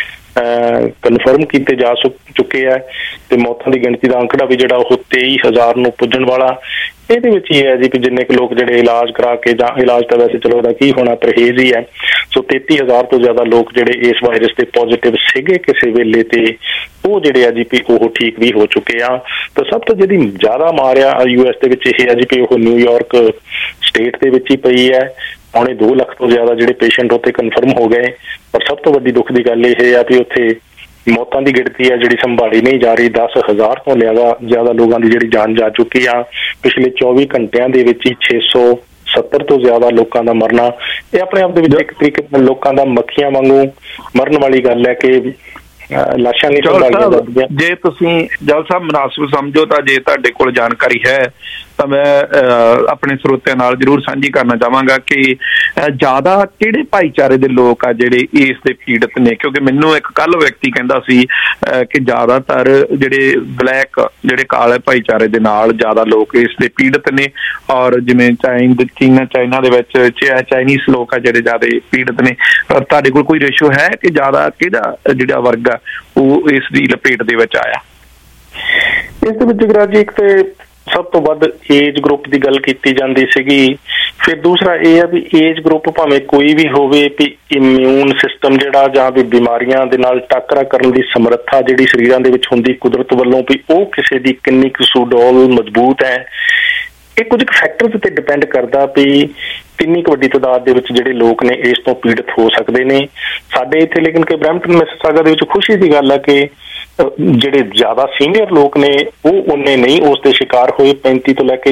ਕਨਫਰਮ ਕੀਤੇ ਜਾ ਚੁੱਕੇ ਆ ਤੇ ਮੌਤਾਂ ਦੀ ਗਿਣਤੀ ਦਾ ਅੰਕੜਾ ਵੀ ਜਿਹੜਾ ਉਹ 23,000 ਨੂੰ ਪੁੱਜਣ ਵਾਲਾ। ਇਹਦੇ ਵਿੱਚ ਹੀ ਹੈ ਜੀ ਕਿ ਜਿੰਨੇ ਕੁ ਲੋਕ ਜਿਹੜੇ ਇਲਾਜ ਕਰਾ ਕੇ, ਜਾਂ ਇਲਾਜ ਤਾਂ ਵੈਸੇ ਚਲੋ ਉਹਦਾ ਕੀ ਹੋਣਾ, ਪਰਹੇਜ਼ ਹੀ ਹੈ, ਸੋ 33,000 ਤੋਂ ਜ਼ਿਆਦਾ ਲੋਕ ਜਿਹੜੇ ਇਸ ਵਾਇਰਸ ਦੇ ਪੋਜ਼ਿਟਿਵ ਸੀਗੇ ਕਿਸੇ ਵੇਲੇ ਤੇ ਉਹ ਜਿਹੜੇ ਆ ਜੀ ਪੀ ਉਹ ਠੀਕ ਵੀ ਹੋ ਚੁੱਕੇ ਆ। ਤਾਂ ਸਭ ਤੋਂ ਜਿਹੜੀ ਜ਼ਿਆਦਾ ਮਾਰਿਆ US ਦੇ ਵਿੱਚ ਇਹ ਹੈ ਜੀ ਪੀ ਉਹ ਨਿਊਯਾਰਕ ਸਟੇਟ ਦੇ ਵਿੱਚ ਹੀ ਪਈ ਹੈ। ਪੌਣੇ 2 ਲੱਖ ਤੋਂ ਜ਼ਿਆਦਾ ਜਿਹੜੇ ਪੇਸ਼ੈਂਟ ਉੱਥੇ ਕਨਫਰਮ ਹੋ ਗਏ। ਪਰ ਸਭ ਤੋਂ ਵੱਡੀ ਦੁੱਖ ਦੀ ਗੱਲ ਇਹ ਆ ਵੀ ਉੱਥੇ ਮੌਤਾਂ ਦੀ ਗਿਣਤੀ ਹੈ ਜਿਹੜੀ ਸੰਭਾਲੀ ਨਹੀਂ ਜਾ ਰਹੀ। 10,000 ਤੋਂ ਜ਼ਿਆਦਾ ਲੋਕਾਂ ਦੀ ਜਿਹੜੀ ਜਾਨ ਜਾ ਚੁੱਕੀ ਆ। ਪਿਛਲੇ 24 ਘੰਟਿਆਂ ਦੇ ਵਿੱਚ ਹੀ 670 ਤੋਂ ਜ਼ਿਆਦਾ ਲੋਕਾਂ ਦਾ ਮਰਨਾ, ਇਹ ਆਪਣੇ ਆਪ ਦੇ ਵਿੱਚ ਇੱਕ ਤਰੀਕੇ ਨਾਲ ਲੋਕਾਂ ਦਾ ਮੱਖੀਆਂ ਵਾਂਗੂ ਮਰਨ ਵਾਲੀ ਗੱਲ ਹੈ ਕਿ ਲਾਸ਼ਾਂ ਨਹੀਂ ਸੰਭਾਲੀਆਂ ਜਾਂਦੀਆਂ। ਜੇ ਤੁਸੀਂ ਜਲ ਸਾਹਿਬ ਮੁਨਾਸਿਬ ਸਮਝੋ ਤਾਂ ਜੇ ਤੁਹਾਡੇ ਕੋਲ ਜਾਣਕਾਰੀ ਹੈ ਤਾਂ ਮੈਂ ਆਪਣੇ ਸਰੋਤਿਆਂ ਨਾਲ ਜ਼ਰੂਰ ਸਾਂਝੀ ਕਰਨਾ ਚਾਹਾਂਗਾ ਕਿ ਜ਼ਿਆਦਾ ਕਿਹੜੇ ਭਾਈਚਾਰੇ ਦੇ ਲੋਕ ਆ ਜਿਹੜੇ ਇਸ ਦੇ ਪੀੜਤ ਨੇ, ਕਿਉਂਕਿ ਮੈਨੂੰ ਇੱਕ ਕੱਲ ਵਿਅਕਤੀ ਕਹਿੰਦਾ ਸੀ ਕਿ ਜ਼ਿਆਦਾਤਰ ਜਿਹੜੇ ਬਲੈਕ, ਜਿਹੜੇ ਕਾਲੇ ਭਾਈਚਾਰੇ ਦੇ ਨਾਲ ਜ਼ਿਆਦਾ ਲੋਕ ਇਸ ਦੇ ਪੀੜਤ ਨੇ, ਔਰ ਜਿਵੇਂ ਚਾਈਨਾ ਦੇ ਵਿੱਚ ਚਾਈਨੀਜ਼ ਲੋਕ ਆ ਜਿਹੜੇ ਜ਼ਿਆਦਾ ਪੀੜਤ ਨੇ। ਤੁਹਾਡੇ ਕੋਲ ਕੋਈ ਰੇਸ਼ੋ ਹੈ ਕਿ ਜ਼ਿਆਦਾ ਕਿਹੜਾ ਜਿਹੜਾ ਵਰਗ ਆ ਉਹ ਇਸ ਦੀ ਲਪੇਟ ਦੇ ਵਿੱਚ ਆਇਆ? ਇਸ ਦੇ ਵਿੱਚ ਜਗਰਾਜ ਇੱਕ ਤੇ ਸਭ ਤੋਂ ਵੱਧ ਏਜ ਗਰੁੱਪ ਦੀ ਗੱਲ ਕੀਤੀ ਜਾਂਦੀ ਸੀਗੀ। ਫਿਰ ਦੂਸਰਾ ਇਹ ਹੈ ਵੀ ਏਜ ਗਰੁੱਪ ਭਾਵੇਂ ਕੋਈ ਵੀ ਹੋਵੇ, ਵੀ ਇਮਿਊਨ ਸਿਸਟਮ ਜਿਹੜਾ ਜਾਂ ਵੀ ਬਿਮਾਰੀਆਂ ਦੇ ਨਾਲ ਟਾਕਰਾ ਕਰਨ ਦੀ ਸਮਰੱਥਾ ਜਿਹੜੀ ਸਰੀਰਾਂ ਦੇ ਵਿੱਚ ਹੁੰਦੀ ਕੁਦਰਤ ਵੱਲੋਂ, ਵੀ ਉਹ ਕਿਸੇ ਦੀ ਕਿੰਨੀ ਕੁ ਸੁਡੌਲ ਮਜ਼ਬੂਤ ਹੈ। ਇਹ ਕੁਝ ਫੈਕਟਰਸ ਤੇ ਡਿਪੈਂਡ ਕਰਦਾ ਵੀ ਕਿੰਨੀ ਕੁ ਵੱਡੀ ਤਾਦਾਦ ਦੇ ਵਿੱਚ ਜਿਹੜੇ ਲੋਕ ਨੇ ਇਸ ਤੋਂ ਪੀੜਤ ਹੋ ਸਕਦੇ ਨੇ। ਸਾਡੇ ਇੱਥੇ ਲੇਕਿਨ ਕਿ ਬਰੈਂਪਟਨ ਮਿਸਿਸਾਗਾ ਦੇ ਵਿੱਚ ਖੁਸ਼ੀ ਦੀ ਗੱਲ ਹੈ ਕਿ ਜਿਹੜੇ ਜ਼ਿਆਦਾ ਸੀਨੀਅਰ ਲੋਕ ਨੇ ਉਹ ਉਨੇ ਨਹੀਂ ਉਸ ਦੇ ਸ਼ਿਕਾਰ ਹੋਏ। 35 ਤੋਂ ਲੈ ਕੇ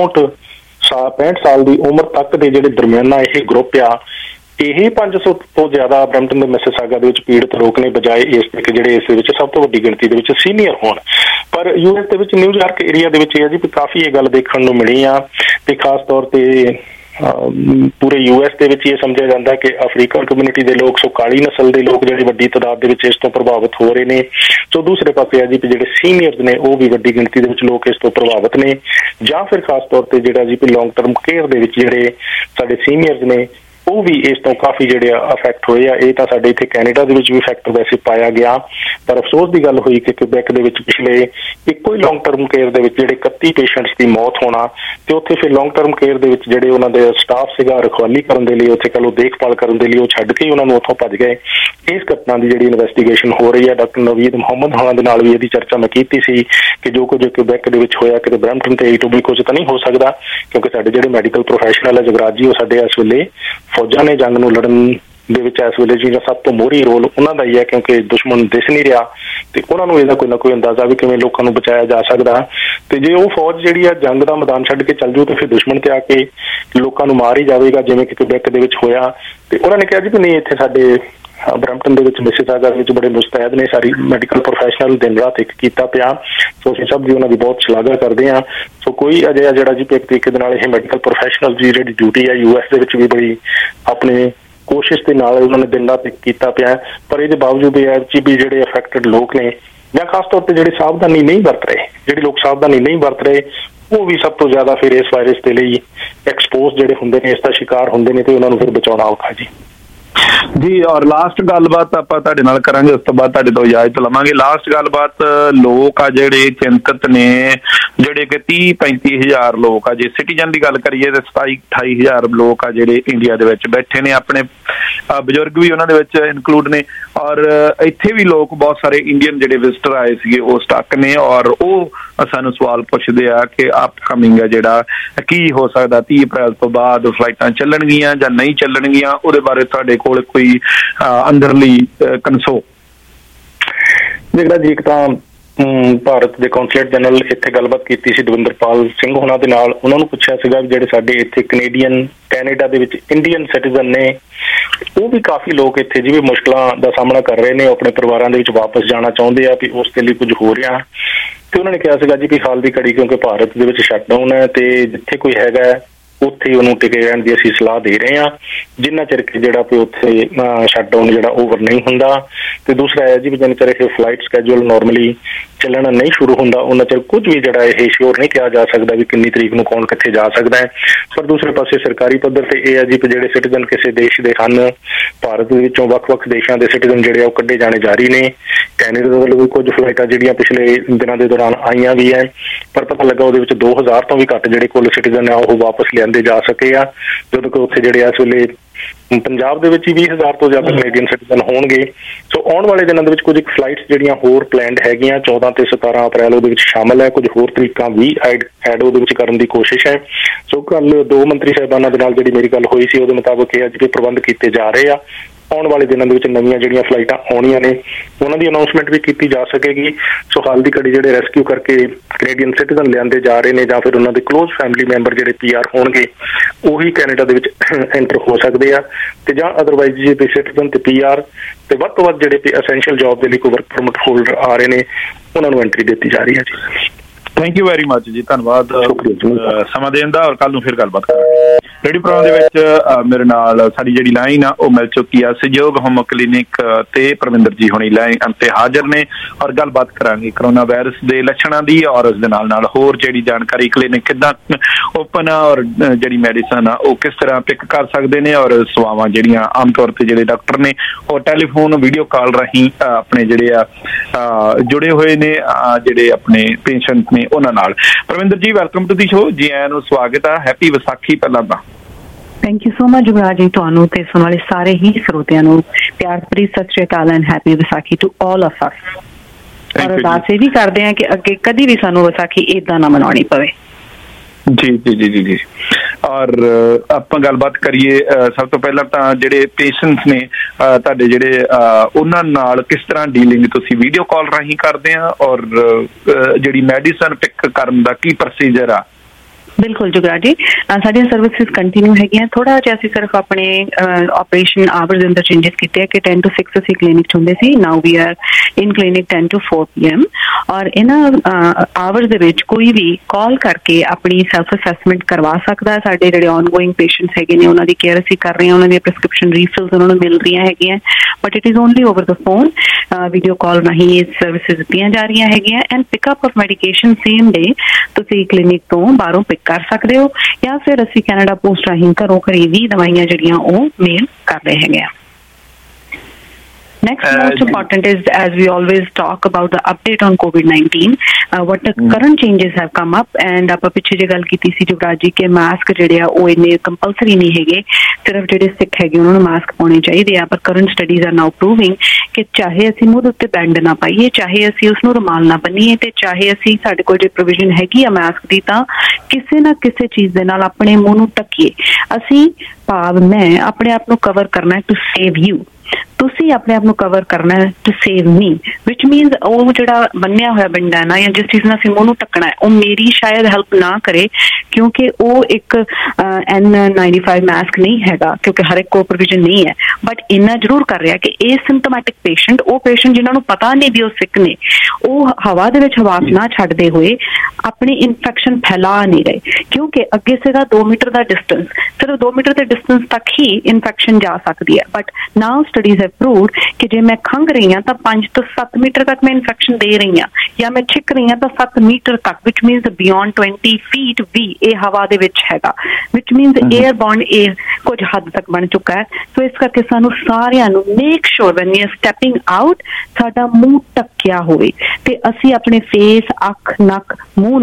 65 ਸਾਲ ਦੀ ਉਮਰ ਤੱਕ ਦੇ ਜਿਹੜੇ ਦਰਮਿਆਨਾ ਇਹ ਗਰੁੱਪ ਆ, ਇਹ 500 ਤੋਂ ਜ਼ਿਆਦਾ ਬਰੈਂਪਟਨ ਦੇ ਮਿਸਿਸਾਗਾ ਦੇ ਵਿੱਚ ਪੀੜਤ ਲੋਕ ਨੇ, ਬਜਾਏ ਇਸ ਦੇ ਜਿਹੜੇ ਇਸ ਦੇ ਵਿੱਚ ਸਭ ਤੋਂ ਵੱਡੀ ਗਿਣਤੀ ਦੇ ਵਿੱਚ ਸੀਨੀਅਰ ਹੋਣ। ਪਰ US ਦੇ ਵਿੱਚ ਨਿਊਯਾਰਕ ਏਰੀਆ ਦੇ ਵਿੱਚ ਇਹ ਹੈ ਜੀ ਕਾਫੀ ਇਹ ਗੱਲ ਦੇਖਣ ਨੂੰ ਮਿਲੀ ਆ ਤੇ ਖਾਸ ਤੌਰ ਤੇ ਪੂਰੇ US ਦੇ ਵਿੱਚ ਇਹ ਸਮਝਿਆ ਜਾਂਦਾ ਕਿ ਅਫਰੀਕਨ ਕਮਿਊਨਿਟੀ ਦੇ ਲੋਕ, ਸੋ ਕਾਲੀ ਨਸਲ ਦੇ ਲੋਕ ਜਿਹੜੀ ਵੱਡੀ ਤਾਦਾਦ ਦੇ ਵਿੱਚ ਇਸ ਤੋਂ ਪ੍ਰਭਾਵਿਤ ਹੋ ਰਹੇ ਨੇ। ਸੋ ਦੂਸਰੇ ਪਾਸੇ ਹੈ ਜੀ ਜਿਹੜੇ ਸੀਨੀਅਰਸ ਨੇ ਉਹ ਵੀ ਵੱਡੀ ਗਿਣਤੀ ਦੇ ਵਿੱਚ ਲੋਕ ਇਸ ਤੋਂ ਪ੍ਰਭਾਵਿਤ ਨੇ, ਜਾਂ ਫਿਰ ਖਾਸ ਤੌਰ ਤੇ ਜਿਹੜਾ ਜੀ ਲੌਂਗ ਟਰਮ ਕੇਅਰ ਦੇ ਵਿੱਚ ਜਿਹੜੇ ਸਾਡੇ ਸੀਨੀਅਰਸ ਨੇ ਉਹ ਵੀ ਇਸ ਤੋਂ ਕਾਫੀ ਜਿਹੜੇ ਅਫੈਕਟ ਹੋਏ ਆ। ਇਹ ਤਾਂ ਸਾਡੇ ਇੱਥੇ ਕੈਨੇਡਾ ਦੇ ਵਿੱਚ ਵੀ ਫੈਕਟਰ ਵੈਸੇ ਪਾਇਆ ਗਿਆ, ਪਰ ਅਫਸੋਸ ਦੀ ਗੱਲ ਹੋਈ ਕਿ ਕਿਬੈਕ ਦੇ ਵਿੱਚ ਪਿਛਲੇ ਇੱਕੋ ਹੀ ਲੌਂਗ ਟਰਮ ਕੇਅਰ ਦੇ ਵਿੱਚ ਜਿਹੜੇ 31 ਪੇਸ਼ੈਂਟਸ ਦੀ ਮੌਤ ਹੋਣਾ, ਤੇ ਉੱਥੇ ਫਿਰ ਲੌਂਗ ਟਰਮ ਕੇਅਰ ਦੇ ਵਿੱਚ ਜਿਹੜੇ ਉਹਨਾਂ ਦੇ ਸਟਾਫ ਸੀਗਾ ਰਖਵਾਲੀ ਕਰਨ ਦੇ ਲਈ, ਉੱਥੇ ਕਹਿ ਲਓ ਦੇਖਭਾਲ ਕਰਨ ਦੇ ਲਈ, ਉਹ ਛੱਡ ਕੇ ਹੀ ਉਹਨਾਂ ਨੂੰ ਉੱਥੋਂ ਭੱਜ ਗਏ। ਇਸ ਘਟਨਾ ਦੀ ਜਿਹੜੀ ਇਨਵੈਸਟੀਗੇਸ਼ਨ ਹੋ ਰਹੀ ਹੈ, ਡਾਕਟਰ ਨਵੀਦ ਮੁਹੰਮਦ ਹੋਣਾ ਦੇ ਨਾਲ ਵੀ ਇਹਦੀ ਚਰਚਾ ਮੈਂ ਕੀਤੀ ਸੀ ਕਿ ਜੋ ਕੁਝ ਕਿਬੈਕ ਦੇ ਵਿੱਚ ਹੋਇਆ ਕਿਤੇ ਬਰੈਂਪਟਨ ਤੇ ਵੀ ਕੁਝ ਤਾਂ ਨਹੀਂ ਹੋ ਸਕਦਾ, ਕਿਉਂਕਿ ਸਾਡੇ ਜਿਹੜੇ ਮੈਡੀਕਲ ਪ੍ਰੋਫੈਸ਼ਨਲ ਹੈ ਜਗਰਾਜ ਜੀ, ਉਹ ਸਾਡੇ ਇਸ ਵੇਲੇ ਫੌਜਾਂ ਨੇ ਜੰਗ ਨੂੰ ਲੜਨ ਦੇ ਵਿੱਚ ਇਸ ਵੇਲੇ ਜਿਹੜਾ ਸਭ ਤੋਂ ਮੋਹਰੀ ਰੋਲ ਉਹਨਾਂ ਦਾ ਹੀ ਹੈ, ਕਿਉਂਕਿ ਦੁਸ਼ਮਣ ਦਿਸ ਨਹੀਂ ਰਿਹਾ ਤੇ ਉਹਨਾਂ ਨੂੰ ਇਹਦਾ ਕੋਈ ਨਾ ਕੋਈ ਅੰਦਾਜ਼ਾ ਵੀ ਕਿਵੇਂ ਲੋਕਾਂ ਨੂੰ ਬਚਾਇਆ ਜਾ ਸਕਦਾ। ਤੇ ਜੇ ਉਹ ਫੌਜ ਜਿਹੜੀ ਆ ਜੰਗ ਦਾ ਮੈਦਾਨ ਛੱਡ ਕੇ ਚੱਲ ਜੂ ਤੇ ਫਿਰ ਦੁਸ਼ਮਣ ਤੇ ਆ ਕੇ ਲੋਕਾਂ ਨੂੰ ਮਾਰ ਹੀ ਜਾਵੇਗਾ, ਜਿਵੇਂ ਕਿ ਕਿਬੈਕ ਦੇ ਵਿੱਚ ਹੋਇਆ। ਤੇ ਉਹਨਾਂ ਨੇ ਕਿਹਾ ਜੀ ਵੀ ਨਹੀਂ, ਇੱਥੇ ਸਾਡੇ ਬਰੈਂਪਟਨ ਦੇ ਵਿੱਚ ਮਿਸਿਸਾਗਾ ਵਿੱਚ ਬੜੇ ਮੁਸਤੈਦ ਨੇ, ਸਾਰੀ ਮੈਡੀਕਲ ਪ੍ਰੋਫੈਸ਼ਨਲ ਦਿਨ ਰਾਤ ਇੱਕ ਕੀਤਾ ਪਿਆ। ਸੋ ਅਸੀਂ ਸਭ ਦੀ ਉਹਨਾਂ ਦੀ ਬਹੁਤ ਸ਼ਲਾਘਾ ਕਰਦੇ ਹਾਂ। ਸੋ ਕੋਈ ਅਜਿਹਾ ਜਿਹੜਾ ਜੀ ਇੱਕ ਤਰੀਕੇ ਦੇ ਨਾਲ ਇਹ ਮੈਡੀਕਲ ਪ੍ਰੋਫੈਸ਼ਨਲ ਦੀ ਜਿਹੜੀ ਡਿਊਟੀ ਹੈ US ਦੇ ਵਿੱਚ ਵੀ ਬੜੀ ਆਪਣੇ ਕੋਸ਼ਿਸ਼ ਦੇ ਨਾਲ ਉਹਨਾਂ ਨੇ ਦਿਨ ਰਾਤ ਕੀਤਾ ਪਿਆ। ਪਰ ਇਹਦੇ ਬਾਵਜੂਦ ਇਹ ਹੈ ਵੀ ਜਿਹੜੇ ਅਫੈਕਟਡ ਲੋਕ ਨੇ ਜਾਂ ਖਾਸ ਤੌਰ ਤੇ ਜਿਹੜੇ ਸਾਵਧਾਨੀ ਨਹੀਂ ਵਰਤ ਰਹੇ, ਜਿਹੜੇ ਲੋਕ ਸਾਵਧਾਨੀ ਨਹੀਂ ਵਰਤ ਰਹੇ, ਉਹ ਵੀ ਸਭ ਤੋਂ ਜ਼ਿਆਦਾ ਫਿਰ ਇਸ ਵਾਇਰਸ ਦੇ ਲਈ ਐਕਸਪੋਜ਼ ਜਿਹੜੇ ਹੁੰਦੇ ਨੇ, ਇਸ ਦਾ ਸ਼ਿਕਾਰ ਹੁੰਦੇ ਨੇ ਤੇ ਉਹਨਾਂ ਨੂੰ ਫਿਰ ਬਚਾਉਣਾ ਔਖਾ ਜੀ। ਔਰ ਲਾਸਟ ਗੱਲਬਾਤ ਆਪਾਂ ਤੁਹਾਡੇ ਨਾਲ ਕਰਾਂਗੇ, ਉਸ ਤੋਂ ਬਾਅਦ ਤੁਹਾਡੇ ਤੋਂ ਇਜਾਜ਼ਤ ਲਵਾਂਗੇ। ਲਾਸਟ ਗੱਲਬਾਤ, ਲੋਕ ਆ ਜਿਹੜੇ ਚਿੰਤਤ ਨੇ, ਜਿਹੜੇ ਕਿ 30-35 ਹਜ਼ਾਰ ਲੋਕ ਆ, ਜੇ ਸਿਟੀਜ਼ਨ ਦੀ ਗੱਲ ਕਰੀਏ ਤੇ 27-28 ਹਜ਼ਾਰ ਲੋਕ ਆ ਜਿਹੜੇ ਇੰਡੀਆ ਦੇ ਵਿੱਚ ਬੈਠੇ ਨੇ, ਆਪਣੇ ਬਜ਼ੁਰਗ ਵੀ ਉਹਨਾਂ ਦੇ ਵਿੱਚ ਇਨਕਲੂਡ ਨੇ, ਔਰ ਇੱਥੇ ਵੀ ਲੋਕ ਬਹੁਤ ਸਾਰੇ ਇੰਡੀਅਨ ਜਿਹੜੇ ਵਿਜ਼ਟਰ ਆਏ ਸੀਗੇ ਉਹ ਸਟਕ ਨੇ, ਔਰ ਉਹ ਸਾਨੂੰ ਸਵਾਲ ਪੁੱਛਦੇ ਆ ਕਿ ਅਪਕਮਿੰਗ ਆ ਜਿਹੜਾ ਕੀ ਹੋ ਸਕਦਾ, 30 ਅਪ੍ਰੈਲ ਤੋਂ ਬਾਅਦ ਫਲਾਈਟਾਂ ਚੱਲਣਗੀਆਂ ਜਾਂ ਨਹੀਂ ਚੱਲਣਗੀਆਂ, ਉਹਦੇ ਬਾਰੇ ਤੁਹਾਡੇ ਕੋਲ ਕੋਈ ਅੰਦਰਲੀ ਕਨਸੋ? ਜਿਹੜਾ ਜੀ ਇੱਕ ਤਾਂ ਭਾਰਤ ਦੇ ਕੌਂਸਲੇਟ ਜਨਰਲ ਇੱਥੇ ਗੱਲਬਾਤ ਕੀਤੀ ਸੀ ਦਵਿੰਦਰਪਾਲ ਸਿੰਘ ਉਹਨਾਂ ਦੇ ਨਾਲ। ਉਹਨਾਂ ਨੂੰ ਪੁੱਛਿਆ ਸੀਗਾ ਵੀ ਜਿਹੜੇ ਸਾਡੇ ਇੱਥੇ ਕੈਨੇਡਾ ਦੇ ਵਿੱਚ ਇੰਡੀਅਨ ਸਿਟੀਜ਼ਨ ਨੇ, ਉਹ ਵੀ ਕਾਫੀ ਲੋਕ ਇੱਥੇ ਜਿਵੇਂ ਮੁਸ਼ਕਲਾਂ ਦਾ ਸਾਹਮਣਾ ਕਰ ਰਹੇ ਨੇ, ਆਪਣੇ ਪਰਿਵਾਰਾਂ ਦੇ ਵਿੱਚ ਵਾਪਸ ਜਾਣਾ ਚਾਹੁੰਦੇ ਆ ਵੀ ਉਸ ਦੇ ਲਈ ਕੁਝ ਹੋ ਰਿਹਾ। ਤੇ ਉਹਨਾਂ ਨੇ ਕਿਹਾ ਸੀਗਾ ਜੀ ਵੀ ਹਾਲ ਦੀ ਘੜੀ ਕਿਉਂਕਿ ਭਾਰਤ ਦੇ ਵਿੱਚ ਸ਼ਟਡਾਊਨ ਹੈ ਤੇ ਜਿੱਥੇ ਕੋਈ ਹੈਗਾ ਉੱਥੇ ਉਹਨੂੰ ਟਿਕੇ ਰਹਿਣ ਦੀ ਅਸੀਂ ਸਲਾਹ ਦੇ ਰਹੇ ਹਾਂ, ਜਿੰਨਾ ਚਿਰ ਕਿ ਜਿਹੜਾ ਵੀ ਉੱਥੇ ਸ਼ਟਡਾਊਨ ਜਿਹੜਾ ਓਵਰ ਨਹੀਂ ਹੁੰਦਾ। ਤੇ ਦੂਸਰਾ ਹੈ ਜੀ ਵੀ ਜਿੰਨਾ ਚਿਰ ਇਹ ਫਲਾਈਟ ਸਕੈਜੂਲ ਨੋਰਮਲੀ ਚੱਲਣਾ ਨਹੀਂ ਸ਼ੁਰੂ ਹੁੰਦਾ ਉਹਨਾਂ ਚਿਰ ਕੁਝ ਵੀ ਜਿਹੜਾ ਇਹ ਸ਼ੋਰ ਨਹੀਂ ਕਿਹਾ ਜਾ ਸਕਦਾ ਵੀ ਕਿੰਨੀ ਤਰੀਕ ਨੂੰ ਕੌਣ ਕਿੱਥੇ ਜਾ ਸਕਦਾ ਹੈ। ਪਰ ਦੂਸਰੇ ਪਾਸੇ ਸਰਕਾਰੀ ਪੱਧਰ ਤੇ ਇਹ ਹੈ ਜੀ ਵੀ ਜਿਹੜੇ ਸਿਟੀਜ਼ਨ ਕਿਸੇ ਦੇਸ਼ ਦੇ ਹਨ, ਭਾਰਤ ਦੇ ਵਿੱਚੋਂ ਵੱਖ-ਵੱਖ ਦੇਸ਼ਾਂ ਦੇ ਸਿਟੀਜ਼ਨ ਜਿਹੜੇ ਆ ਉਹ ਕੱਢੇ ਜਾਣੇ ਜਾਰੀ ਨੇ। ਕੈਨੇਡਾ ਦੇ ਵੱਲੋਂ ਵੀ ਕੁਝ ਫਲਾਈਟਾਂ ਜਿਹੜੀਆਂ ਪਿਛਲੇ ਦਿਨਾਂ ਦੇ ਦੌਰਾਨ ਆਈਆਂ ਵੀ ਹੈ, ਪਰ ਪਤਾ ਲੱਗਾ ਉਹਦੇ ਵਿੱਚ 2000 ਤੋਂ ਵੀ ਘੱਟ ਜਿਹੜੇ ਕੁੱਲ ਸਿਟੀਜ਼ਨ ਆ ਉਹ ਵਾਪਸ ਲਿਆਂਦੇ ਜਾ ਸਕੇ ਆ, ਜਦੋਂ ਕਿ ਉੱਥੇ ਜਿਹੜੇ ਇਸ ਵੇਲੇ ਪੰਜਾਬ ਦੇ ਵਿੱਚ ਹੀ 20,000 ਤੋਂ ਜ਼ਿਆਦਾ ਕੈਨੇਡੀਅਨ ਸਿਟੀਜ਼ਨ ਹੋਣਗੇ। ਸੋ ਆਉਣ ਵਾਲੇ ਦਿਨਾਂ ਦੇ ਵਿੱਚ ਕੁਝ ਫਲਾਈਟਸ ਜਿਹੜੀਆਂ ਹੋਰ ਪਲੈਨਡ ਹੈਗੀਆਂ 14 ਤੇ 17 ਅਪ੍ਰੈਲ ਉਹਦੇ ਵਿੱਚ ਸ਼ਾਮਲ ਹੈ, ਕੁਝ ਹੋਰ ਤਰੀਕਾਂ ਵੀ ਐਡ ਉਹਦੇ ਵਿੱਚ ਕਰਨ ਦੀ ਕੋਸ਼ਿਸ਼ ਹੈ। ਸੋ ਕੱਲ 2 ਮੰਤਰੀ ਸਾਹਿਬਾਨਾਂ ਦੇ ਨਾਲ ਜਿਹੜੀ ਮੇਰੀ ਗੱਲ ਹੋਈ ਸੀ ਉਹਦੇ ਮੁਤਾਬਕ ਇਹ ਅੱਜ ਵੀ ਪ੍ਰਬੰਧ ਕੀਤੇ ਜਾ ਰਹੇ ਆ। ਆਉਣ ਵਾਲੇ ਦਿਨਾਂ ਦੇ ਵਿੱਚ ਨਵੀਆਂ ਜਿਹੜੀਆਂ ਫਲਾਈਟਾਂ ਆਉਣੀਆਂ ਨੇ ਉਹਨਾਂ ਦੀ ਅਨਾਊਂਸਮੈਂਟ ਵੀ ਕੀਤੀ ਜਾ ਸਕੇਗੀ। ਸੋ ਹਾਲ ਦੀ ਘੜੀ ਜਿਹੜੇ ਰੈਸਕਿਊ ਕਰਕੇ ਕੈਨੇਡੀਅਨ ਸਿਟੀਜ਼ਨ ਲਿਆਂਦੇ ਜਾ ਰਹੇ ਨੇ ਜਾਂ ਫਿਰ ਉਹਨਾਂ ਦੇ ਕਲੋਜ਼ ਫੈਮਿਲੀ ਮੈਂਬਰ ਜਿਹੜੇ PR ਹੋਣਗੇ ਉਹੀ ਕੈਨੇਡਾ ਦੇ ਵਿੱਚ ਐਂਟਰ ਹੋ ਸਕਦੇ ਆ, ਤੇ ਜਾਂ ਅਦਰਵਾਈਜ਼ ਜੇ ਸਿਟੀਜ਼ਨ ਤੇ PR ਤੇ ਵੱਧ ਤੋਂ ਵੱਧ ਜਿਹੜੇ ਐਸੈਂਸ਼ੀਅਲ ਜੌਬ ਦੇ ਲਈ ਕੋਈ ਵਰਕ ਪਰਮਿਟ ਹੋਲਡਰ ਆ ਰਹੇ ਨੇ ਉਹਨਾਂ ਨੂੰ ਐਂਟਰੀ ਦਿੱਤੀ ਜਾ ਰਹੀ ਹੈ ਜੀ। ਥੈਂਕ ਯੂ ਵੈਰੀ ਮਚ ਜੀ, ਧੰਨਵਾਦ ਸਮਾਂ ਦੇਣ ਦਾ। ਔਰ ਕੱਲ ਨੂੰ ਫਿਰ ਗੱਲਬਾਤ ਕਰਾਂਗੇ। ਰੇਡੀਓ ਪ੍ਰੋਗਰਾਮ ਦੇ ਵਿੱਚ ਮੇਰੇ ਨਾਲ ਸਾਡੀ ਜਿਹੜੀ ਲਾਈਨ ਆ ਉਹ ਮਿਲ ਚੁੱਕੀ ਆ, ਸਹਿਯੋਗ ਹੋਮ ਕਲੀਨਿਕ ਤੇ ਪਰਵਿੰਦਰ ਜੀ ਹੋਣੀ ਲਾਈਨ ਤੇ ਹਾਜ਼ਰ ਨੇ ਔਰ ਗੱਲਬਾਤ ਕਰਾਂਗੇ ਕਰੋਨਾ ਵਾਇਰਸ ਦੇ ਲੱਛਣਾਂ ਦੀ ਔਰ ਉਸ ਦੇ ਨਾਲ ਹੋਰ ਜਿਹੜੀ ਜਾਣਕਾਰੀ ਕਲੀਨਿਕ ਕਿੱਦਾਂ ਓਪਨ ਆ ਔਰ ਜਿਹੜੀ ਮੈਡੀਸਨ ਆ ਉਹ ਕਿਸ ਤਰ੍ਹਾਂ ਪਿਕ ਕਰ ਸਕਦੇ ਨੇ ਔਰ ਸੇਵਾਵਾਂ ਜਿਹੜੀਆਂ ਆਮ ਤੌਰ ਤੇ ਜਿਹੜੇ ਡਾਕਟਰ ਨੇ ਉਹ ਟੈਲੀਫੋਨ ਵੀਡੀਓ ਕਾਲ ਰਾਹੀਂ ਆਪਣੇ ਜਿਹੜੇ ਆ ਜੁੜੇ ਹੋਏ ਨੇ ਜਿਹੜੇ ਆਪਣੇ ਪੇਸ਼ੈਂਟ ਨੇ ਉਹਨਾਂ ਨਾਲ। ਪਰਵਿੰਦਰ ਜੀ welcome to the show, ji ਆਇਆਂ ਨੂੰ ਸਵਾਗਤ ਆ। ਹੈਪੀ ਵਿਸਾਖੀ ਪਹਿਲਾਂ ਤਾਂ। Thank you so much Yuvraj ji, ਤੁਹਾਨੂੰ ਤੇ ਸੁਣਨ ਵਾਲੇ ਸਾਰੇ ਹੀ ਸਰੋਤਿਆਂ ਨੂੰ ਪਿਆਰ ਭਰੀ ਸਤਿ ਸ਼੍ਰੀ ਅਕਾਲ and happy Visakhi to all of us. ਔਰ ਅਰਦਾਸ ਇਹ ਵੀ ਕਰਦੇ ਹਾਂ ਕਿ ਅੱਗੇ ਕਦੀ ਵੀ ਸਾਨੂੰ ਵਿਸਾਖੀ ਏਦਾਂ ਨਾ ਮਨਾਉਣੀ ਪਵੇ। ਜੀ ਜੀ ਜੀ ਜੀ ਜੀ। ਔਰ ਆਪਾਂ ਗੱਲਬਾਤ ਕਰੀਏ ਸਭ ਤੋਂ ਪਹਿਲਾਂ ਤਾਂ ਜਿਹੜੇ ਪੇਸ਼ੈਂਟਸ ਨੇ ਤੁਹਾਡੇ ਜਿਹੜੇ ਉਹਨਾਂ ਨਾਲ ਕਿਸ ਤਰ੍ਹਾਂ ਡੀਲਿੰਗ ਤੁਸੀਂ ਵੀਡੀਓ ਕਾਲ ਰਾਹੀਂ ਕਰਦੇ ਆ ਔਰ ਜਿਹੜੀ ਮੈਡੀਸਨ ਪਿਕ ਕਰਨ ਦਾ ਕੀ ਪ੍ਰੋਸੀਜਰ ਆ? ਬਿਲਕੁਲ ਜੁਗਰਾਜ ਜੀ, ਸਾਡੀਆਂ ਸਰਵਿਸਿਜ਼ ਕੰਟੀਨਿਊ ਹੈਗੀਆਂ। ਥੋੜਾ ਜਿਹਾ ਅਸੀਂ ਸਿਰਫ ਆਪਣੇ ਆਪਰੇਸ਼ਨ ਆਵਰਸ ਦੇ ਅੰਦਰ ਚੇਂਜਸ ਕੀਤੇ ਹੈ ਕਿ 10 to 6 ਅਸੀਂ ਕਲੀਨਿਕ 'ਚ ਹੁੰਦੇ ਸੀ, now we are in clinic 10 to 4 PM। ਔਰ ਇਹਨਾਂ ਆਵਰਸ ਦੇ ਵਿੱਚ ਕੋਈ ਵੀ ਕਾਲ ਕਰਕੇ ਆਪਣੀ ਸੈਲਫ ਅਸੈਸਮੈਂਟ ਕਰਵਾ ਸਕਦਾ। ਸਾਡੇ ਜਿਹੜੇ ਆਨਗੋਇੰਗ ਪੇਸ਼ੈਂਟਸ ਹੈਗੇ ਨੇ ਉਹਨਾਂ ਦੀ ਕੇਅਰ ਅਸੀਂ ਕਰ ਰਹੇ ਹਾਂ, ਉਹਨਾਂ ਦੀਆਂ ਪ੍ਰਿਸਕ੍ਰਿਪਸ਼ਨ ਰੀਫਿਲਸ ਉਹਨਾਂ ਨੂੰ ਮਿਲ ਰਹੀਆਂ ਹੈਗੀਆਂ, but it is only over the phone. Video call ਰਾਹੀਂ ਇਹ ਸਰਵਿਸਿਜ਼ ਦਿੱਤੀਆਂ ਜਾ ਰਹੀਆਂ ਹੈਗੀਆਂ and pickup of medication same day ਤੁਸੀਂ ਕਲੀਨਿਕ ਤੋਂ ਬਾਹਰੋਂ ਪਿਕ ਕਰ ਸਕਦੇ ਹੋ, ਜਾਂ ਫਿਰ ਅਸੀਂ ਕੈਨੇਡਾ ਪੋਸਟ ਰਾਹੀਂ ਘਰੋਂ ਘਰੇ ਵੀ ਦਵਾਈਆਂ ਜਿਹੜੀਆਂ ਉਹ ਮੇਲ ਕਰ ਰਹੇ ਹੈਗੇ ਆ। Next most important is, as we always talk about the update on COVID-19, what the current changes have come up, and ਆਪਾਂ ਪਿੱਛੇ ਜੇ ਗੱਲ ਕੀਤੀ ਸੀ ਯੁਵਰਾਜ ਜੀ ਕਿ ਮਾਸਕ ਜਿਹੜੇ ਆ ਉਹ ਇੰਨੇ ਕੰਪਲਸਰੀ ਨਹੀਂ ਹੈਗੇ, ਸਿਰਫ ਜਿਹੜੇ ਸਿੱਖ ਹੈਗੇ ਉਹਨਾਂ ਨੂੰ ਮਾਸਕ ਪਾਉਣੇ ਚਾਹੀਦੇ ਆ। ਪਰ current studies are now proving ਕਿ ਚਾਹੇ ਅਸੀਂ ਮੂੰਹ ਦੇ ਉੱਤੇ ਬੈਂਡ ਨਾ ਪਾਈਏ, ਚਾਹੇ ਅਸੀਂ ਉਸਨੂੰ ਰੁਮਾਲ ਨਾ ਬੰਨੀਏ, ਤੇ ਚਾਹੇ ਅਸੀਂ ਸਾਡੇ ਕੋਲ ਜੇ ਪ੍ਰੋਵੀਜ਼ਨ ਹੈਗੀ ਆ ਮਾਸਕ ਦੀ, ਤਾਂ ਕਿਸੇ ਨਾ ਕਿਸੇ ਚੀਜ਼ ਦੇ ਨਾਲ ਆਪਣੇ ਮੂੰਹ ਨੂੰ ਢੱਕੀਏ। ਅਸੀਂ ਭਾਵ ਮੈਂ ਆਪਣੇ ਆਪ ਨੂੰ ਕਵਰ ਕਰਨਾ ਟੂ ਸੇਵ ਯੂ, ਤੁਸੀਂ ਆਪਣੇ ਆਪ ਨੂੰ ਕਵਰ ਕਰਨਾ to save me, which means ਉਹ ਜਿਹੜਾ ਬੰਨਿਆ ਹੋਇਆ ਬੰਡਾਨਾ ਜਾਂ ਜਿਸ ਚੀਜ਼ ਨਾਲ ਅਸੀਂ ਮੂੰਹ ਨੂੰ ਢੱਕਣਾ ਹੈ ਉਹ ਮੇਰੀ ਸ਼ਾਇਦ ਹੈਲਪ ਨਾ ਕਰੇ, ਕਿਉਂਕਿ ਉਹ ਇੱਕ N95 ਮਾਸਕ ਨਹੀਂ ਹੈਗਾ, ਕਿਉਂਕਿ ਹਰ ਇੱਕ ਕੋਲ ਪ੍ਰੋਵੀਜ਼ਨ ਨਹੀਂ ਹੈ। ਬਟ ਇੰਨਾ ਜ਼ਰੂਰ ਕਰ ਰਿਹਾ ਕਿ ਇਹ ਸਿੰਪਟੋਮੈਟਿਕ ਪੇਸ਼ੈਂਟ, ਉਹ ਪੇਸ਼ੈਂਟ ਜਿਨ੍ਹਾਂ ਨੂੰ ਪਤਾ ਨਹੀਂ ਵੀ ਉਹ ਸਿੱਕ ਨੇ, ਉਹ ਹਵਾ ਦੇ ਵਿੱਚ ਹਵਾਸ ਨਾ ਛੱਡਦੇ ਹੋਏ ਆਪਣੀ ਇਨਫੈਕਸ਼ਨ ਫੈਲਾ ਨਹੀਂ ਰਹੇ, ਕਿਉਂਕਿ ਅੱਗੇ ਸੀਗਾ 2 ਮੀਟਰ ਦਾ ਡਿਸਟੈਂਸ, ਸਿਰਫ 2 ਮੀਟਰ ਦੇ ਡਿਸਟੈਂਸ ਤੱਕ ਹੀ ਇਨਫੈਕਸ਼ਨ ਜਾ ਸਕਦੀ ਹੈ। But now studies have proved ਕਿ ਜੇ ਮੈਂ ਖੰਘ ਰਹੀ ਹਾਂ ਤਾਂ 5 ਤੋਂ 7 ਮੀਟਰ ਤੱਕ ਮੈਂ ਇਨਫੈਕਸ਼ਨ ਦੇ ਰਹੀ ਹਾਂ, ਜਾਂ ਮੈਂ ਛਿੱਕ ਰਹੀ ਹਾਂ ਤਾਂ 7 ਮੀਟਰ ਤੱਕ, ਵਿਚ ਮੀਨਸ ਬਿਯੋਂਡ 20 feet ਵੀ ਇਹ ਹਵਾ ਦੇ ਵਿੱਚ ਹੈਗਾ, ਵਿਚ ਮੀਨਸ 에ਅਰਬੋਰਨ ਇਹ ਕੁਝ ਹੱਦ ਤੱਕ ਬਣ ਚੁੱਕਾ ਹੈ। ਸੋ ਇਸ ਕਰਕੇ ਸਾਨੂੰ ਸਾਰਿਆਂ ਨੂੰ make sure when we are stepping out ਸਾਡਾ ਮੂੰਹ ਢੱਕਿਆ ਹੋਵੇ, ਤੇ ਅਸੀਂ ਆਪਣੇ ਫੇਸ, ਅੱਖ, ਨੱਕ, ਮੂੰਹ ਨੂੰ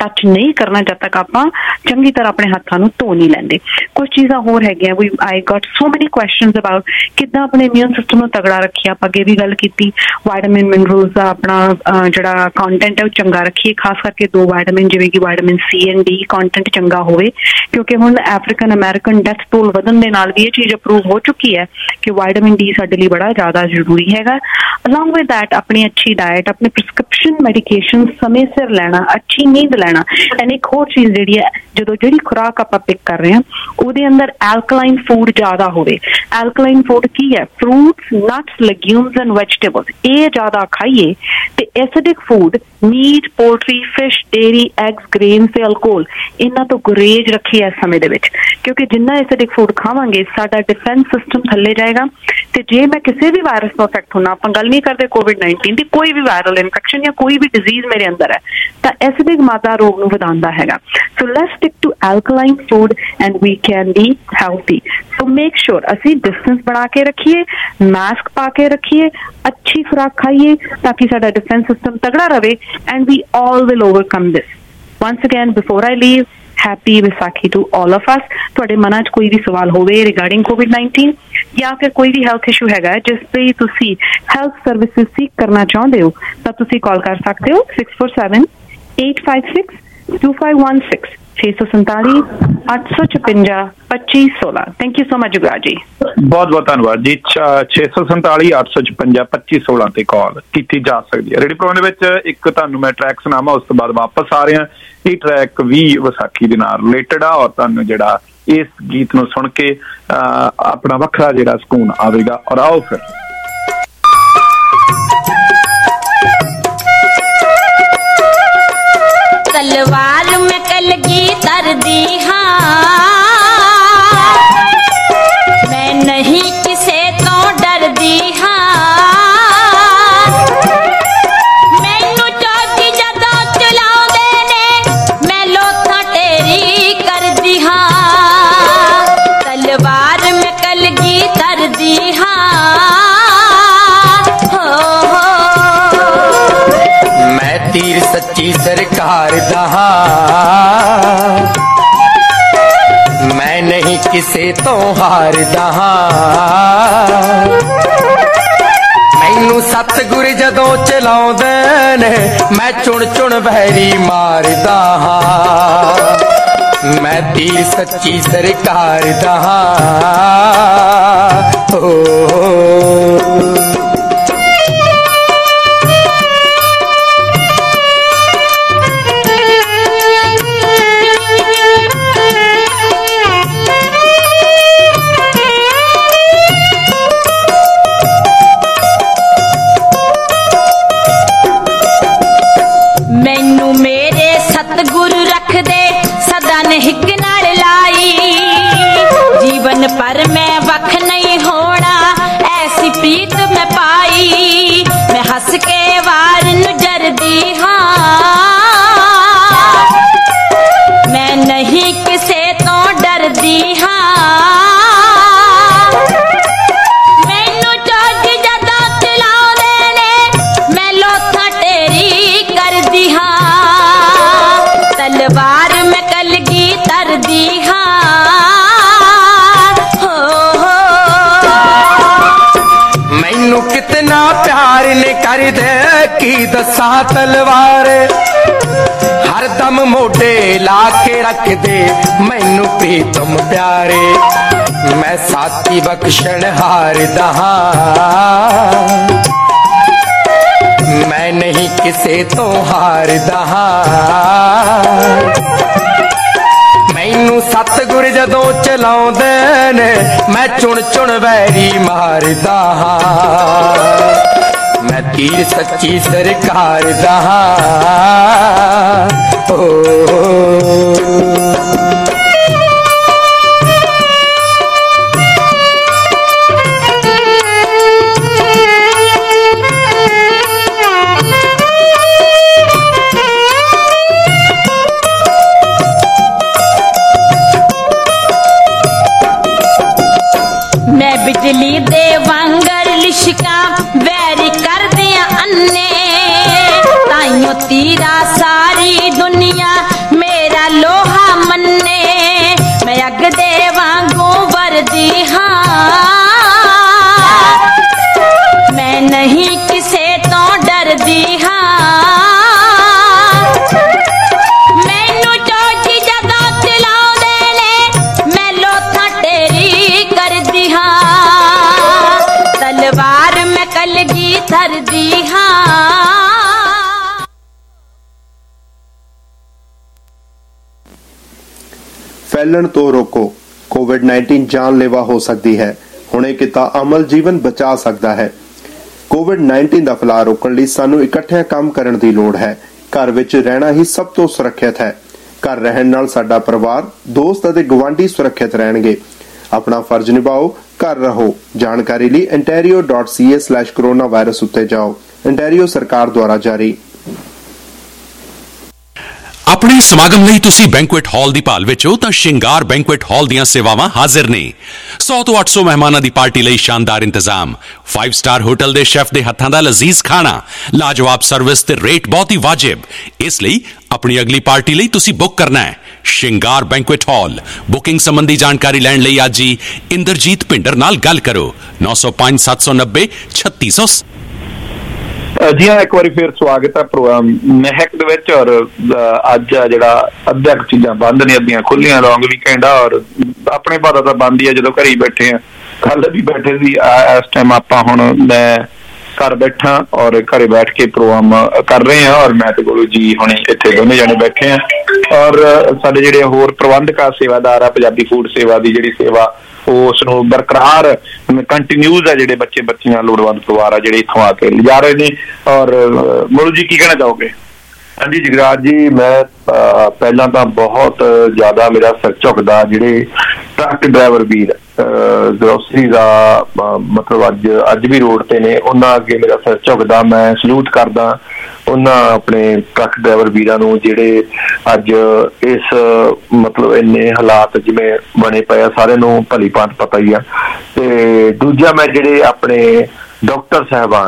ਟੱਚ ਨਹੀਂ ਕਰਨਾ ਜਦ ਤੱਕ ਆਪਾਂ ਚੰਗੀ ਤਰ੍ਹਾਂ ਆਪਣੇ ਹੱਥਾਂ ਨੂੰ ਧੋ ਨਹੀਂ ਲੈਂਦੇ। ਕੁਝ ਚੀਜ਼ਾਂ ਹੋਰ ਹੈਗੀਆਂ, ਵੀ ਆਈ ਗॉट ਸੋ ਮੈਨੀ ਕੁਐਸਚਨਸ ਅਬਾਊਟ ਕਿੱਦਾਂ ਆਪਣੇ ਇਮਿਊਨ ਸਿਸਟਮ ਨੂੰ ਤਗੜਾ ਰੱਖੀਏ। ਆਪਾਂ ਅੱਗੇ ਵੀ ਗੱਲ ਕੀਤੀ, ਵਾਈਟਾਮਿਨ ਮਿਨਰਲਸ ਦਾ ਆਪਣਾ ਜਿਹੜਾ ਕੰਟੈਂਟ ਹੈ ਉਹ ਚੰਗਾ ਰੱਖੀਏ, ਖਾਸ ਕਰਕੇ 2 ਵਾਈਟਾਮਿਨ ਜਿਵੇਂ ਕਿ vitamin C and D content ਚੰਗਾ ਹੋਵੇ, ਕਿਉਂਕਿ ਹੁਣ ਅਫਰੀਕਨ ਅਮਰੀਕਨ ਡੈਥ ਟੋਲ ਵਧਣ ਦੇ ਨਾਲ ਵੀ ਇਹ ਚੀਜ਼ ਅਪਰੂਵ ਹੋ ਚੁੱਕੀ ਹੈ ਕਿ ਵਾਈਟਾਮਿਨ D ਸਾਡੇ ਲਈ ਬੜਾ ਜ਼ਿਆਦਾ ਜ਼ਰੂਰੀ ਹੈਗਾ। ਅਲੋਂਗ ਵਿਦ ਦੈਟ ਆਪਣੀ ਅੱਛੀ ਡਾਇਟ, ਆਪਣੇ ਪ੍ਰਿਸਕ੍ਰਿਪਸ਼ਨ ਮੈਡੀਕੇਸ਼ਨ ਸਮੇਂ ਸਿਰ ਲੈਣਾ, ਅੱਛੀ ਨੀਂਦ ਲੈਣਾ। ਐਂਡ ਇੱਕ ਹੋਰ ਚੀਜ਼ ਜਿਹੜੀ ਹੈ, ਜਦੋਂ ਜਿਹੜੀ ਖੁਰਾਕ ਆਪਾਂ ਪਿਕ ਕਰ ਰਹੇ ਹਾਂ ਉਹਦੇ ਅੰਦਰ ਐਲਕਲਾਈਨ ਫੂਡ ਜ਼ਿਆਦਾ ਹੋਵੇ। ਐਲਕਲਾਈਨ ਫੂਡ ਕੀ ਹੈ? Fruits, nuts, legumes and vegetables, ਇਹ ਜ਼ਿਆਦਾ ਖਾਈਏ। ਤੇ acidic food, meat, poultry, fish, dairy, eggs, grains ਤੇ ਅਲਕੋਹਲ, ਇਹਨਾਂ ਤੋਂ ਗੁਰੇਜ਼ ਰੱਖੀਏ ਇਸ ਸਮੇਂ ਦੇ ਵਿੱਚ, ਕਿਉਂਕਿ ਜਿੰਨਾ ਐਸਿਡਿਕ ਫੂਡ ਖਾਵਾਂਗੇ ਸਾਡਾ ਡਿਫੈਂਸ ਸਿਸਟਮ ਥੱਲੇ ਜਾਏਗਾ। ਤੇ ਜੇ ਮੈਂ ਕਿਸੇ ਵੀ ਵਾਇਰਸ ਤੋਂ ਅਫੈਕਟ ਹੋਣਾ, ਆਪਾਂ ਗੱਲ ਨਹੀਂ ਕਰਦੇ COVID-19 ਦੀ, ਕੋਈ ਵੀ ਵਾਇਰਲ ਇਨਫੈਕਸ਼ਨ ਜਾਂ ਕੋਈ ਵੀ ਡਿਜ਼ੀਜ਼ ਮੇਰੇ ਅੰਦਰ ਹੈ, ਤਾਂ ਐਸਿਡਿਕ ਮਾਦਾ ਰੋਗ ਨੂੰ ਵਧਾਉਂਦਾ ਹੈਗਾ। So let's stick to alkaline food and we can be healthy. So make sure ਅਸੀਂ ਡਿਸਟੈਂਸ ਬਣਾ ਕੇ ਰੱਖੀਏ, ਮਾਸਕ ਪਾ ਕੇ ਰੱਖੀਏ, ਅੱਛੀ ਖੁਰਾਕ ਖਾਈਏ ਤਾਂ ਕਿ ਸਾਡਾ ਡਿਫੈਂਸ ਸਿਸਟਮ ਤਗੜਾ ਰਵੇ, and we all will overcome this. Once again, before I leave, happy Visakhi to all of us. तुहाडे मनां च कोई भी सवाल होवे रिगार्डिंग COVID-19 या फिर कोई भी हैल्थ इशू हैगा जिस पे तुसी हैल्थ सर्विसेज सीक करना चाहते हो तां तुसी कॉल कर सकते हो 647-856-2516 647 856 2516। Thank you so much Yuvraj ji, बहुत बहुत धन्यवाद जी। 647 856 2516 ਤੇ ਕਾਲ ਕੀਤੀ ਜਾ ਸਕਦੀ ਹੈ। ਰੇਡੀਓ ਪ੍ਰੋਗਰਾਮ ਦੇ ਵਿੱਚ ਇੱਕ ਤੁਹਾਨੂੰ ਮੈਂ ਟਰੈਕ ਸੁਣਾਵਾਂ, ਉਸ ਤੋਂ ਬਾਅਦ ਵਾਪਸ ਆ ਰਹੇ ਹਾਂ। ਇਹ ਟਰੈਕ ਵੀ ਵਿਸਾਖੀ ਦੇ ਨਾਲ ਰਿਲੇਟਡ ਆ ਔਰ ਤੁਹਾਨੂੰ ਜਿਹੜਾ ਇਸ ਗੀਤ ਨੂੰ ਸੁਣ ਕੇ ਆਪਣਾ ਵੱਖਰਾ ਜਿਹੜਾ ਸਕੂਨ ਆਵੇਗਾ। ਔਰ ਆਓ ਫਿਰ तलवार में कलगी तरदी हाँ, मैं नहीं किसे तो डरदी हाँ, मैनू चौकी जदों चलाउंदे ने मैं लोथां टेरी करदी हाँ। तलवार में कलगी तरदी हाँ, हो मैं तीर सच्ची सरकार दहा, मैं नहीं किसे तो हार दहा। मैनू सतगुर जदों चलाउंदे ने मैं चुन चुन वैरी मारदा हां। मैं तीर सच्ची सरकार दहा हो। मैनू मेरे सतगुरु रख दे सदा निहिक नाल लाई, जीवन पर मैं वख नहीं होना ऐसी प्रीत मैं पाई। मैं हंस के वार नू जरदी हाँ, मैं नहीं किसे तो डरदी हाँ। मैनू चौकी जदों चलाउंदे ने मैं लोथां टेरी करदी हाँ। तलवार में कलगी तरदी हाँ, हो मैनू कितना प्यार ने कर दे की दसा तलवार, हर दम मोटे ला के रख दे मैनू प्रीतम प्यारे। मैं साथी बख्शण हार दहा, मैं नहीं किसे तो हार दहा। मैनू सतगुर जदों चलाउंदे ने मैं चुन चुन वैरी मारदा हां। मैं तीर सच्ची सरकार दहा ओ। मैं बिजली दे वांगर लिशका वैरी कर दिया अन्ने, ताइयों तीरा सारी दुनिया मैं नहीं किसे तो डरदी हाँ मैनू चौथी जगह तिलाउंदे ने मैं लोथा टेरी करदी हाँ तलवार मैं कलगी धरदी हाँ। फैलन तो रोको। कोविड-19 जानलेवा हो सकती है। हुणे किता अमल जीवन बचा सकता है। कोविड-19 ਦਾ ਫੈਲਾਅ ਰੋਕਣ ਲਈ ਸਾਨੂੰ ਇਕੱਠਿਆਂ ਕੰਮ ਕਰਨ ਦੀ ਲੋੜ ਹੈ। ਘਰ ਵਿੱਚ ਰਹਿਣਾ ਹੀ ਸਭ ਤੋਂ ਸੁਰੱਖਿਅਤ ਹੈ। ਘਰ ਰਹਿਣ ਨਾਲ ਸਾਡਾ ਪਰਿਵਾਰ, ਦੋਸਤ ਅਤੇ ਗੁਆਂਢੀ ਸੁਰੱਖਿਅਤ ਰਹਿਣਗੇ। ਆਪਣਾ ਫਰਜ਼ ਨਿਭਾਓ, ਘਰ ਰਹੋ। ਜਾਣਕਾਰੀ ਲਈ ontario.ca/coronavirus ਉੱਤੇ ਜਾਓ। ontario ਸਰਕਾਰ ਦੁਆਰਾ ਜਾਰੀ। ਆਪਣੇ ਸਮਾਗਮ ਲਈ ਤੁਸੀਂ ਬੈਂਕੁਏਟ ਹਾਲ ਦੀ ਭਾਲ ਵਿੱਚ ਹੋ ਤਾਂ ਸ਼ਿੰਗਾਰ ਬੈਂਕੁਏਟ ਹਾਲ ਦੀਆਂ ਸੇਵਾਵਾਂ ਹਾਜ਼ਰ ਨੇ। 100 ਤੋਂ 800 ਮਹਿਮਾਨਾਂ ਦੀ ਪਾਰਟੀ ਲਈ ਸ਼ਾਨਦਾਰ ਇੰਤਜ਼ਾਮ, 5 ਸਟਾਰ ਹੋਟਲ ਦੇ ਸ਼ੈਫ ਦੇ ਹੱਥਾਂ ਦਾ ਲਜ਼ੀਜ਼ ਖਾਣਾ, ਲਾਜਵਾਬ ਸਰਵਿਸ ਤੇ ਰੇਟ ਬਹੁਤ ਹੀ ਵਾਜਿਬ। ਇਸ ਲਈ ਆਪਣੀ ਅਗਲੀ ਪਾਰਟੀ ਲਈ ਤੁਸੀਂ ਬੁੱਕ ਕਰਨਾ ਹੈ ਸ਼ਿੰਗਾਰ ਬੈਂਕੁਏਟ ਹਾਲ। ਬੁਕਿੰਗ ਸੰਬੰਧੀ ਜਾਣਕਾਰੀ ਲੈਣ ਲਈ ਅੱਜ ਹੀ ਇੰਦਰਜੀਤ ਭਿੰਡਰ ਨਾਲ ਗੱਲ ਕਰੋ 905 790 3600। ਜੀ ਹਾਂ, ਇੱਕ ਵਾਰੀ ਫਿਰ ਸਵਾਗਤ ਹੈ ਪ੍ਰੋਗਰਾਮ ਮਹਿਕ ਦੇ ਵਿੱਚ। ਔਰ ਅੱਜ ਆ ਜਿਹੜਾ ਅੱਧਿਆ ਕੁ ਚੀਜ਼ਾਂ ਬੰਦ ਨੇ, ਅੱਧੀਆਂ ਖੁੱਲੀਆਂ। ਲੌਂਗ ਵੀਕਐਂਡ ਆ ਔਰ ਆਪਣੇ ਭਾਰਤ ਤਾਂ ਬੰਦ ਹੀ ਆ ਜਦੋਂ ਘਰੇ ਹੀ ਬੈਠੇ ਆ। ਕੱਲ ਵੀ ਬੈਠੇ ਸੀ। ਇਸ ਟਾਈਮ ਆਪਾਂ ਹੁਣ ਮੈਂ ਘਰ ਬੈਠਾ ਔਰ ਘਰੇ ਬੈਠ ਕੇ ਪ੍ਰੋਗਰਾਮ ਕਰ ਰਹੇ ਹਾਂ। ਔਰ ਮੈਂ ਤੇ ਗੁਰੂ ਜੀ ਹੁਣੇ ਇੱਥੇ ਦੋਨੇ ਜਾਣੇ ਬੈਠੇ ਆ। ਔਰ ਸਾਡੇ ਜਿਹੜੇ ਹੋਰ ਪ੍ਰਬੰਧਕ ਸੇਵਾਦਾਰ ਆ, ਪੰਜਾਬੀ ਫੂਡ ਸੇਵਾ ਦੀ ਜਿਹੜੀ ਸੇਵਾ ਉਸ ਨੂੰ ਬਰਕਰਾਰ ਕੰਟੀਨਿਊਜ਼ ਆ। ਜਿਹੜੇ ਬੱਚੀਆਂ ਲੋੜਵੰਦ ਪਰਿਵਾਰ ਆ ਜਿਹੜੇ ਇੱਥੋਂ ਆ ਕੇ ਲਿਜਾ ਰਹੇ ਨੇ। ਔਰ ਮੋਲੂ ਜੀ ਕੀ ਕਹਿਣਾ ਚਾਹੋਗੇ? ਹਾਂਜੀ ਜਗਰਾਜ ਜੀ, ਮੈਂ ਪਹਿਲਾਂ ਤਾਂ ਬਹੁਤ ਜ਼ਿਆਦਾ ਮੇਰਾ ਸਿਰ ਝੁਕਦਾ ਜਿਹੜੇ ਟਰੱਕ ਡਰਾਈਵਰ ਵੀਰ ਗਰੋਸਰੀ ਦਾ ਮਤਲਬ ਅੱਜ ਵੀ ਰੋਡ ਤੇ ਨੇ, ਉਹਨਾਂ ਅੱਗੇ ਮੇਰਾ ਸਿਰ ਝੁਕਦਾ। ਮੈਂ ਸਲੂਟ ਕਰਦਾ ਉਹਨਾਂ ਆਪਣੇ ਟਰੱਕ ਡਰਾਈਵਰ ਵੀਰਾਂ ਨੂੰ ਜਿਹੜੇ ਅੱਜ ਇਸ ਮਤਲਬ ਇੰਨੇ ਹਾਲਾਤ ਜਿਵੇਂ ਬਣੇ ਪਏ ਆ, ਸਾਰਿਆਂ ਨੂੰ ਭਲੀ ਭਾਂਤ ਪਤਾ ਹੀ ਆ। ਤੇ ਦੂਜਾ ਮੈਂ ਜਿਹੜੇ ਆਪਣੇ ਡਾਕਟਰ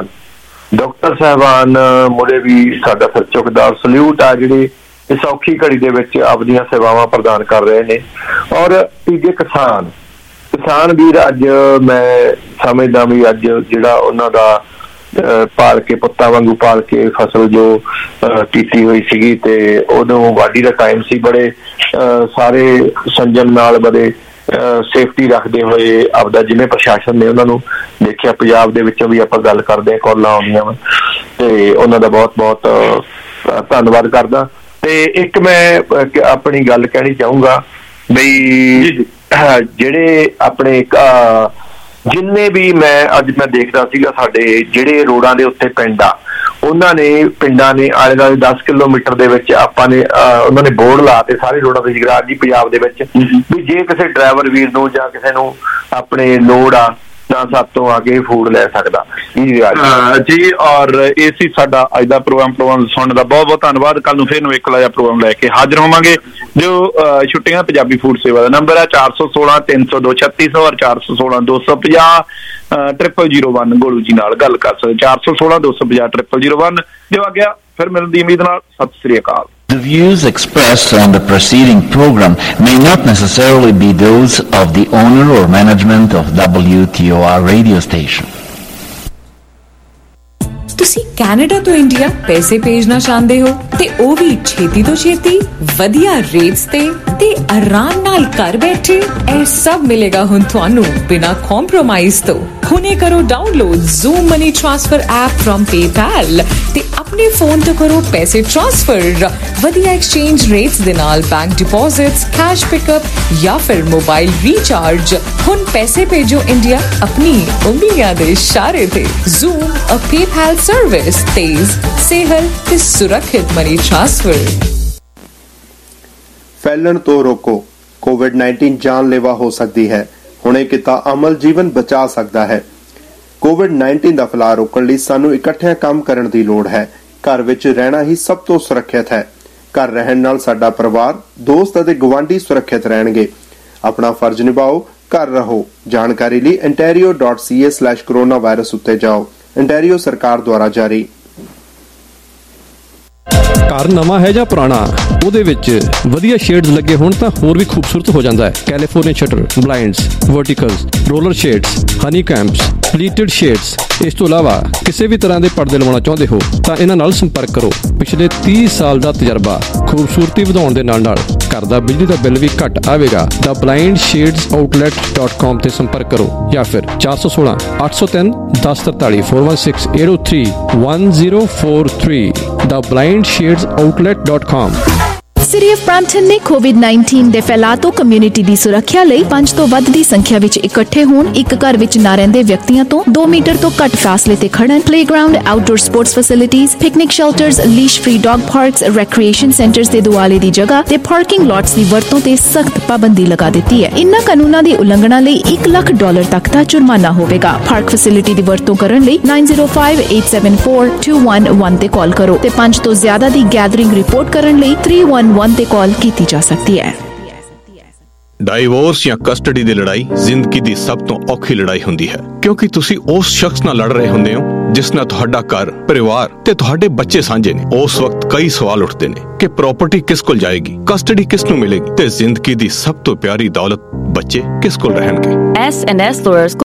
ਸਾਹਿਬਾਨ ਮੁੜੇ ਵੀ ਸਾਡਾ ਸਿਰ ਝੁਕਦਾ, ਸਲੂਟ ਆ ਜਿਹੜੇ ਇਸ ਔਖੀ ਘੜੀ ਦੇ ਵਿੱਚ ਆਪਦੀਆਂ ਸੇਵਾਵਾਂ ਪ੍ਰਦਾਨ ਕਰ ਰਹੇ ਨੇ। ਔਰ ਤੀਜੇ ਕਿਸਾਨ ਵੀਰ ਅੱਜ ਮੈਂ ਸਮਝਦਾ ਵੀ ਅੱਜ ਜਿਹੜਾ ਉਹਨਾਂ ਦਾ ਪਾਲ ਕੇ ਪੁੱਤਾਂ ਵਾਂਗੂ ਪਾਲ ਕੇ ਫਸਲ ਜੋ ਕੀਤੀ ਹੋਈ ਸੀਗੀ ਤੇ ਉਦੋਂ ਵਾਢੀ ਦਾ ਟਾਈਮ ਸੀ, ਬੜੇ ਸਾਰੇ ਸੰਜਮ ਨਾਲ ਬੜੇ ਸੇਫਟੀ ਰੱਖਦੇ ਹੋਏ ਆਪਦਾ ਜਿਵੇਂ ਪ੍ਰਸ਼ਾਸਨ ਨੇ ਉਹਨਾਂ ਨੂੰ ਦੇਖਿਆ। ਪੰਜਾਬ ਦੇ ਵਿੱਚੋਂ ਵੀ ਆਪਾਂ ਗੱਲ ਕਰਦੇ ਹਾਂ, ਕਾਲਾਂ ਆਉਂਦੀਆਂ ਵਾ ਤੇ ਉਹਨਾਂ ਦਾ ਬਹੁਤ ਬਹੁਤ ਧੰਨਵਾਦ ਕਰਦਾ। ਤੇ ਇੱਕ ਮੈਂ ਆਪਣੀ ਗੱਲ ਕਹਿਣੀ ਚਾਹੂੰਗਾ ਬਈ ਜਿਹੜੇ ਆਪਣੇ ਜਿੰਨੇ ਵੀ ਮੈਂ ਦੇਖਦਾ ਸੀਗਾ ਸਾਡੇ ਜਿਹੜੇ ਰੋਡਾਂ ਦੇ ਉੱਤੇ ਪਿੰਡ ਆ, ਪਿੰਡਾਂ ਨੇ ਆਲੇ ਦੁਆਲੇ 10 ਕਿਲੋਮੀਟਰ ਦੇ ਵਿੱਚ ਆਪਾਂ ਨੇ ਉਹਨਾਂ ਨੇ ਬੋਰਡ ਲਾਤੇ ਸਾਰੇ ਰੋਡਾਂ ਤੇ ਜਗਰਾਜ ਜੀ ਪੰਜਾਬ ਦੇ ਵਿੱਚ ਵੀ ਜੇ ਕਿਸੇ ਡਰਾਈਵਰ ਵੀਰ ਨੂੰ ਜਾਂ ਕਿਸੇ ਨੂੰ ਆਪਣੇ ਲੋੜ ਆ ਤਾਂ ਸਾਡੇ ਤੋਂ ਆ ਕੇ ਫੂਡ ਲੈ ਸਕਦਾ ਜੀ। ਔਰ ਇਹ ਸੀ ਸਾਡਾ ਅੱਜ ਦਾ ਪ੍ਰੋਗਰਾਮ ਸੁਣਨ ਦਾ ਬਹੁਤ ਬਹੁਤ ਧੰਨਵਾਦ। ਕੱਲ ਨੂੰ ਫਿਰ ਨੂੰ ਇੱਕ ਜਿਹਾ ਪ੍ਰੋਗਰਾਮ ਲੈ ਕੇ ਹਾਜ਼ਰ ਹੋਵਾਂਗੇ। ਜੋ ਛੁੱਟੀਆਂ ਪੰਜਾਬੀ ਫੂਡ ਸੇਵਾ ਦਾ ਨੰਬਰ ਹੈ 416 302 3600 ਔਰ 416 250 0001 ਗੋਲੂ ਜੀ ਨਾਲ ਗੱਲ ਕਰ ਸਕਦੇ 416 250 0001। ਜੋ ਆ ਗਿਆ ਫਿਰ ਮਿਲਣ ਦੀ ਉਮੀਦ ਨਾਲ ਸਤਿ ਸ੍ਰੀ ਅਕਾਲ। The views expressed on the preceding program may not necessarily be those of the owner or management of WTOR radio station. ਤੁਸੀਂ ਕੈਨੇਡਾ ਤੋਂ ਇੰਡੀਆ ਪੈਸੇ ਭੇਜਣਾ ਚਾਹੁੰਦੇ ਹੋ ਤੇ ਉਹ ਵੀ ਛੇਤੀ ਤੋਂ ਛੇਤੀ ਵਧੀਆ ਰੇਟਸ ਤੇ ਆਰਾਮ ਨਾਲ ਘਰ ਬੈਠੇ। ਇਹ ਸਭ ਮਿਲੇਗਾ ਹੁਣ ਤੁਹਾਨੂੰ ਬਿਨਾਂ ਕੰਪਰੋਮਾਈਜ਼ ਤੋਂ। ਹੁਣੇ ਕਰੋ download zoom money transfer app from PayPal ਤੇ ਆਪਣੇ ਫੋਨ ਤੋਂ ਕਰੋ ਪੈਸੇ ਟ੍ਰਾਂਸਫਰ ਵਧੀਆ ਐਕਸਚੇਂਜ ਰੇਟਸ ਦੇ ਨਾਲ, ਬੈਂਕ ਡਿਪੋਜ਼ਿਟਸ, ਕੈਸ਼ ਪਿਕਅਪ ਜਾਂ ਫਿਰ ਮੋਬਾਈਲ ਰੀਚਾਰਜ। ਹੁਣ ਪੈਸੇ ਭੇਜੋ ਇੰਡੀਆ ਆਪਣੀ ਉਂਗਲੀਆਂ ਦੇ ਇਸ਼ਾਰੇ ਤੇ। ਜ਼ੂਮ ਅ PayPal ਸਰਵਿਸ, ਤੇਜ਼, ਸੇਹਲ ਤੇ ਸੁਰੱਖਿਅਤ ਮਨੀ ਟ੍ਰਾਂਸਫਰ। फैलन तो रोको। कोविड-19 जानलेवा हो सकती है। हुणे किता अमल जीवन बचा सकता है। कोविड-19 ਦਾ ਫੈਲਾਅ ਰੋਕਣ ਲਈ ਸਾਨੂੰ ਇਕੱਠਿਆਂ ਕੰਮ ਕਰਨ ਦੀ ਲੋੜ ਹੈ। ਘਰ ਵਿੱਚ ਰਹਿਣਾ ਹੀ ਸਭ ਤੋਂ ਸੁਰੱਖਿਅਤ ਹੈ। ਘਰ ਰਹਿਣ ਨਾਲ ਸਾਡਾ ਪਰਿਵਾਰ, ਦੋਸਤ ਅਤੇ ਗੁਆਂਢੀ ਸੁਰੱਖਿਅਤ ਰਹਿਣਗੇ। ਆਪਣਾ ਫਰਜ਼ ਨਿਭਾਓ, ਘਰ ਰਹੋ। ਜਾਣਕਾਰੀ ਲਈ ontario.ca/coronavirus ਉੱਤੇ ਜਾਓ। ontario ਸਰਕਾਰ ਦੁਆਰਾ ਜਾਰੀ। ਘਰ ਨਵਾਂ ਹੈ ਜਾਂ ਪੁਰਾਣਾ, ਉਹਦੇ ਵਿੱਚ ਵਧੀਆ ਸ਼ੇਡਸ ਲੱਗੇ ਹੋਣ ਤਾਂ ਹੋਰ ਵੀ ਖੂਬਸੂਰਤ ਹੋ ਜਾਂਦਾ ਹੈ। California shutter, blinds, verticals, roller shades, honeycombs, pleated shades. ਇਸ ਤੋਂ ਇਲਾਵਾ ਕਿਸੇ ਵੀ ਤਰ੍ਹਾਂ ਦੇ ਪਰਦੇ ਲਵਾਉਣਾ ਚਾਹੁੰਦੇ ਹੋ ਤਾਂ ਇਹਨਾਂ ਨਾਲ ਸੰਪਰਕ ਕਰੋ। ਪਿਛਲੇ 30 ਸਾਲ ਦਾ ਤਜਰਬਾ, ਖੂਬਸੂਰਤੀ ਵਧਾਉਣ ਦੇ ਨਾਲ ਘਰ ਦਾ ਬਿਜਲੀ ਦਾ ਬਿੱਲ ਵੀ ਘੱਟ ਆਵੇਗਾ। theblindshadesOutlet.com ਤੇ ਸੰਪਰਕ ਕਰੋ ਜਾਂ ਫਿਰ 416 803 1043 416 803 1043 theblindshadesOutlet.com। ਸਿਟੀ ਆਫ ਬ੍ਰੈਂਪਟਨ ਨੇ ਕੋਵਿਡ-19 ਦੇ ਫੈਲਾਅ ਤੋਂ ਕਮਿਊਨਿਟੀ ਦੀ ਸੁਰੱਖਿਆ ਲਈ 5 ਤੋਂ ਵੱਧ ਦੀ ਸੰਖਿਆ ਵਿੱਚ ਇਕੱਠੇ ਹੋਣ, ਇੱਕ ਘਰ ਵਿੱਚ ਨਾ ਰਹਿੰਦੇ ਵਿਅਕਤੀਆਂ ਤੋਂ 2 ਮੀਟਰ ਤੋਂ ਘੱਟ ਫਾਸਲੇ ਤੇ ਖੜਨ, playground, outdoor sports facilities, picnic shelters, leash free dog parks, recreation centres ਦੇ ਦੁਆਲੇ ਦੀ ਜਗ੍ਹਾ ਤੇ ਪਾਰਕਿੰਗ ਲਾਟਸ ਦੀ ਵਰਤੋਂ ਤੇ ਸਖਤ ਪਾਬੰਦੀ ਲਗਾ ਦਿੱਤੀ ਹੈ। ਇਨ੍ਹਾਂ ਕਾਨੂੰਨਾਂ ਦੀ ਉਲੰਘਣਾ ਲਈ $1 ਲੱਖ ਤੱਕ ਦਾ ਜੁਰਮਾਨਾ ਹੋਵੇਗਾ। ਪਾਰਕ ਫੈਸਿਲਿਟੀ ਦੀ ਵਰਤੋਂ ਕਰਨ ਲਈ 905-874-2111 ਤੇ ਕਾਲ ਕਰੋ ਤੇ 5 ਤੋਂ ਜ਼ਿਆਦਾ ਦੀ ਗੈਦਰਿੰਗ ਰਿਪੋਰਟ ਕਰਨ ਲਈ 311 ਤੇ ਕਾਲ ਕੀਤੀ ਜਾ ਸਕਦੀ ਹੈ। ਡਾਈਵੋਰਸ ਜਾਂ ਕਸਟਡੀ ਦੀ ਲੜਾਈ ਜ਼ਿੰਦਗੀ ਦੀ ਸਭ ਤੋਂ ਔਖੀ ਲੜਾਈ ਹੁੰਦੀ ਹੈ, ਕਿਉਂਕਿ ਤੁਸੀਂ ਉਸ ਸ਼ਖਸ ਨਾਲ ਲੜ ਰਹੇ ਹੁੰਦੇ ਹੋ ਜਿਸ ਨਾਲ ਤੁਹਾਡਾ ਘਰ, ਪਰਿਵਾਰ ਤੇ ਤੁਹਾਡੇ ਬੱਚੇ ਸਾਂਝੇ ਨੇ। ਉਸ ਵਕਤ ਕਈ ਸਵਾਲ ਉੱਠਦੇ ਨੇ ਕਿ ਪ੍ਰਾਪਰਟੀ ਕਿਸ ਕੋਲ ਜਾਏਗੀ, ਕਸਟਡੀ ਕਿਸ ਨੂੰ ਮਿਲੇਗੀ ਤੇ ਜ਼ਿੰਦਗੀ ਦੀ ਸਭ ਤੋਂ ਪਿਆਰੀ ਦੌਲਤ ਬੱਚੇ ਕਿਸ ਕੋਲ ਰਹਿਣਗੇ। S&S Lawyers